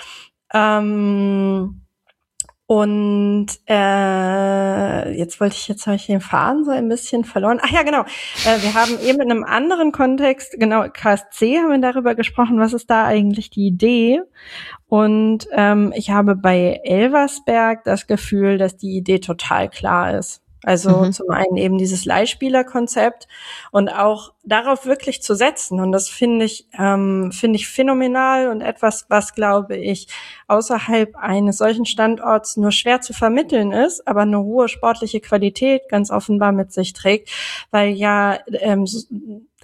Jetzt habe ich den Faden so ein bisschen verloren. Ach ja, genau. Wir haben eben in einem anderen Kontext, genau, KSC haben wir darüber gesprochen, was ist da eigentlich die Idee? Und ich habe bei Elversberg das Gefühl, dass die Idee total klar ist. Also zum einen eben dieses Leihspielerkonzept und auch darauf wirklich zu setzen. Und das finde ich phänomenal und etwas, was, glaube ich, außerhalb eines solchen Standorts nur schwer zu vermitteln ist, aber eine hohe sportliche Qualität ganz offenbar mit sich trägt, weil ja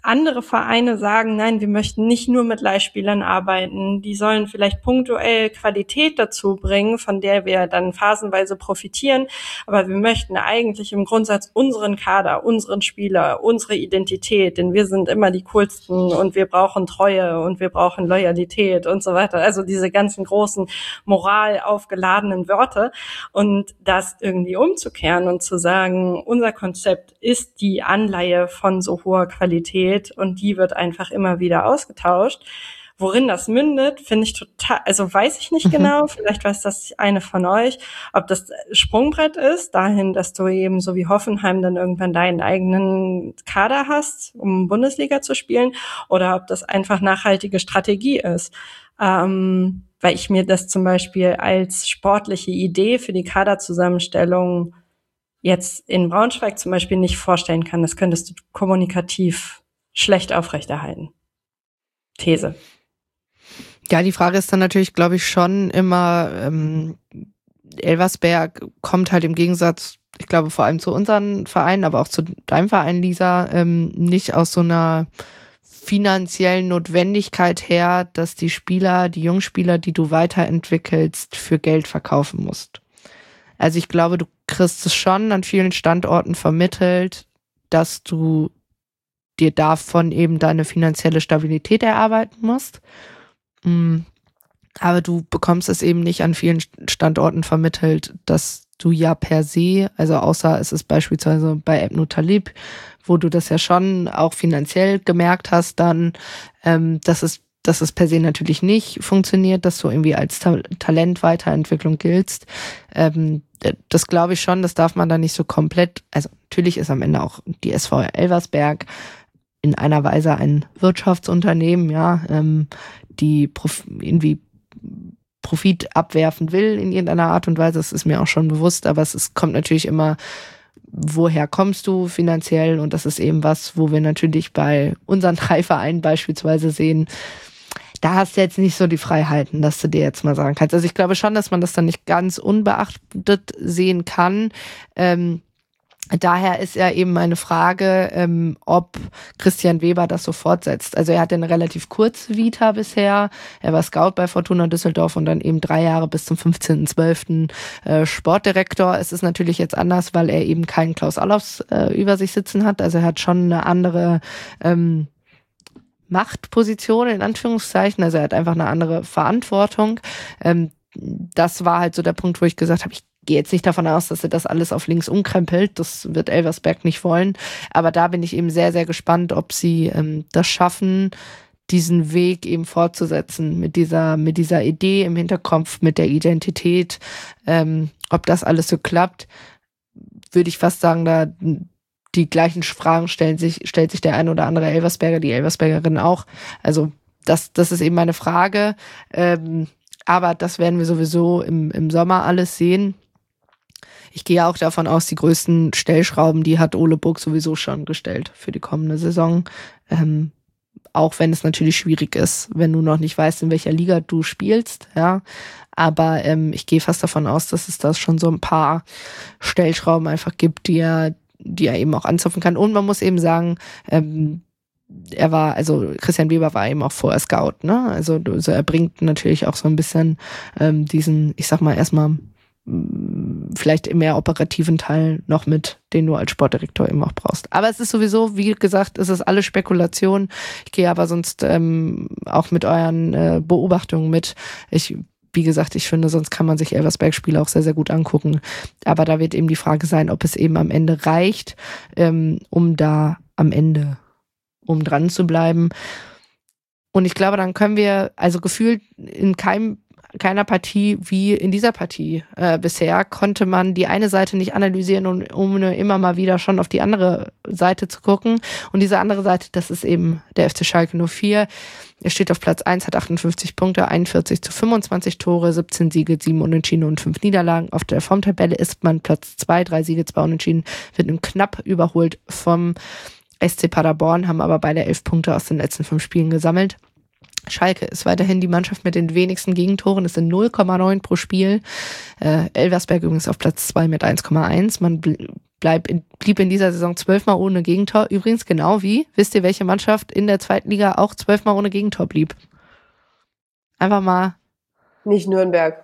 andere Vereine sagen, nein, wir möchten nicht nur mit Leihspielern arbeiten, die sollen vielleicht punktuell Qualität dazu bringen, von der wir dann phasenweise profitieren, aber wir möchten eigentlich im Grundsatz unseren Kader, unseren Spieler, unsere Identität, denn wir sind immer die coolsten und wir brauchen Treue und wir brauchen Loyalität und so weiter, also diese ganzen großen moral aufgeladenen Wörter, und das irgendwie umzukehren und zu sagen, unser Konzept ist die Anleihe von so hoher Qualität und die wird einfach immer wieder ausgetauscht. Worin das mündet, finde ich total, also weiß ich nicht genau, vielleicht weiß das eine von euch, ob das Sprungbrett ist, dahin, dass du eben so wie Hoffenheim dann irgendwann deinen eigenen Kader hast, um Bundesliga zu spielen, oder ob das einfach nachhaltige Strategie ist. Weil ich mir das zum Beispiel als sportliche Idee für die Kaderzusammenstellung jetzt in Braunschweig zum Beispiel nicht vorstellen kann. Das könntest du kommunikativ schlecht aufrechterhalten. These. Ja, die Frage ist dann natürlich, glaube ich, schon immer, Elversberg kommt halt im Gegensatz, ich glaube vor allem zu unseren Vereinen, aber auch zu deinem Verein, Lisa, nicht aus so einer finanziellen Notwendigkeit her, dass die Spieler, die Jungspieler, die du weiterentwickelst, für Geld verkaufen musst. Also ich glaube, du kriegst es schon an vielen Standorten vermittelt, dass du dir davon eben deine finanzielle Stabilität erarbeiten musst. Aber du bekommst es eben nicht an vielen Standorten vermittelt, dass du ja per se, also außer es ist beispielsweise bei Ebnu Talib, wo du das ja schon auch finanziell gemerkt hast, dann, dass es per se natürlich nicht funktioniert, dass du irgendwie als Talentweiterentwicklung giltst. Das glaube ich schon, das darf man da nicht so komplett, also natürlich ist am Ende auch die SV Elversberg in einer Weise ein Wirtschaftsunternehmen, ja, die irgendwie Profit abwerfen will in irgendeiner Art und Weise, das ist mir auch schon bewusst, aber es kommt natürlich immer, woher kommst du finanziell, und das ist eben was, wo wir natürlich bei unseren 3 Vereinen beispielsweise sehen, da hast du jetzt nicht so die Freiheiten, dass du dir jetzt mal sagen kannst. Also ich glaube schon, dass man das dann nicht ganz unbeachtet sehen kann. Daher ist ja eben meine Frage, ob Christian Weber das so fortsetzt. Also er hatte eine relativ kurze Vita bisher. Er war Scout bei Fortuna Düsseldorf und dann eben 3 Jahre bis zum 15.12. Sportdirektor. Es ist natürlich jetzt anders, weil er eben keinen Klaus Allofs über sich sitzen hat. Also er hat schon eine andere Machtposition in Anführungszeichen. Also er hat einfach eine andere Verantwortung. Das war halt so der Punkt, wo ich gesagt habe, ich gehe jetzt nicht davon aus, dass er das alles auf links umkrempelt. Das wird Elversberg nicht wollen. Aber da bin ich eben sehr, sehr gespannt, ob sie das schaffen, diesen Weg eben fortzusetzen mit dieser Idee im Hinterkopf, mit der Identität. Ob das alles so klappt, würde ich fast sagen, da die gleichen Fragen stellt sich der ein oder andere Elversberger, die Elversbergerin auch. Also das ist eben meine Frage. Aber das werden wir sowieso im Sommer alles sehen. Ich gehe auch davon aus, die größten Stellschrauben, die hat Ole Burg sowieso schon gestellt für die kommende Saison. Auch wenn es natürlich schwierig ist, wenn du noch nicht weißt, in welcher Liga du spielst. Ja, aber ich gehe fast davon aus, dass es da schon so ein paar Stellschrauben einfach gibt, die er eben auch anzapfen kann. Und man muss eben sagen, Christian Weber war eben auch vorher Scout, ne? Also er bringt natürlich auch so ein bisschen diesen, ich sag mal erstmal, vielleicht im mehr operativen Teil noch mit, den du als Sportdirektor eben auch brauchst. Aber es ist sowieso, wie gesagt, es ist alles Spekulation. Ich gehe aber sonst auch mit euren Beobachtungen mit. Wie gesagt, ich finde, sonst kann man sich Elversberg-Spiele auch sehr, sehr gut angucken. Aber da wird eben die Frage sein, ob es eben am Ende reicht, um da am Ende dran zu bleiben. Und ich glaube, dann können wir, also gefühlt in keiner Partie wie in dieser Partie bisher, konnte man die eine Seite nicht analysieren, um immer mal wieder schon auf die andere Seite zu gucken. Und diese andere Seite, das ist eben der FC Schalke 04. Er steht auf Platz 1, hat 58 Punkte, 41 zu 25 Tore, 17 Siege, 7 Unentschieden und 5 Niederlagen. Auf der Formtabelle ist man Platz 2, 3 Siege, 2 Unentschieden, wird nun knapp überholt vom SC Paderborn, haben aber beide 11 Punkte aus den letzten 5 Spielen gesammelt. Schalke ist weiterhin die Mannschaft mit den wenigsten Gegentoren. Es sind 0,9 pro Spiel. Elversberg übrigens auf Platz 2 mit 1,1. Man blieb in dieser Saison 12-mal ohne Gegentor. Übrigens genau wie, wisst ihr, welche Mannschaft in der zweiten Liga auch 12-mal ohne Gegentor blieb? Einfach mal. Nicht Nürnberg.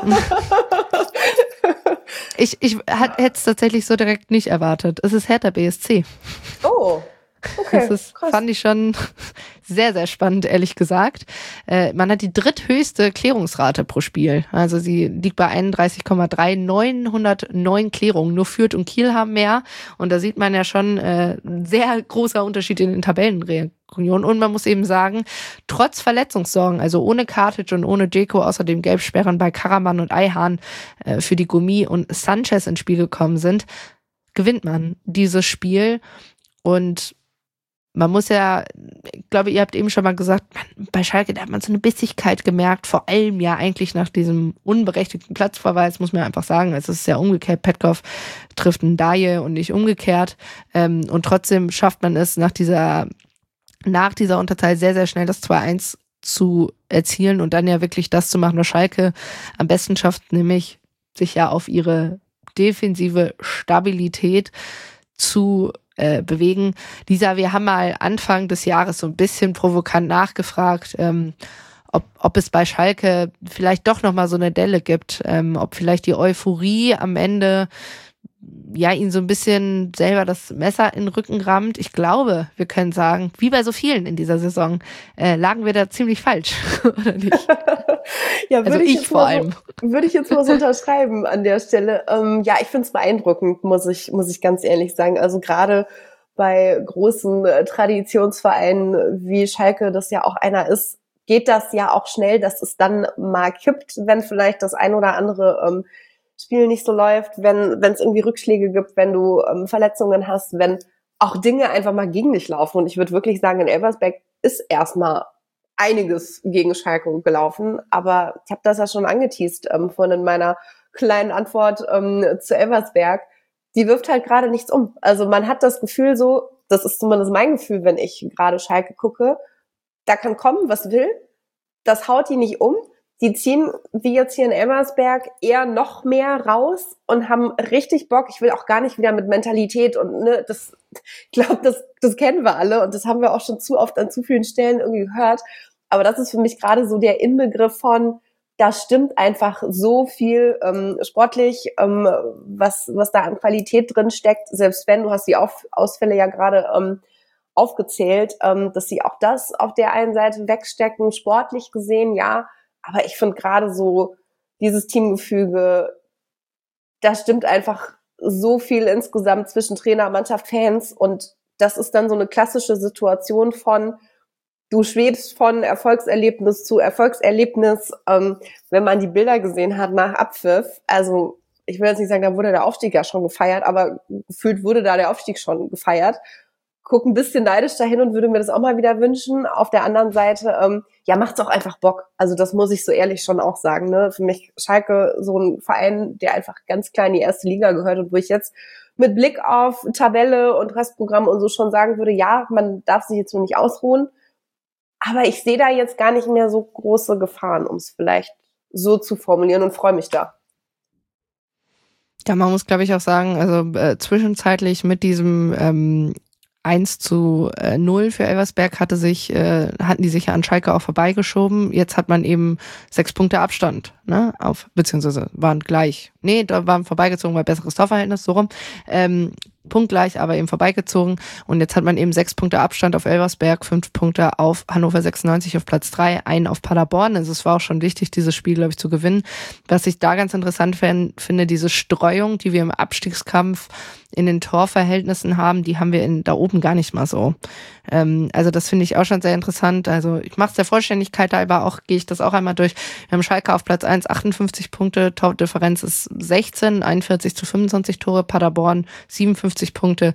Ich hätte es tatsächlich so direkt nicht erwartet. Es ist Hertha BSC. Oh, okay, Das krass. fand ich schon sehr, sehr spannend, ehrlich gesagt. Man hat die dritthöchste Klärungsrate pro Spiel. Also sie liegt bei 31,3, 909 Klärungen. Nur Fürth und Kiel haben mehr. Und da sieht man ja schon ein sehr großer Unterschied in den Tabellenregionen. Und man muss eben sagen, trotz Verletzungssorgen, also ohne Kartic und ohne Dzeko, außerdem Gelbsperren bei Karaman und Ayhan für die Gummi und Sanchez ins Spiel gekommen sind, gewinnt man dieses Spiel. Und man muss ja, ich glaube, ihr habt eben schon mal gesagt, bei Schalke, da hat man so eine Bissigkeit gemerkt, vor allem ja eigentlich nach diesem unberechtigten Platzverweis, muss man einfach sagen. Es ist ja umgekehrt, Petkov trifft einen Daje und nicht umgekehrt. Und trotzdem schafft man es nach dieser Unterzahl sehr, sehr schnell das 2-1 zu erzielen und dann ja wirklich das zu machen, was Schalke am besten schafft, nämlich sich ja auf ihre defensive Stabilität zu bewegen. Lisa, wir haben mal Anfang des Jahres so ein bisschen provokant nachgefragt, ob es bei Schalke vielleicht doch nochmal so eine Delle gibt, ob vielleicht die Euphorie am Ende ja ihnen so ein bisschen selber das Messer in den Rücken rammt. Ich glaube, wir können sagen, wie bei so vielen in dieser Saison, lagen wir da ziemlich falsch, oder nicht? Ja, also ich vor allem. Würde ich jetzt mal so unterschreiben an der Stelle. Ja, ich finde es beeindruckend, muss ich ganz ehrlich sagen. Also gerade bei großen Traditionsvereinen wie Schalke, das ja auch einer ist, geht das ja auch schnell, dass es dann mal kippt, wenn vielleicht das ein oder andere Spiel nicht so läuft, wenn es irgendwie Rückschläge gibt, wenn du Verletzungen hast, wenn auch Dinge einfach mal gegen dich laufen. Und ich würde wirklich sagen, in Elversberg ist erstmal einiges gegen Schalke gelaufen, aber ich habe das ja schon angeteast vorhin in meiner kleinen Antwort zu Elversberg. Die wirft halt gerade nichts um. Also man hat das Gefühl so, das ist zumindest mein Gefühl, wenn ich gerade Schalke gucke, da kann kommen, was will, das haut die nicht um. Die ziehen, wie jetzt hier in Elversberg, eher noch mehr raus und haben richtig Bock. Ich will auch gar nicht wieder mit Mentalität und ich glaube, das kennen wir alle und das haben wir auch schon zu oft an zu vielen Stellen irgendwie gehört. Aber das ist für mich gerade so der Inbegriff von, da stimmt einfach so viel sportlich, was da an Qualität drin steckt. Selbst wenn, du hast die Ausfälle ja gerade aufgezählt, dass sie auch das auf der einen Seite wegstecken, sportlich gesehen, ja. Aber ich finde gerade so dieses Teamgefüge, da stimmt einfach so viel insgesamt zwischen Trainer, Mannschaft, Fans. Und das ist dann so eine klassische Situation von, du schwebst von Erfolgserlebnis zu Erfolgserlebnis, wenn man die Bilder gesehen hat nach Abpfiff. Also ich will jetzt nicht sagen, da wurde der Aufstieg ja schon gefeiert, aber gefühlt wurde da der Aufstieg schon gefeiert. Guck ein bisschen neidisch dahin und würde mir das auch mal wieder wünschen. Auf der anderen Seite, macht's auch einfach Bock. Also das muss ich so ehrlich schon auch sagen. Ne? Für mich Schalke so ein Verein, der einfach ganz klein in die erste Liga gehört und wo ich jetzt mit Blick auf Tabelle und Restprogramm und so schon sagen würde, ja, man darf sich jetzt so nicht ausruhen. Aber ich sehe da jetzt gar nicht mehr so große Gefahren, um es vielleicht so zu formulieren und freue mich da. Ja, man muss, glaube ich, auch sagen, also zwischenzeitlich mit diesem 1-0 für Elversberg hatten die sich ja an Schalke auch vorbeigeschoben. Jetzt hat man eben 6 Punkte Abstand, ne? Beziehungsweise waren gleich. Nee, da waren vorbeigezogen, weil besseres Torverhältnis, so rum. Punktgleich, aber eben vorbeigezogen. Und jetzt hat man eben 6 Punkte Abstand auf Elversberg, 5 Punkte auf Hannover 96 auf Platz 3, einen auf Paderborn. Also es war auch schon wichtig, dieses Spiel, glaube ich, zu gewinnen. Was ich da ganz interessant finde, diese Streuung, die wir im Abstiegskampf in den Torverhältnissen haben, die haben wir da oben gar nicht mal so. Also das finde ich auch schon sehr interessant. Also ich mache es der Vollständigkeit halber auch, gehe ich das auch einmal durch. Wir haben Schalke auf Platz 1, 58 Punkte, Tordifferenz ist 16, 41-25 Tore, Paderborn 57 Punkte,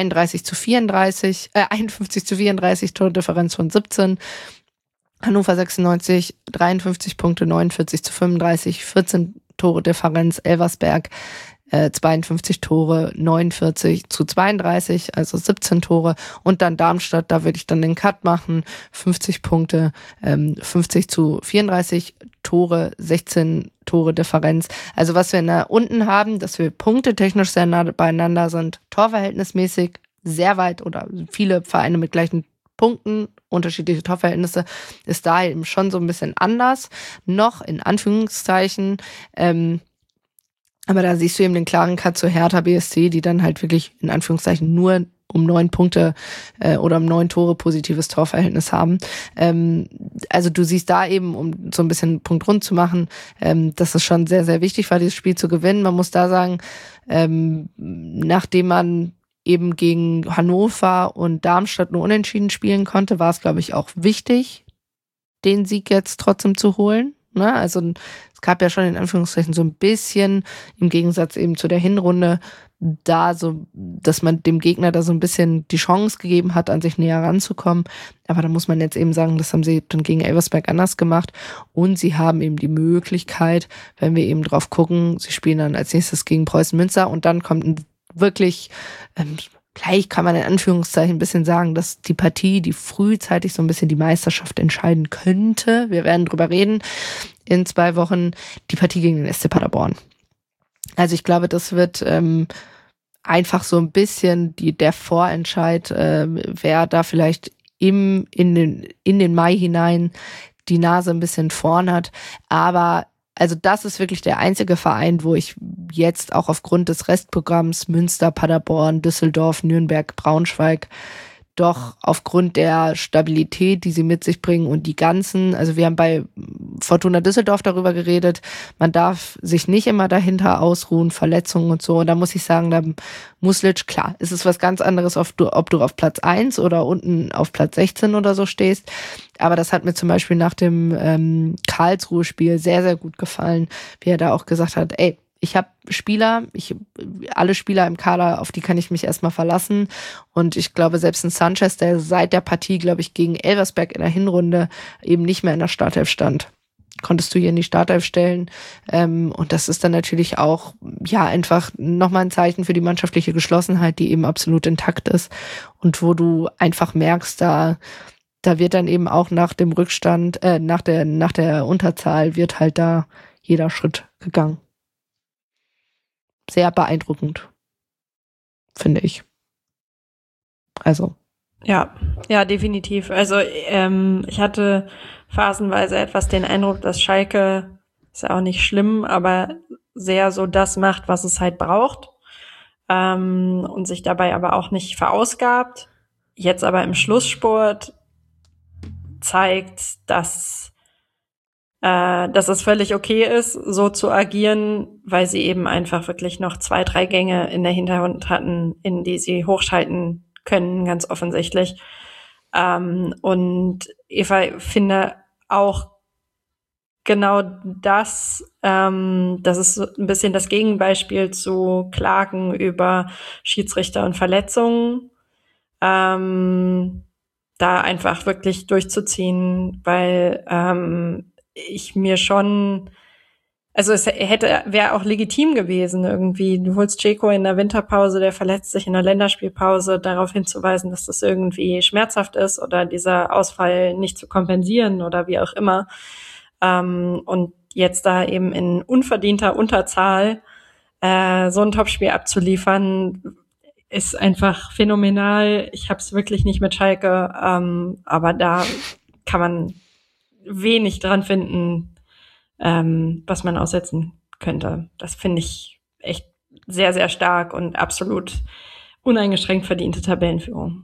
51-34, Tordifferenz von 17. Hannover 96, 53 Punkte, 49-35, 14 Tore Differenz, Elversberg 52 Tore, 49-32, also 17 Tore. Und dann Darmstadt, da würde ich dann den Cut machen, 50 Punkte, 50-34 Tore, 16 Tore Differenz. Also was wir da unten haben, dass wir punktetechnisch sehr nah beieinander sind, torverhältnismäßig sehr weit oder viele Vereine mit gleichen Punkten, unterschiedliche Torverhältnisse, ist da eben schon so ein bisschen anders. Noch in Anführungszeichen, aber da siehst du eben den klaren Cut zu Hertha BSC, die dann halt wirklich in Anführungszeichen nur um 9 Punkte oder um 9 Tore positives Torverhältnis haben. Also du siehst da eben, um so ein bisschen einen Punkt rund zu machen, dass es schon sehr, sehr wichtig war, dieses Spiel zu gewinnen. Man muss da sagen, nachdem man eben gegen Hannover und Darmstadt nur unentschieden spielen konnte, war es, glaube ich, auch wichtig, den Sieg jetzt trotzdem zu holen. Ne? Also es gab ja schon in Anführungszeichen so ein bisschen, im Gegensatz eben zu der Hinrunde, da so, dass man dem Gegner da so ein bisschen die Chance gegeben hat, an sich näher ranzukommen. Aber da muss man jetzt eben sagen, das haben sie dann gegen Elversberg anders gemacht. Und sie haben eben die Möglichkeit, wenn wir eben drauf gucken, sie spielen dann als nächstes gegen Preußen Münster und dann kommt ein wirklich, gleich kann man in Anführungszeichen ein bisschen sagen, dass die Partie, die frühzeitig so ein bisschen die Meisterschaft entscheiden könnte, wir werden drüber reden, in 2 Wochen, die Partie gegen den SC Paderborn. Also ich glaube, das wird einfach so ein bisschen der Vorentscheid, wer da vielleicht in den Mai hinein die Nase ein bisschen vorn hat. Aber also das ist wirklich der einzige Verein, wo ich jetzt auch aufgrund des Restprogramms Münster, Paderborn, Düsseldorf, Nürnberg, Braunschweig doch aufgrund der Stabilität, die sie mit sich bringen und die ganzen, also wir haben bei Fortuna Düsseldorf darüber geredet, man darf sich nicht immer dahinter ausruhen, Verletzungen und so. Und da muss ich sagen, da Muslic, klar, ist es was ganz anderes, ob du auf Platz 1 oder unten auf Platz 16 oder so stehst. Aber das hat mir zum Beispiel nach dem Karlsruhe-Spiel sehr, sehr gut gefallen, wie er da auch gesagt hat, ey, ich habe alle Spieler im Kader, auf die kann ich mich erstmal verlassen. Und ich glaube, selbst ein Sanchez, der seit der Partie, glaube ich, gegen Elversberg in der Hinrunde eben nicht mehr in der Startelf stand, konntest du hier in die Startelf stellen. Und das ist dann natürlich auch, ja, einfach nochmal ein Zeichen für die mannschaftliche Geschlossenheit, die eben absolut intakt ist. Und wo du einfach merkst, da wird dann eben auch nach dem Rückstand, nach der Unterzahl wird halt da jeder Schritt gegangen. Sehr beeindruckend, finde ich. Also. Ja, definitiv. Also ich hatte phasenweise etwas den Eindruck, dass Schalke, ist ja auch nicht schlimm, aber sehr so das macht, was es halt braucht, und sich dabei aber auch nicht verausgabt. Jetzt aber im Schlussspurt zeigt, dass es völlig okay ist, so zu agieren, weil sie eben einfach wirklich noch 2, 3 Gänge in der Hinterhand hatten, in die sie hochschalten können, ganz offensichtlich. Und Eva, ich finde auch genau das ist so ein bisschen das Gegenbeispiel zu Klagen über Schiedsrichter und Verletzungen, da einfach wirklich durchzuziehen, weil ich mir schon, also es wäre auch legitim gewesen irgendwie, du holst Dzeko in der Winterpause, der verletzt sich in der Länderspielpause, darauf hinzuweisen, dass das irgendwie schmerzhaft ist oder dieser Ausfall nicht zu kompensieren oder wie auch immer. Und jetzt da eben in unverdienter Unterzahl so ein Topspiel abzuliefern, ist einfach phänomenal. Ich habe es wirklich nicht mit Schalke, aber da kann man wenig dran finden, was man aussetzen könnte. Das finde ich echt sehr, sehr stark und absolut uneingeschränkt verdiente Tabellenführung.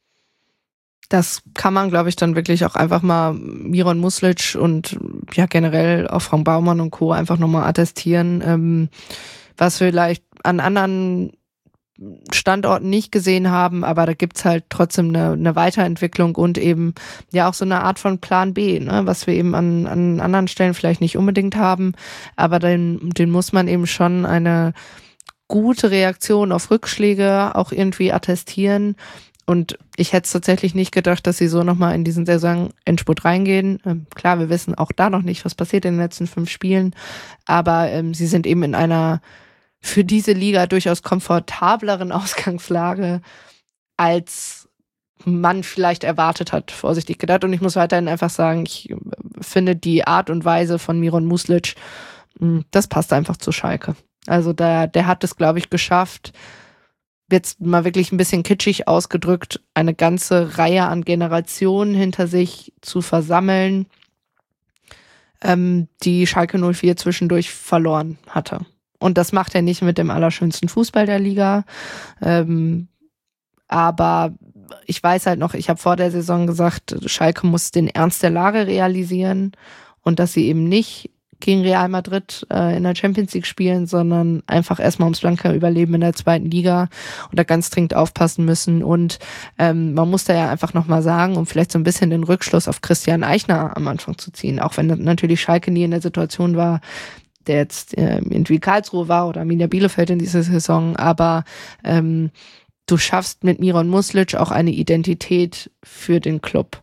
Das kann man, glaube ich, dann wirklich auch einfach mal Miron Muslic und ja generell auch Frank Baumann und Co. einfach nochmal attestieren, was wir vielleicht an anderen Standorten nicht gesehen haben, aber da gibt's halt trotzdem eine Weiterentwicklung und eben ja auch so eine Art von Plan B, ne, was wir eben an anderen Stellen vielleicht nicht unbedingt haben, aber den muss man eben schon eine gute Reaktion auf Rückschläge auch irgendwie attestieren. Und ich hätte es tatsächlich nicht gedacht, dass sie so nochmal in diesen Saisonendspurt reingehen. Klar, wir wissen auch da noch nicht, was passiert in den letzten 5 Spielen, aber sie sind eben in einer für diese Liga durchaus komfortableren Ausgangslage, als man vielleicht erwartet hat, vorsichtig gedacht. Und ich muss weiterhin einfach sagen, ich finde die Art und Weise von Miron Muslic, das passt einfach zu Schalke. Also der hat es, glaube ich, geschafft, jetzt mal wirklich ein bisschen kitschig ausgedrückt, eine ganze Reihe an Generationen hinter sich zu versammeln, die Schalke 04 zwischendurch verloren hatte. Und das macht er nicht mit dem allerschönsten Fußball der Liga. Aber ich weiß halt noch, ich habe vor der Saison gesagt, Schalke muss den Ernst der Lage realisieren und dass sie eben nicht gegen Real Madrid in der Champions League spielen, sondern einfach erstmal ums blanke Überleben in der zweiten Liga und da ganz dringend aufpassen müssen. Und man muss da ja einfach nochmal sagen, um vielleicht so ein bisschen den Rückschluss auf Christian Eichner am Anfang zu ziehen, auch wenn natürlich Schalke nie in der Situation war, der jetzt irgendwie Karlsruhe war oder Arminia Bielefeld in dieser Saison, aber du schaffst mit Miron Muslic auch eine Identität für den Club.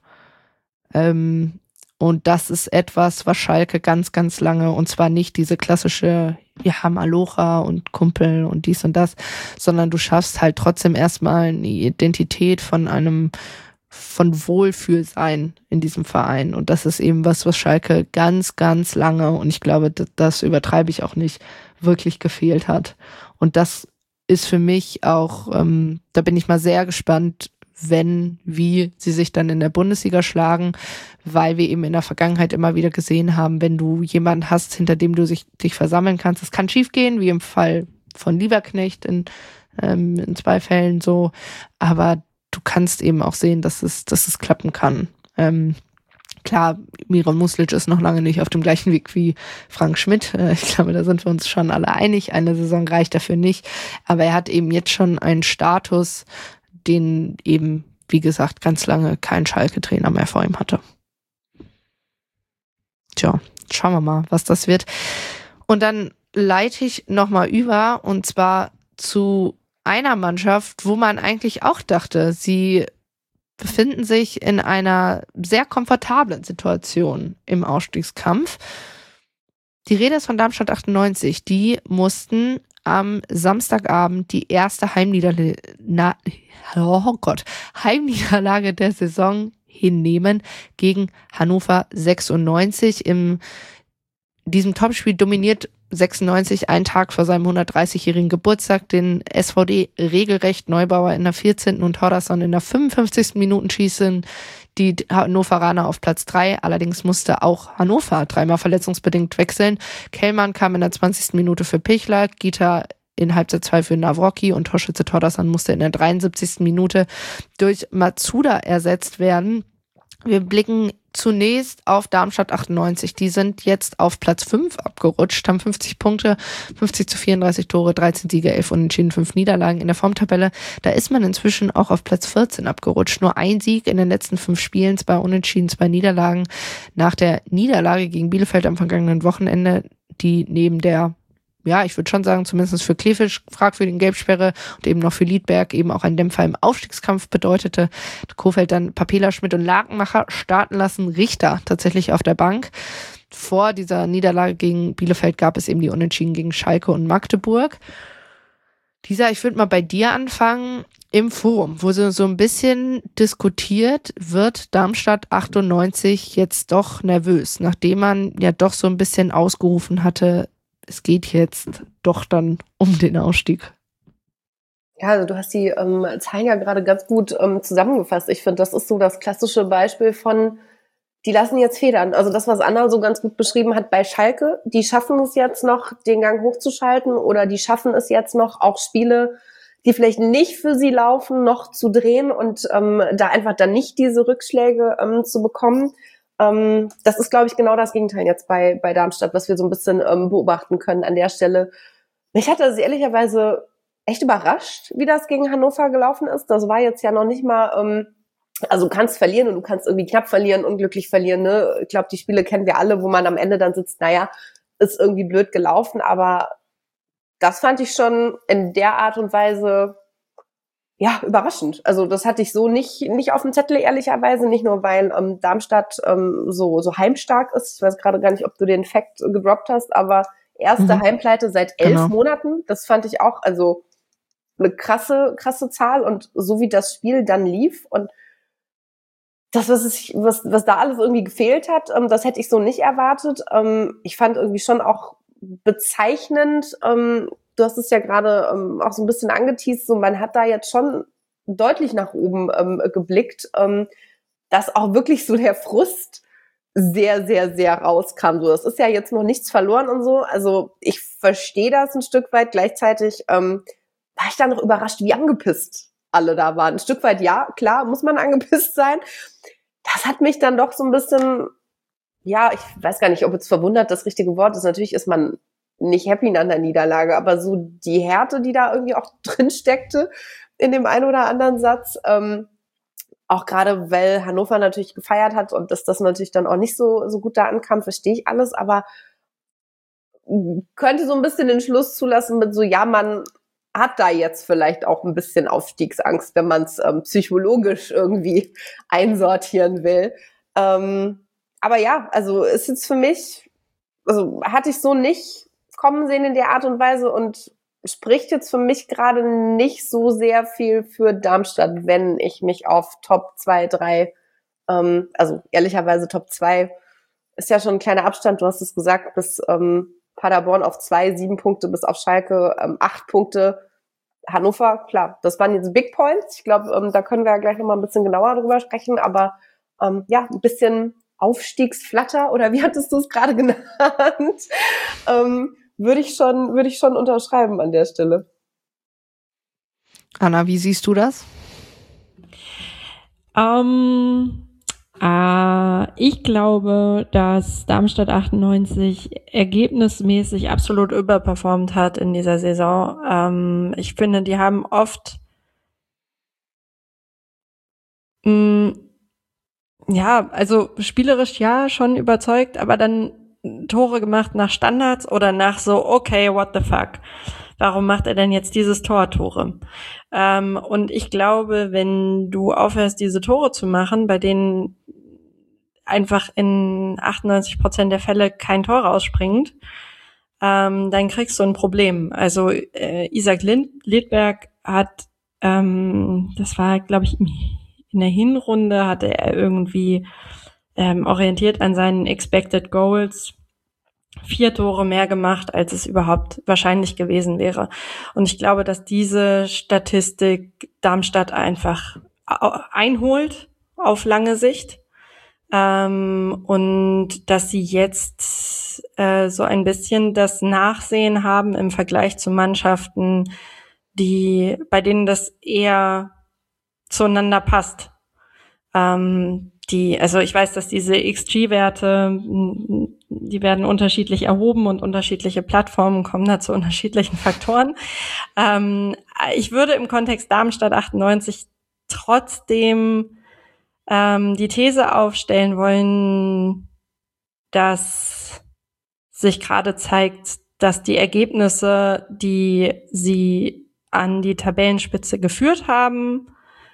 Und das ist etwas, was Schalke ganz, ganz lange, und zwar nicht diese klassische, wir haben Aloha und Kumpel und dies und das, sondern du schaffst halt trotzdem erstmal eine Identität von Wohlfühlsein in diesem Verein. Und das ist eben was Schalke ganz, ganz lange, und ich glaube, das übertreibe ich auch nicht, wirklich gefehlt hat. Und das ist für mich auch, da bin ich mal sehr gespannt, wie sie sich dann in der Bundesliga schlagen, weil wir eben in der Vergangenheit immer wieder gesehen haben, wenn du jemanden hast, hinter dem du dich versammeln kannst, es kann schiefgehen, wie im Fall von Lieberknecht in 2 Fällen so, aber du kannst eben auch sehen, dass es klappen kann. Klar, Miron Muslic ist noch lange nicht auf dem gleichen Weg wie Frank Schmidt. Ich glaube, da sind wir uns schon alle einig. Eine Saison reicht dafür nicht. Aber er hat eben jetzt schon einen Status, den eben, wie gesagt, ganz lange kein Schalke-Trainer mehr vor ihm hatte. Tja, schauen wir mal, was das wird. Und dann leite ich nochmal über, und zwar zu einer Mannschaft, wo man eigentlich auch dachte, sie befinden sich in einer sehr komfortablen Situation im Ausstiegskampf. Die Rede ist von Darmstadt 98. Die mussten am Samstagabend die erste Heimniederlage der Saison hinnehmen gegen Hannover 96. In diesem Topspiel dominiert 96 einen Tag vor seinem 130-jährigen Geburtstag den SVD regelrecht. Neubauer in der 14. und Hodderson in der 55. Minuten schießen die Hannoveraner auf Platz 3. Allerdings musste auch Hannover 3-mal verletzungsbedingt wechseln. Kellmann kam in der 20. Minute für Pichler, Gita in Halbzeit 2 für Nawrocki und Torschütze Hodderson musste in der 73. Minute durch Matsuda ersetzt werden. Wir blicken zunächst auf Darmstadt 98. Die sind jetzt auf Platz 5 abgerutscht, haben 50 Punkte, 50-34 Tore, 13 Siege, 11 Unentschieden, 5 Niederlagen in der Formtabelle. Da ist man inzwischen auch auf Platz 14 abgerutscht. Nur ein Sieg in den letzten 5 Spielen, 2 Unentschieden, 2 Niederlagen. Nach der Niederlage gegen Bielefeld am vergangenen Wochenende, die neben der, ja, ich würde schon sagen, zumindest für Klefisch fragwürdigen Gelbsperre und eben noch für Liedberg eben auch ein Dämpfer im Aufstiegskampf bedeutete. Kofeld dann Papela, Schmidt und Lakenmacher starten lassen, Richter tatsächlich auf der Bank. Vor dieser Niederlage gegen Bielefeld gab es eben die Unentschieden gegen Schalke und Magdeburg. Lisa, ich würde mal bei dir anfangen. Im Forum, wo so ein bisschen diskutiert wird, Darmstadt 98 jetzt doch nervös, nachdem man ja doch so ein bisschen ausgerufen hatte, es geht jetzt doch dann um den Ausstieg. Ja, also du hast die Zahlen ja gerade ganz gut zusammengefasst. Ich finde, das ist so das klassische Beispiel von, die lassen jetzt federn. Also das, was Anna so ganz gut beschrieben hat bei Schalke, die schaffen es jetzt noch, den Gang hochzuschalten, oder die schaffen es jetzt noch, auch Spiele, die vielleicht nicht für sie laufen, noch zu drehen und da einfach dann nicht diese Rückschläge zu bekommen. Das ist, glaube ich, genau das Gegenteil jetzt bei Darmstadt, was wir so ein bisschen beobachten können an der Stelle. Mich hat das ehrlicherweise echt überrascht, wie das gegen Hannover gelaufen ist. Das war jetzt ja noch nicht mal, also du kannst verlieren und du kannst irgendwie knapp verlieren, unglücklich verlieren. Ne? Ich glaube, die Spiele kennen wir alle, wo man am Ende dann sitzt, naja, ist irgendwie blöd gelaufen, aber das fand ich schon in der Art und Weise ja, überraschend. Also das hatte ich so nicht auf dem Zettel, ehrlicherweise. Nicht nur, weil Darmstadt so heimstark ist. Ich weiß gerade gar nicht, ob du den Fact gedroppt hast, aber erste Heimpleite seit 11 Monaten. Das fand ich auch also eine krasse Zahl. Und so wie das Spiel dann lief und das, was da alles irgendwie gefehlt hat, das hätte ich so nicht erwartet. Ich fand irgendwie schon auch bezeichnend, du hast es ja gerade auch so ein bisschen angeteast, so man hat da jetzt schon deutlich nach oben geblickt, dass auch wirklich so der Frust sehr, sehr, sehr rauskam. So, das ist ja jetzt noch nichts verloren und so. Also ich verstehe das ein Stück weit. Gleichzeitig war ich dann noch überrascht, wie angepisst alle da waren. Ein Stück weit, ja, klar, muss man angepisst sein. Das hat mich dann doch so ein bisschen, ja, ich weiß gar nicht, ob jetzt verwundert das richtige Wort ist. Natürlich ist man nicht happy nach der Niederlage, aber so die Härte, die da irgendwie auch drin steckte in dem einen oder anderen Satz, auch gerade, weil Hannover natürlich gefeiert hat und dass das natürlich dann auch nicht so gut da ankam, verstehe ich alles, aber könnte so ein bisschen den Schluss zulassen mit so, ja, man hat da jetzt vielleicht auch ein bisschen Aufstiegsangst, wenn man es psychologisch irgendwie einsortieren will. Aber ja, also ist jetzt für mich, also hatte ich so nicht kommen sehen in der Art und Weise und spricht jetzt für mich gerade nicht so sehr viel für Darmstadt, wenn ich mich auf Top 2, 3, also ehrlicherweise Top 2 ist ja schon ein kleiner Abstand, du hast es gesagt, bis Paderborn auf 2, 7 Punkte, bis auf Schalke 8 Punkte. Hannover, klar, das waren jetzt Big Points. Ich glaube, da können wir ja gleich nochmal ein bisschen genauer drüber sprechen, aber ja, ein bisschen Aufstiegsflatter, oder wie hattest du es gerade genannt, würde ich schon unterschreiben an der Stelle. Anna, wie siehst du das? Ich glaube, dass Darmstadt 98 ergebnismäßig absolut überperformt hat in dieser Saison. Ich finde, die haben oft ja, also spielerisch ja schon überzeugt, aber dann Tore gemacht nach Standards oder nach so, okay, what the fuck? Warum macht er denn jetzt dieses Tore? Und ich glaube, wenn du aufhörst, diese Tore zu machen, bei denen einfach in 98% der Fälle kein Tor rausspringt, dann kriegst du ein Problem. Also Isaac Lidberg hat, das war, glaube ich, in der Hinrunde hatte er irgendwie orientiert an seinen Expected Goals 4 Tore mehr gemacht, als es überhaupt wahrscheinlich gewesen wäre. Und ich glaube, dass diese Statistik Darmstadt einfach einholt auf lange Sicht. Und dass sie jetzt so ein bisschen das Nachsehen haben im Vergleich zu Mannschaften, bei denen das eher zueinander passt. Also ich weiß, dass diese XG-Werte, die werden unterschiedlich erhoben und unterschiedliche Plattformen kommen da zu unterschiedlichen Faktoren. Ich würde im Kontext Darmstadt 98 trotzdem die These aufstellen wollen, dass sich gerade zeigt, dass die Ergebnisse, die sie an die Tabellenspitze geführt haben,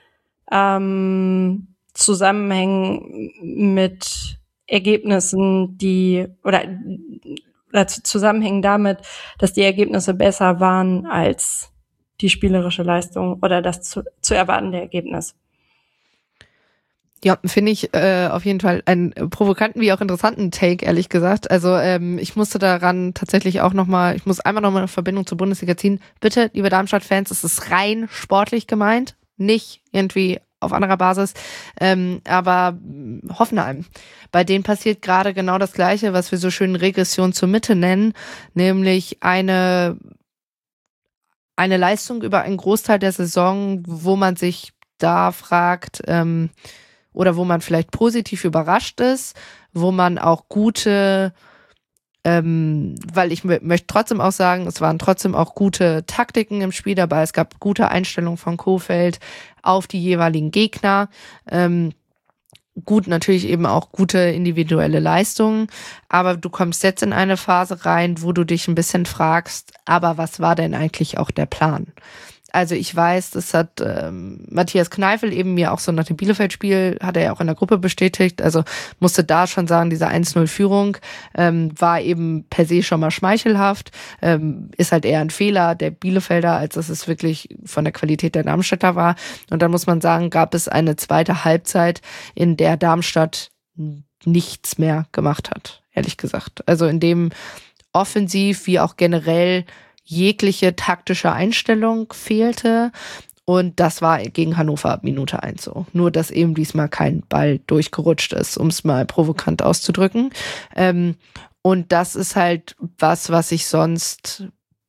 zusammenhängen mit Ergebnissen, zusammenhängen damit, dass die Ergebnisse besser waren als die spielerische Leistung oder das zu erwartende Ergebnis. Ja, finde ich auf jeden Fall einen provokanten wie auch interessanten Take, ehrlich gesagt. Also ich musste daran tatsächlich auch ich muss einmal nochmal eine Verbindung zur Bundesliga ziehen. Bitte, liebe Darmstadt-Fans, es ist rein sportlich gemeint, nicht irgendwie auf anderer Basis, aber Hoffenheim. Bei denen passiert gerade genau das Gleiche, was wir so schön Regression zur Mitte nennen, nämlich eine Leistung über einen Großteil der Saison, wo man sich da fragt, oder wo man vielleicht positiv überrascht ist, wo man auch gute, weil ich möchte trotzdem auch sagen, es waren trotzdem auch gute Taktiken im Spiel dabei, es gab gute Einstellungen von Kohfeldt auf die jeweiligen Gegner, gut, natürlich eben auch gute individuelle Leistungen, aber du kommst jetzt in eine Phase rein, wo du dich ein bisschen fragst, aber was war denn eigentlich auch der Plan? Also ich weiß, das hat Matthias Kneifel eben mir auch so nach dem Bielefeld-Spiel, hat er ja auch in der Gruppe bestätigt, also musste da schon sagen, diese 1-0-Führung war eben per se schon mal schmeichelhaft, ist halt eher ein Fehler der Bielefelder, als dass es wirklich von der Qualität der Darmstädter war. Und dann muss man sagen, gab es eine zweite Halbzeit, in der Darmstadt nichts mehr gemacht hat, ehrlich gesagt. Also in dem offensiv wie auch generell jegliche taktische Einstellung fehlte. Und das war gegen Hannover ab Minute 1 so. Nur, dass eben diesmal kein Ball durchgerutscht ist, um es mal provokant auszudrücken. Und das ist halt was ich sonst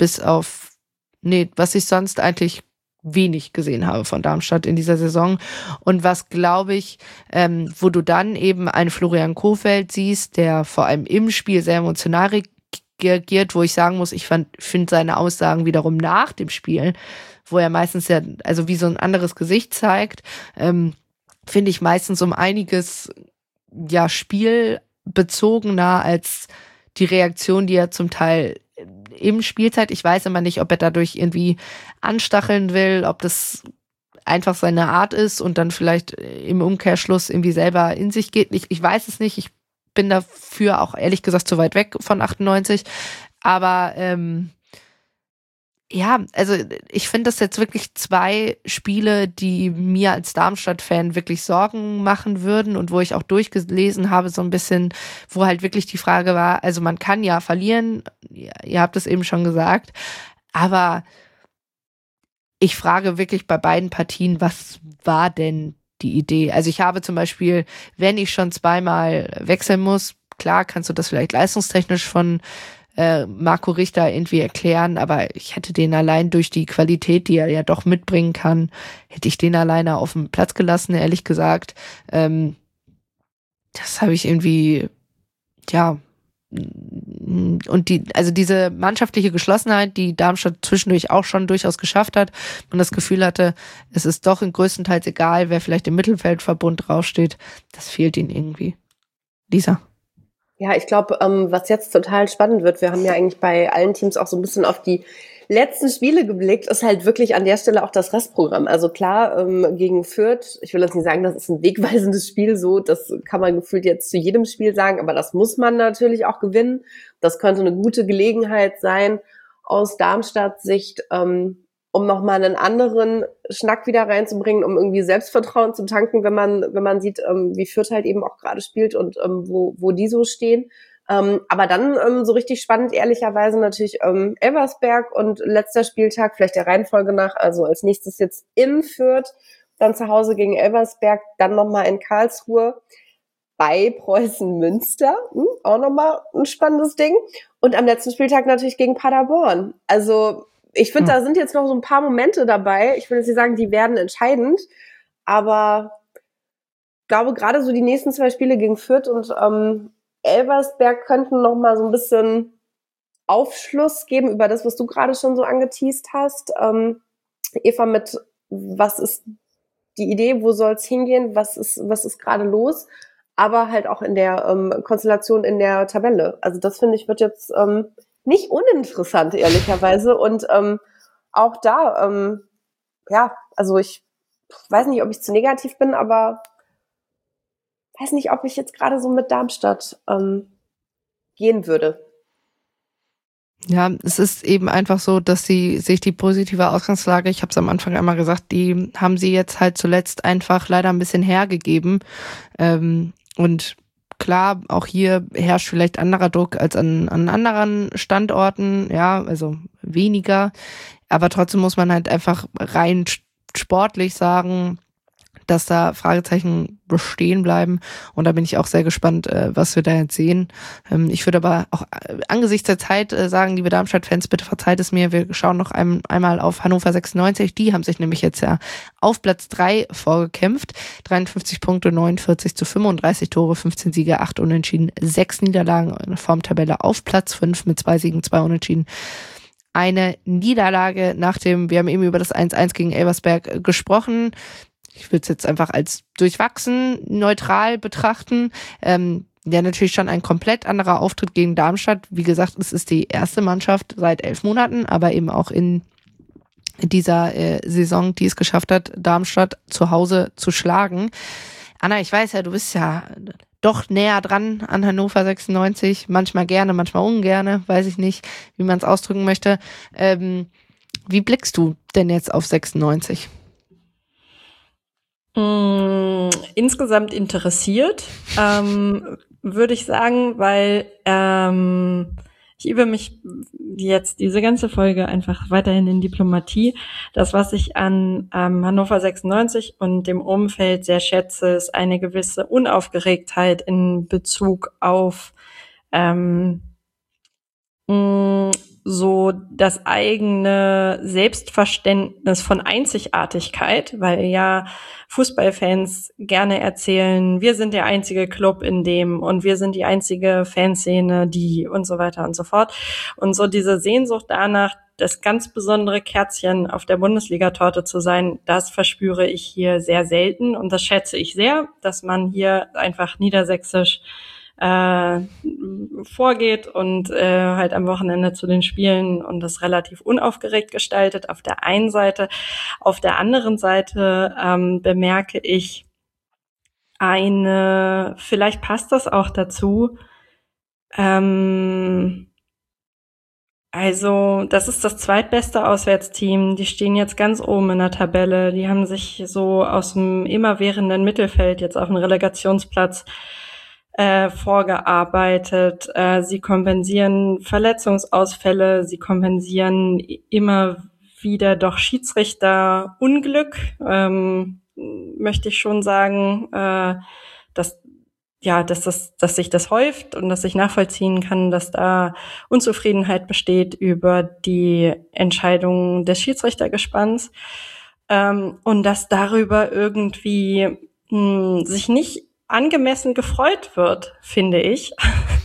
eigentlich wenig gesehen habe von Darmstadt in dieser Saison. Und was, glaube ich, wo du dann eben einen Florian Kohfeldt siehst, der vor allem im Spiel sehr emotional reagiert, wo ich sagen muss, ich finde seine Aussagen wiederum nach dem Spiel, wo er meistens ja, also wie so ein anderes Gesicht zeigt, finde ich meistens um einiges ja spielbezogener als die Reaktion, die er zum Teil im Spielzeit. Ich weiß immer nicht, ob er dadurch irgendwie anstacheln will, ob das einfach seine Art ist und dann vielleicht im Umkehrschluss irgendwie selber in sich geht. Ich weiß es nicht. Ich bin dafür auch ehrlich gesagt zu weit weg von 98. Aber ja, also ich finde das jetzt wirklich 2 Spiele, die mir als Darmstadt-Fan wirklich Sorgen machen würden und wo ich auch durchgelesen habe so ein bisschen, wo halt wirklich die Frage war, also man kann ja verlieren, ihr habt es eben schon gesagt, aber ich frage wirklich bei beiden Partien, was war denn die Idee? Also ich habe zum Beispiel, wenn ich schon 2-mal wechseln muss, klar kannst du das vielleicht leistungstechnisch von Marco Richter irgendwie erklären, aber ich hätte den allein durch die Qualität, die er ja doch mitbringen kann, hätte ich den alleine auf dem Platz gelassen, ehrlich gesagt. Das habe ich irgendwie, ja, und diese mannschaftliche Geschlossenheit, die Darmstadt zwischendurch auch schon durchaus geschafft hat und das Gefühl hatte, es ist doch größtenteils egal, wer vielleicht im Mittelfeldverbund draufsteht, das fehlt ihnen irgendwie. Lisa? Ja, ich glaube, was jetzt total spannend wird, wir haben ja eigentlich bei allen Teams auch so ein bisschen auf die letzten Spiele geblickt, ist halt wirklich an der Stelle auch das Restprogramm. Also klar, gegen Fürth, ich will jetzt nicht sagen, das ist ein wegweisendes Spiel, so, das kann man gefühlt jetzt zu jedem Spiel sagen, aber das muss man natürlich auch gewinnen. Das könnte eine gute Gelegenheit sein, aus Darmstadt-Sicht, um nochmal einen anderen Schnack wieder reinzubringen, um irgendwie Selbstvertrauen zu tanken, wenn man sieht, wie Fürth halt eben auch gerade spielt und wo die so stehen. Aber dann so richtig spannend, ehrlicherweise natürlich Elversberg und letzter Spieltag, vielleicht der Reihenfolge nach, also als nächstes jetzt in Fürth, dann zu Hause gegen Elversberg, dann nochmal in Karlsruhe bei Preußen Münster, auch nochmal ein spannendes Ding. Und am letzten Spieltag natürlich gegen Paderborn. Also ich finde, da sind jetzt noch so ein paar Momente dabei. Ich will jetzt nicht sagen, die werden entscheidend, aber ich glaube, gerade so die nächsten 2 Spiele gegen Fürth und Elversberg könnten noch mal so ein bisschen Aufschluss geben über das, was du gerade schon so angeteast hast. Eva, mit was ist die Idee, wo soll es hingehen, was ist gerade los, aber halt auch in der Konstellation in der Tabelle. Also das, finde ich, wird jetzt nicht uninteressant, ehrlicherweise. Und auch da, ja, also ich weiß nicht, ob ich zu negativ bin, aber weiß nicht, ob ich jetzt gerade so mit Darmstadt gehen würde. Ja, es ist eben einfach so, dass sie sich die positive Ausgangslage, ich habe es am Anfang einmal gesagt, die haben sie jetzt halt zuletzt einfach leider ein bisschen hergegeben. Und klar, auch hier herrscht vielleicht anderer Druck als an anderen Standorten, ja, also weniger. Aber trotzdem muss man halt einfach rein sportlich sagen, dass da Fragezeichen bestehen bleiben. Und da bin ich auch sehr gespannt, was wir da jetzt sehen. Ich würde aber auch angesichts der Zeit sagen, liebe Darmstadt-Fans, bitte verzeiht es mir, wir schauen noch einmal auf Hannover 96. Die haben sich nämlich jetzt ja auf Platz 3 vorgekämpft. 53 Punkte, 49:35 Tore, 15 Siege, 8 Unentschieden, 6 Niederlagen in der Formtabelle auf Platz 5 mit 2 Siegen, 2 Unentschieden. Eine Niederlage wir haben eben über das 1-1 gegen Elversberg gesprochen. Ich würde es jetzt einfach als durchwachsen, neutral betrachten. Ja, natürlich schon ein komplett anderer Auftritt gegen Darmstadt. Wie gesagt, es ist die erste Mannschaft seit 11 Monaten, aber eben auch in dieser Saison, die es geschafft hat, Darmstadt zu Hause zu schlagen. Anna, ich weiß ja, du bist ja doch näher dran an Hannover 96, manchmal gerne, manchmal ungerne, weiß ich nicht, wie man es ausdrücken möchte. Wie blickst du denn jetzt auf 96? Insgesamt interessiert, würde ich sagen, weil ich übe mich jetzt diese ganze Folge einfach weiterhin in Diplomatie. Das, was ich an Hannover 96 und dem Umfeld sehr schätze, ist eine gewisse Unaufgeregtheit in Bezug auf so das eigene Selbstverständnis von Einzigartigkeit, weil ja Fußballfans gerne erzählen, wir sind der einzige Club in dem und wir sind die einzige Fanszene, die und so weiter und so fort. Und so diese Sehnsucht danach, das ganz besondere Kerzchen auf der Bundesliga-Torte zu sein, das verspüre ich hier sehr selten und das schätze ich sehr, dass man hier einfach niedersächsisch vorgeht und halt am Wochenende zu den Spielen und das relativ unaufgeregt gestaltet auf der einen Seite. Auf der anderen Seite bemerke ich vielleicht passt das auch dazu, also das ist das zweitbeste Auswärtsteam, die stehen jetzt ganz oben in der Tabelle, die haben sich so aus dem immerwährenden Mittelfeld jetzt auf den Relegationsplatz vorgearbeitet. Sie kompensieren Verletzungsausfälle, sie kompensieren immer wieder doch Schiedsrichterunglück, möchte ich schon sagen, dass sich das häuft und dass ich nachvollziehen kann, dass da Unzufriedenheit besteht über die Entscheidung des Schiedsrichtergespanns und dass darüber irgendwie sich nicht angemessen gefreut wird, finde ich.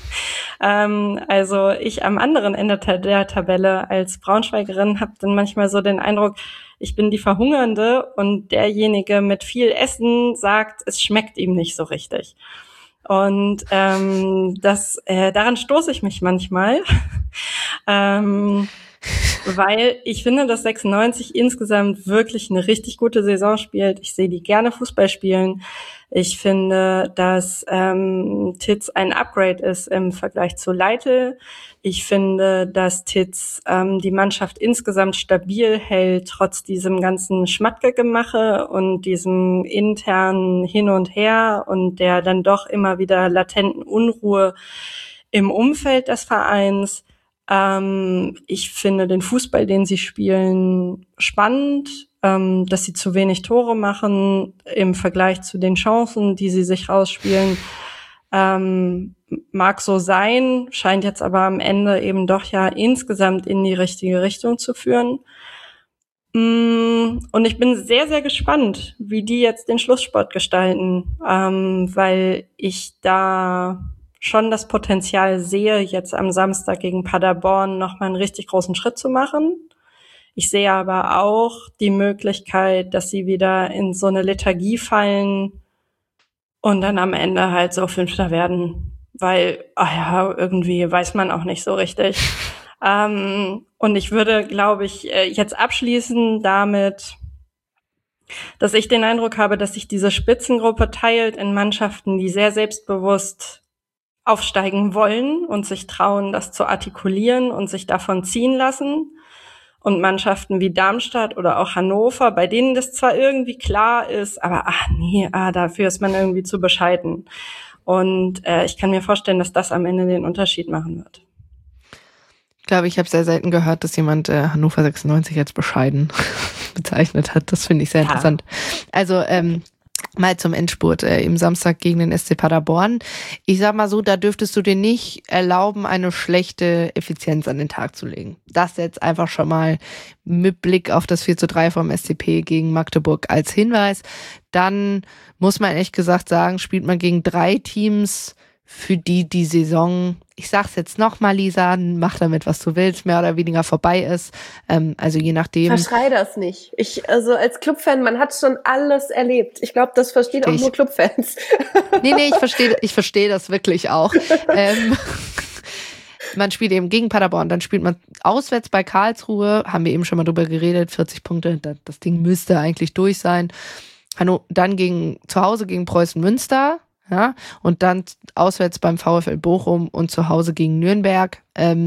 Also ich am anderen Ende der Tabelle als Braunschweigerin habe dann manchmal so den Eindruck, ich bin die Verhungernde und derjenige mit viel Essen sagt, es schmeckt ihm nicht so richtig. Und daran stoße ich mich manchmal, weil ich finde, dass 96 insgesamt wirklich eine richtig gute Saison spielt. Ich sehe die gerne Fußball spielen. Ich finde, dass Titz ein Upgrade ist im Vergleich zu Leitl. Ich finde, dass Titz die Mannschaft insgesamt stabil hält, trotz diesem ganzen Schmatke-Gemache und diesem internen Hin und Her und der dann doch immer wieder latenten Unruhe im Umfeld des Vereins. Ich finde den Fußball, den sie spielen, spannend, dass sie zu wenig Tore machen im Vergleich zu den Chancen, die sie sich rausspielen. Mag so sein, scheint jetzt aber am Ende eben doch ja insgesamt in die richtige Richtung zu führen. Und ich bin sehr, sehr gespannt, wie die jetzt den Schlussspurt gestalten, weil ich da schon das Potenzial sehe, jetzt am Samstag gegen Paderborn nochmal einen richtig großen Schritt zu machen. Ich sehe aber auch die Möglichkeit, dass sie wieder in so eine Lethargie fallen und dann am Ende halt so Fünfter werden, weil, irgendwie weiß man auch nicht so richtig. Und ich würde, glaube ich, jetzt abschließen damit, dass ich den Eindruck habe, dass sich diese Spitzengruppe teilt in Mannschaften, die sehr selbstbewusst aufsteigen wollen und sich trauen, das zu artikulieren und sich davon ziehen lassen. Und Mannschaften wie Darmstadt oder auch Hannover, bei denen das zwar irgendwie klar ist, aber dafür ist man irgendwie zu bescheiden. Und ich kann mir vorstellen, dass das am Ende den Unterschied machen wird. Ich glaube, ich habe sehr selten gehört, dass jemand Hannover 96 als bescheiden bezeichnet hat. Das finde ich sehr interessant. Also mal zum Endspurt im Samstag gegen den SC Paderborn. Ich sag mal so, da dürftest du dir nicht erlauben, eine schlechte Effizienz an den Tag zu legen. Das jetzt einfach schon mal mit Blick auf das 4:3 vom SCP gegen Magdeburg als Hinweis. Dann muss man ehrlich gesagt sagen, spielt man gegen 3 Teams, für die Saison, ich sag's jetzt nochmal, Lisa, mach damit, was du willst, mehr oder weniger vorbei ist. Also je nachdem. Verschrei das nicht. Also als Clubfan, man hat schon alles erlebt. Ich glaube, das verstehen auch nur Clubfans. Nee, ich verstehe das wirklich auch. Man spielt eben gegen Paderborn, dann spielt man Auswärts bei Karlsruhe, haben wir eben schon mal drüber geredet, 40 Punkte, das Ding müsste eigentlich durch sein. Dann zu Hause gegen Preußen Münster, ja, und dann auswärts beim VfL Bochum und zu Hause gegen Nürnberg.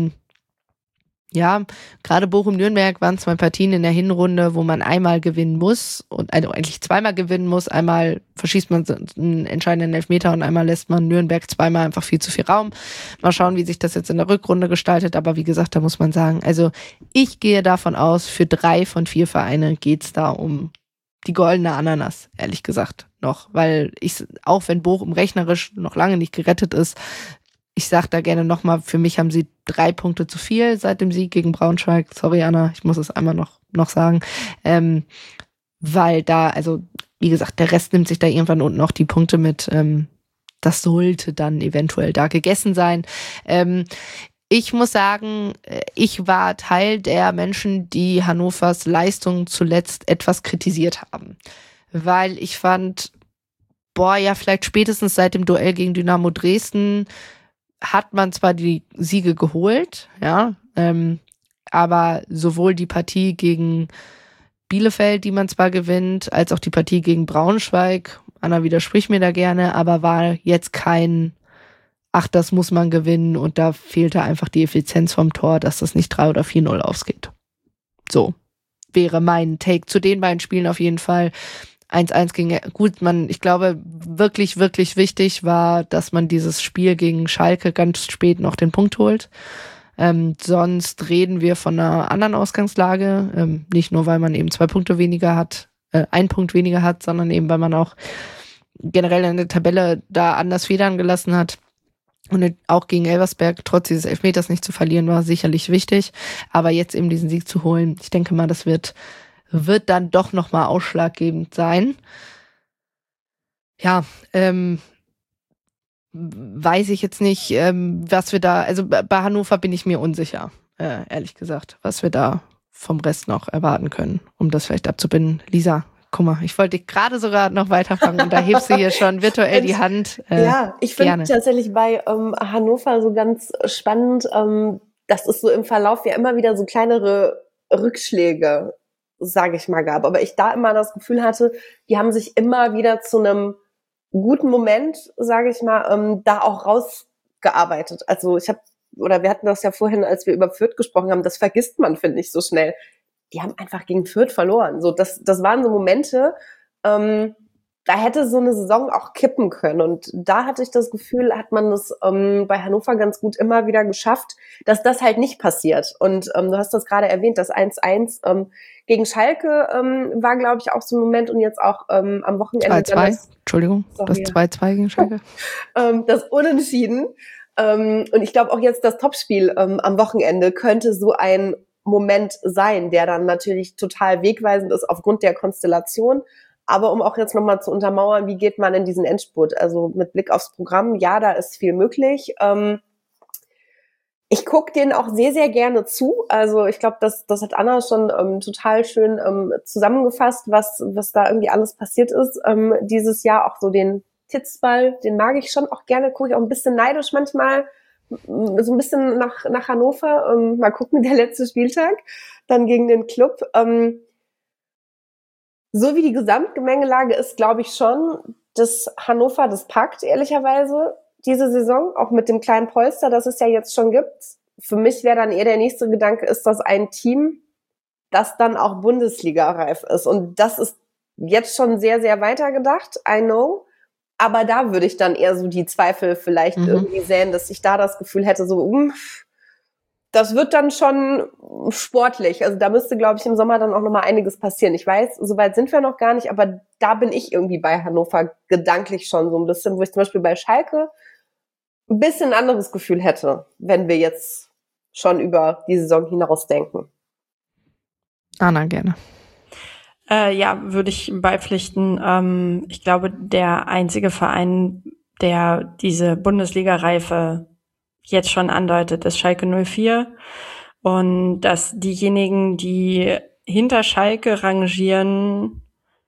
Ja, gerade Bochum-Nürnberg waren 2 Partien in der Hinrunde, wo man einmal gewinnen muss und also eigentlich zweimal gewinnen muss. Einmal verschießt man einen entscheidenden Elfmeter und einmal lässt man Nürnberg zweimal einfach viel zu viel Raum. Mal schauen, wie sich das jetzt in der Rückrunde gestaltet. Aber wie gesagt, da muss man sagen, also ich gehe davon aus, für 3 von 4 Vereine geht's da um die goldene Ananas, ehrlich gesagt, noch. Weil auch wenn Bochum rechnerisch noch lange nicht gerettet ist, ich sag da gerne nochmal, für mich haben sie 3 Punkte zu viel seit dem Sieg gegen Braunschweig. Sorry, Anna, ich muss es einmal noch sagen. Weil da, also wie gesagt, der Rest nimmt sich da irgendwann unten noch die Punkte mit. Das sollte dann eventuell da gegessen sein. Ich muss sagen, ich war Teil der Menschen, die Hannovers Leistung zuletzt etwas kritisiert haben. Weil ich fand, vielleicht spätestens seit dem Duell gegen Dynamo Dresden hat man zwar die Siege geholt, ja, aber sowohl die Partie gegen Bielefeld, die man zwar gewinnt, als auch die Partie gegen Braunschweig, Anna widerspricht mir da gerne, aber war jetzt kein, das muss man gewinnen und da fehlte einfach die Effizienz vom Tor, dass das nicht 3 oder 4-0 ausgeht. So wäre mein Take zu den beiden Spielen auf jeden Fall. 1-1 ging gut. Ich glaube, wirklich, wirklich wichtig war, dass man dieses Spiel gegen Schalke ganz spät noch den Punkt holt. Sonst reden wir von einer anderen Ausgangslage. Nicht nur, weil man eben 2 Punkte weniger hat, 1 Punkt weniger hat, sondern eben, weil man auch generell in der Tabelle da anders Federn gelassen hat. Und auch gegen Elversberg, trotz dieses Elfmeters nicht zu verlieren, war sicherlich wichtig. Aber jetzt eben diesen Sieg zu holen, ich denke mal, das wird dann doch nochmal ausschlaggebend sein. Ja, weiß ich jetzt nicht, was wir da, also bei Hannover bin ich mir unsicher, ehrlich gesagt, was wir da vom Rest noch erwarten können, um das vielleicht abzubinden. Lisa, guck mal, ich wollte dich gerade sogar noch weiterfangen und da hebst du hier schon virtuell die Hand. Ja, ich finde tatsächlich bei Hannover so ganz spannend, dass es so im Verlauf ja immer wieder so kleinere Rückschläge, sage ich mal, gab. Aber ich da immer das Gefühl hatte, die haben sich immer wieder zu einem guten Moment, sage ich mal, da auch rausgearbeitet. Also wir hatten das ja vorhin, als wir über Fürth gesprochen haben, das vergisst man, finde ich, so schnell. Die haben einfach gegen Fürth verloren. So, das waren so Momente, da hätte so eine Saison auch kippen können. Und da hatte ich das Gefühl, hat man das bei Hannover ganz gut immer wieder geschafft, dass das halt nicht passiert. Und du hast das gerade erwähnt, das 1-1 gegen Schalke war, glaube ich, auch so ein Moment. Und jetzt auch am Wochenende. 2-2, Entschuldigung, das 2-2 gegen Schalke. Das Unentschieden. Und ich glaube auch jetzt das Topspiel am Wochenende könnte so ein Moment sein, der dann natürlich total wegweisend ist aufgrund der Konstellation. Aber um auch jetzt nochmal zu untermauern, wie geht man in diesen Endspurt? Also mit Blick aufs Programm, ja, da ist viel möglich. Ich gucke denen auch sehr, sehr gerne zu. Also ich glaube, das hat Anna schon total schön zusammengefasst, was da irgendwie alles passiert ist dieses Jahr. Auch so den Titzball, den mag ich schon auch gerne. Gucke ich auch ein bisschen neidisch manchmal, so ein bisschen nach Hannover. Mal gucken, der letzte Spieltag dann gegen den Club. So wie die Gesamtgemengelage ist, glaube ich schon, dass Hannover das packt, ehrlicherweise, diese Saison, auch mit dem kleinen Polster, das es ja jetzt schon gibt. Für mich wäre dann eher der nächste Gedanke, ist das ein Team, das dann auch Bundesliga-reif ist. Und das ist jetzt schon sehr, sehr weitergedacht, I know. Aber da würde ich dann eher so die Zweifel vielleicht irgendwie sehen, dass ich da das Gefühl hätte, so, das wird dann schon sportlich. Also da müsste, glaube ich, im Sommer dann auch nochmal einiges passieren. Ich weiß, so weit sind wir noch gar nicht, aber da bin ich irgendwie bei Hannover gedanklich schon so ein bisschen, wo ich zum Beispiel bei Schalke ein bisschen anderes Gefühl hätte, wenn wir jetzt schon über die Saison hinaus denken. Anna, gerne. Ja, würde ich beipflichten. Ich glaube, der einzige Verein, der diese Bundesliga-Reife jetzt schon andeutet, ist Schalke 04. Und dass diejenigen, die hinter Schalke rangieren,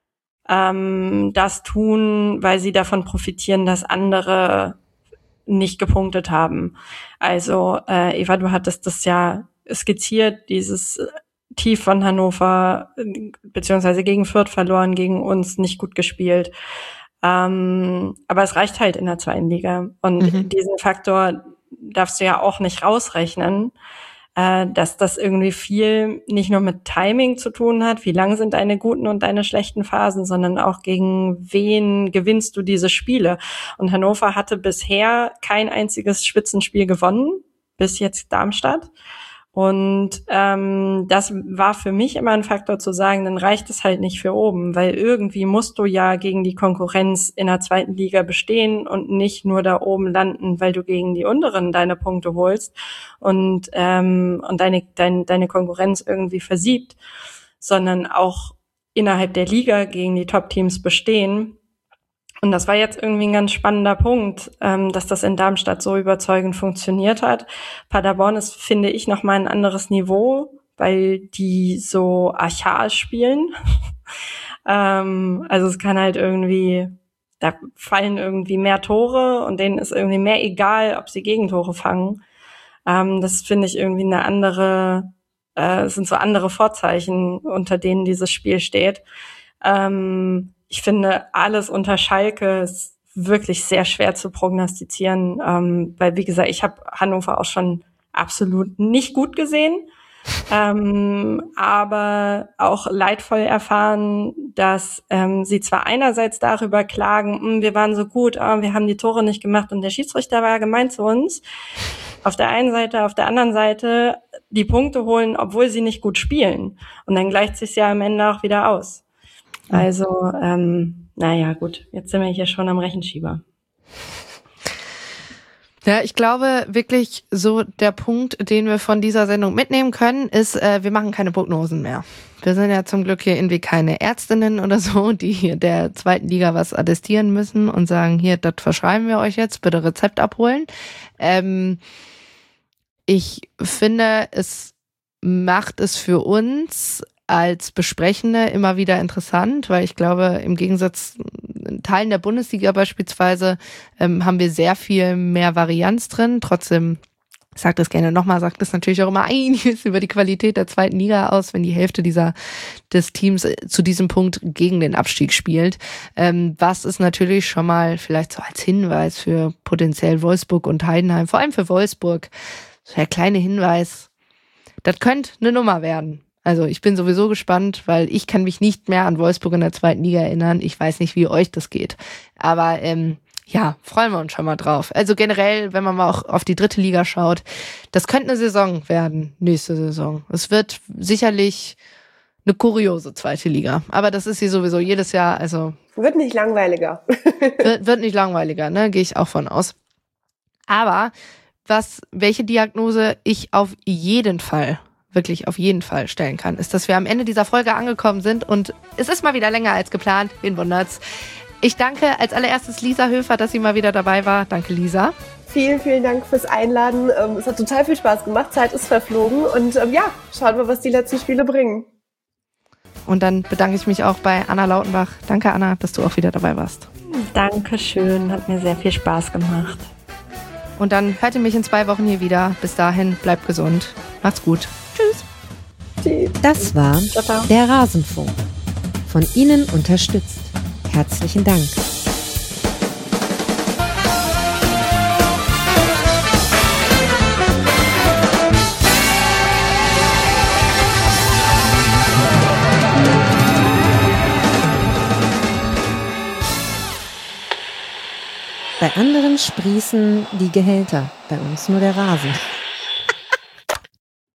das tun, weil sie davon profitieren, dass andere nicht gepunktet haben. Also Eva, du hattest das ja skizziert, dieses Tief von Hannover, beziehungsweise gegen Fürth verloren, gegen uns nicht gut gespielt. Aber es reicht halt in der 2. Liga. Und diesen Faktor darfst du ja auch nicht rausrechnen, dass das irgendwie viel nicht nur mit Timing zu tun hat, wie lang sind deine guten und deine schlechten Phasen, sondern auch gegen wen gewinnst du diese Spiele. Und Hannover hatte bisher kein einziges Spitzenspiel gewonnen, bis jetzt Darmstadt. Und das war für mich immer ein Faktor zu sagen, dann reicht es halt nicht für oben, weil irgendwie musst du ja gegen die Konkurrenz in der 2. Liga bestehen und nicht nur da oben landen, weil du gegen die unteren deine Punkte holst und deine Konkurrenz irgendwie versiebt, sondern auch innerhalb der Liga gegen die Top-Teams bestehen. Und das war jetzt irgendwie ein ganz spannender Punkt, dass das in Darmstadt so überzeugend funktioniert hat. Paderborn ist, finde ich, nochmal ein anderes Niveau, weil die so archaisch spielen. Also es kann halt irgendwie, da fallen irgendwie mehr Tore und denen ist irgendwie mehr egal, ob sie Gegentore fangen. Das finde ich irgendwie eine andere, sind so andere Vorzeichen, unter denen dieses Spiel steht. Ich finde, alles unter Schalke ist wirklich sehr schwer zu prognostizieren, weil, wie gesagt, ich habe Hannover auch schon absolut nicht gut gesehen, aber auch leidvoll erfahren, dass sie zwar einerseits darüber klagen, wir waren so gut, wir haben die Tore nicht gemacht und der Schiedsrichter war gemein zu uns, auf der einen Seite, auf der anderen Seite die Punkte holen, obwohl sie nicht gut spielen. Und dann gleicht sich's ja am Ende auch wieder aus. Also, naja, gut, jetzt sind wir hier schon am Rechenschieber. Ja, ich glaube wirklich so der Punkt, den wir von dieser Sendung mitnehmen können, ist, wir machen keine Prognosen mehr. Wir sind ja zum Glück hier irgendwie keine Ärztinnen oder so, die hier der 2. Liga was attestieren müssen und sagen, hier, das verschreiben wir euch jetzt, bitte Rezept abholen. Ich finde, es macht es für uns als Besprechende immer wieder interessant, weil ich glaube, im Gegensatz in Teilen der Bundesliga beispielsweise haben wir sehr viel mehr Varianz drin. Trotzdem, ich sage das gerne nochmal, sagt das natürlich auch immer einiges über die Qualität der 2. Liga aus, wenn die Hälfte des Teams zu diesem Punkt gegen den Abstieg spielt. Was ist natürlich schon mal vielleicht so als Hinweis für potenziell Wolfsburg und Heidenheim, vor allem für Wolfsburg, so der kleine Hinweis, das könnte eine Nummer werden. Also ich bin sowieso gespannt, weil ich kann mich nicht mehr an Wolfsburg in der 2. Liga erinnern. Ich weiß nicht, wie euch das geht. Aber ja, freuen wir uns schon mal drauf. Also generell, wenn man mal auch auf die 3. Liga schaut, das könnte eine Saison werden, nächste Saison. Es wird sicherlich eine kuriose 2. Liga. Aber das ist sie sowieso jedes Jahr. Also wird nicht langweiliger. wird nicht langweiliger, ne? Gehe ich auch von aus. Aber welche Diagnose ich auf jeden Fall stellen kann, ist, dass wir am Ende dieser Folge angekommen sind und es ist mal wieder länger als geplant. Wen wundert's? Ich danke als allererstes Lisa Höfer, dass sie mal wieder dabei war. Danke, Lisa. Vielen, vielen Dank fürs Einladen. Es hat total viel Spaß gemacht. Zeit ist verflogen und ja, schauen wir, was die letzten Spiele bringen. Und dann bedanke ich mich auch bei Anna Lautenbach. Danke, Anna, dass du auch wieder dabei warst. Dankeschön, hat mir sehr viel Spaß gemacht. Und dann hört ihr mich in 2 Wochen hier wieder. Bis dahin, bleibt gesund. Macht's gut. Tschüss. Das war der Rasenfunk. Von Ihnen unterstützt. Herzlichen Dank. Bei anderen sprießen die Gehälter, bei uns nur der Rasen.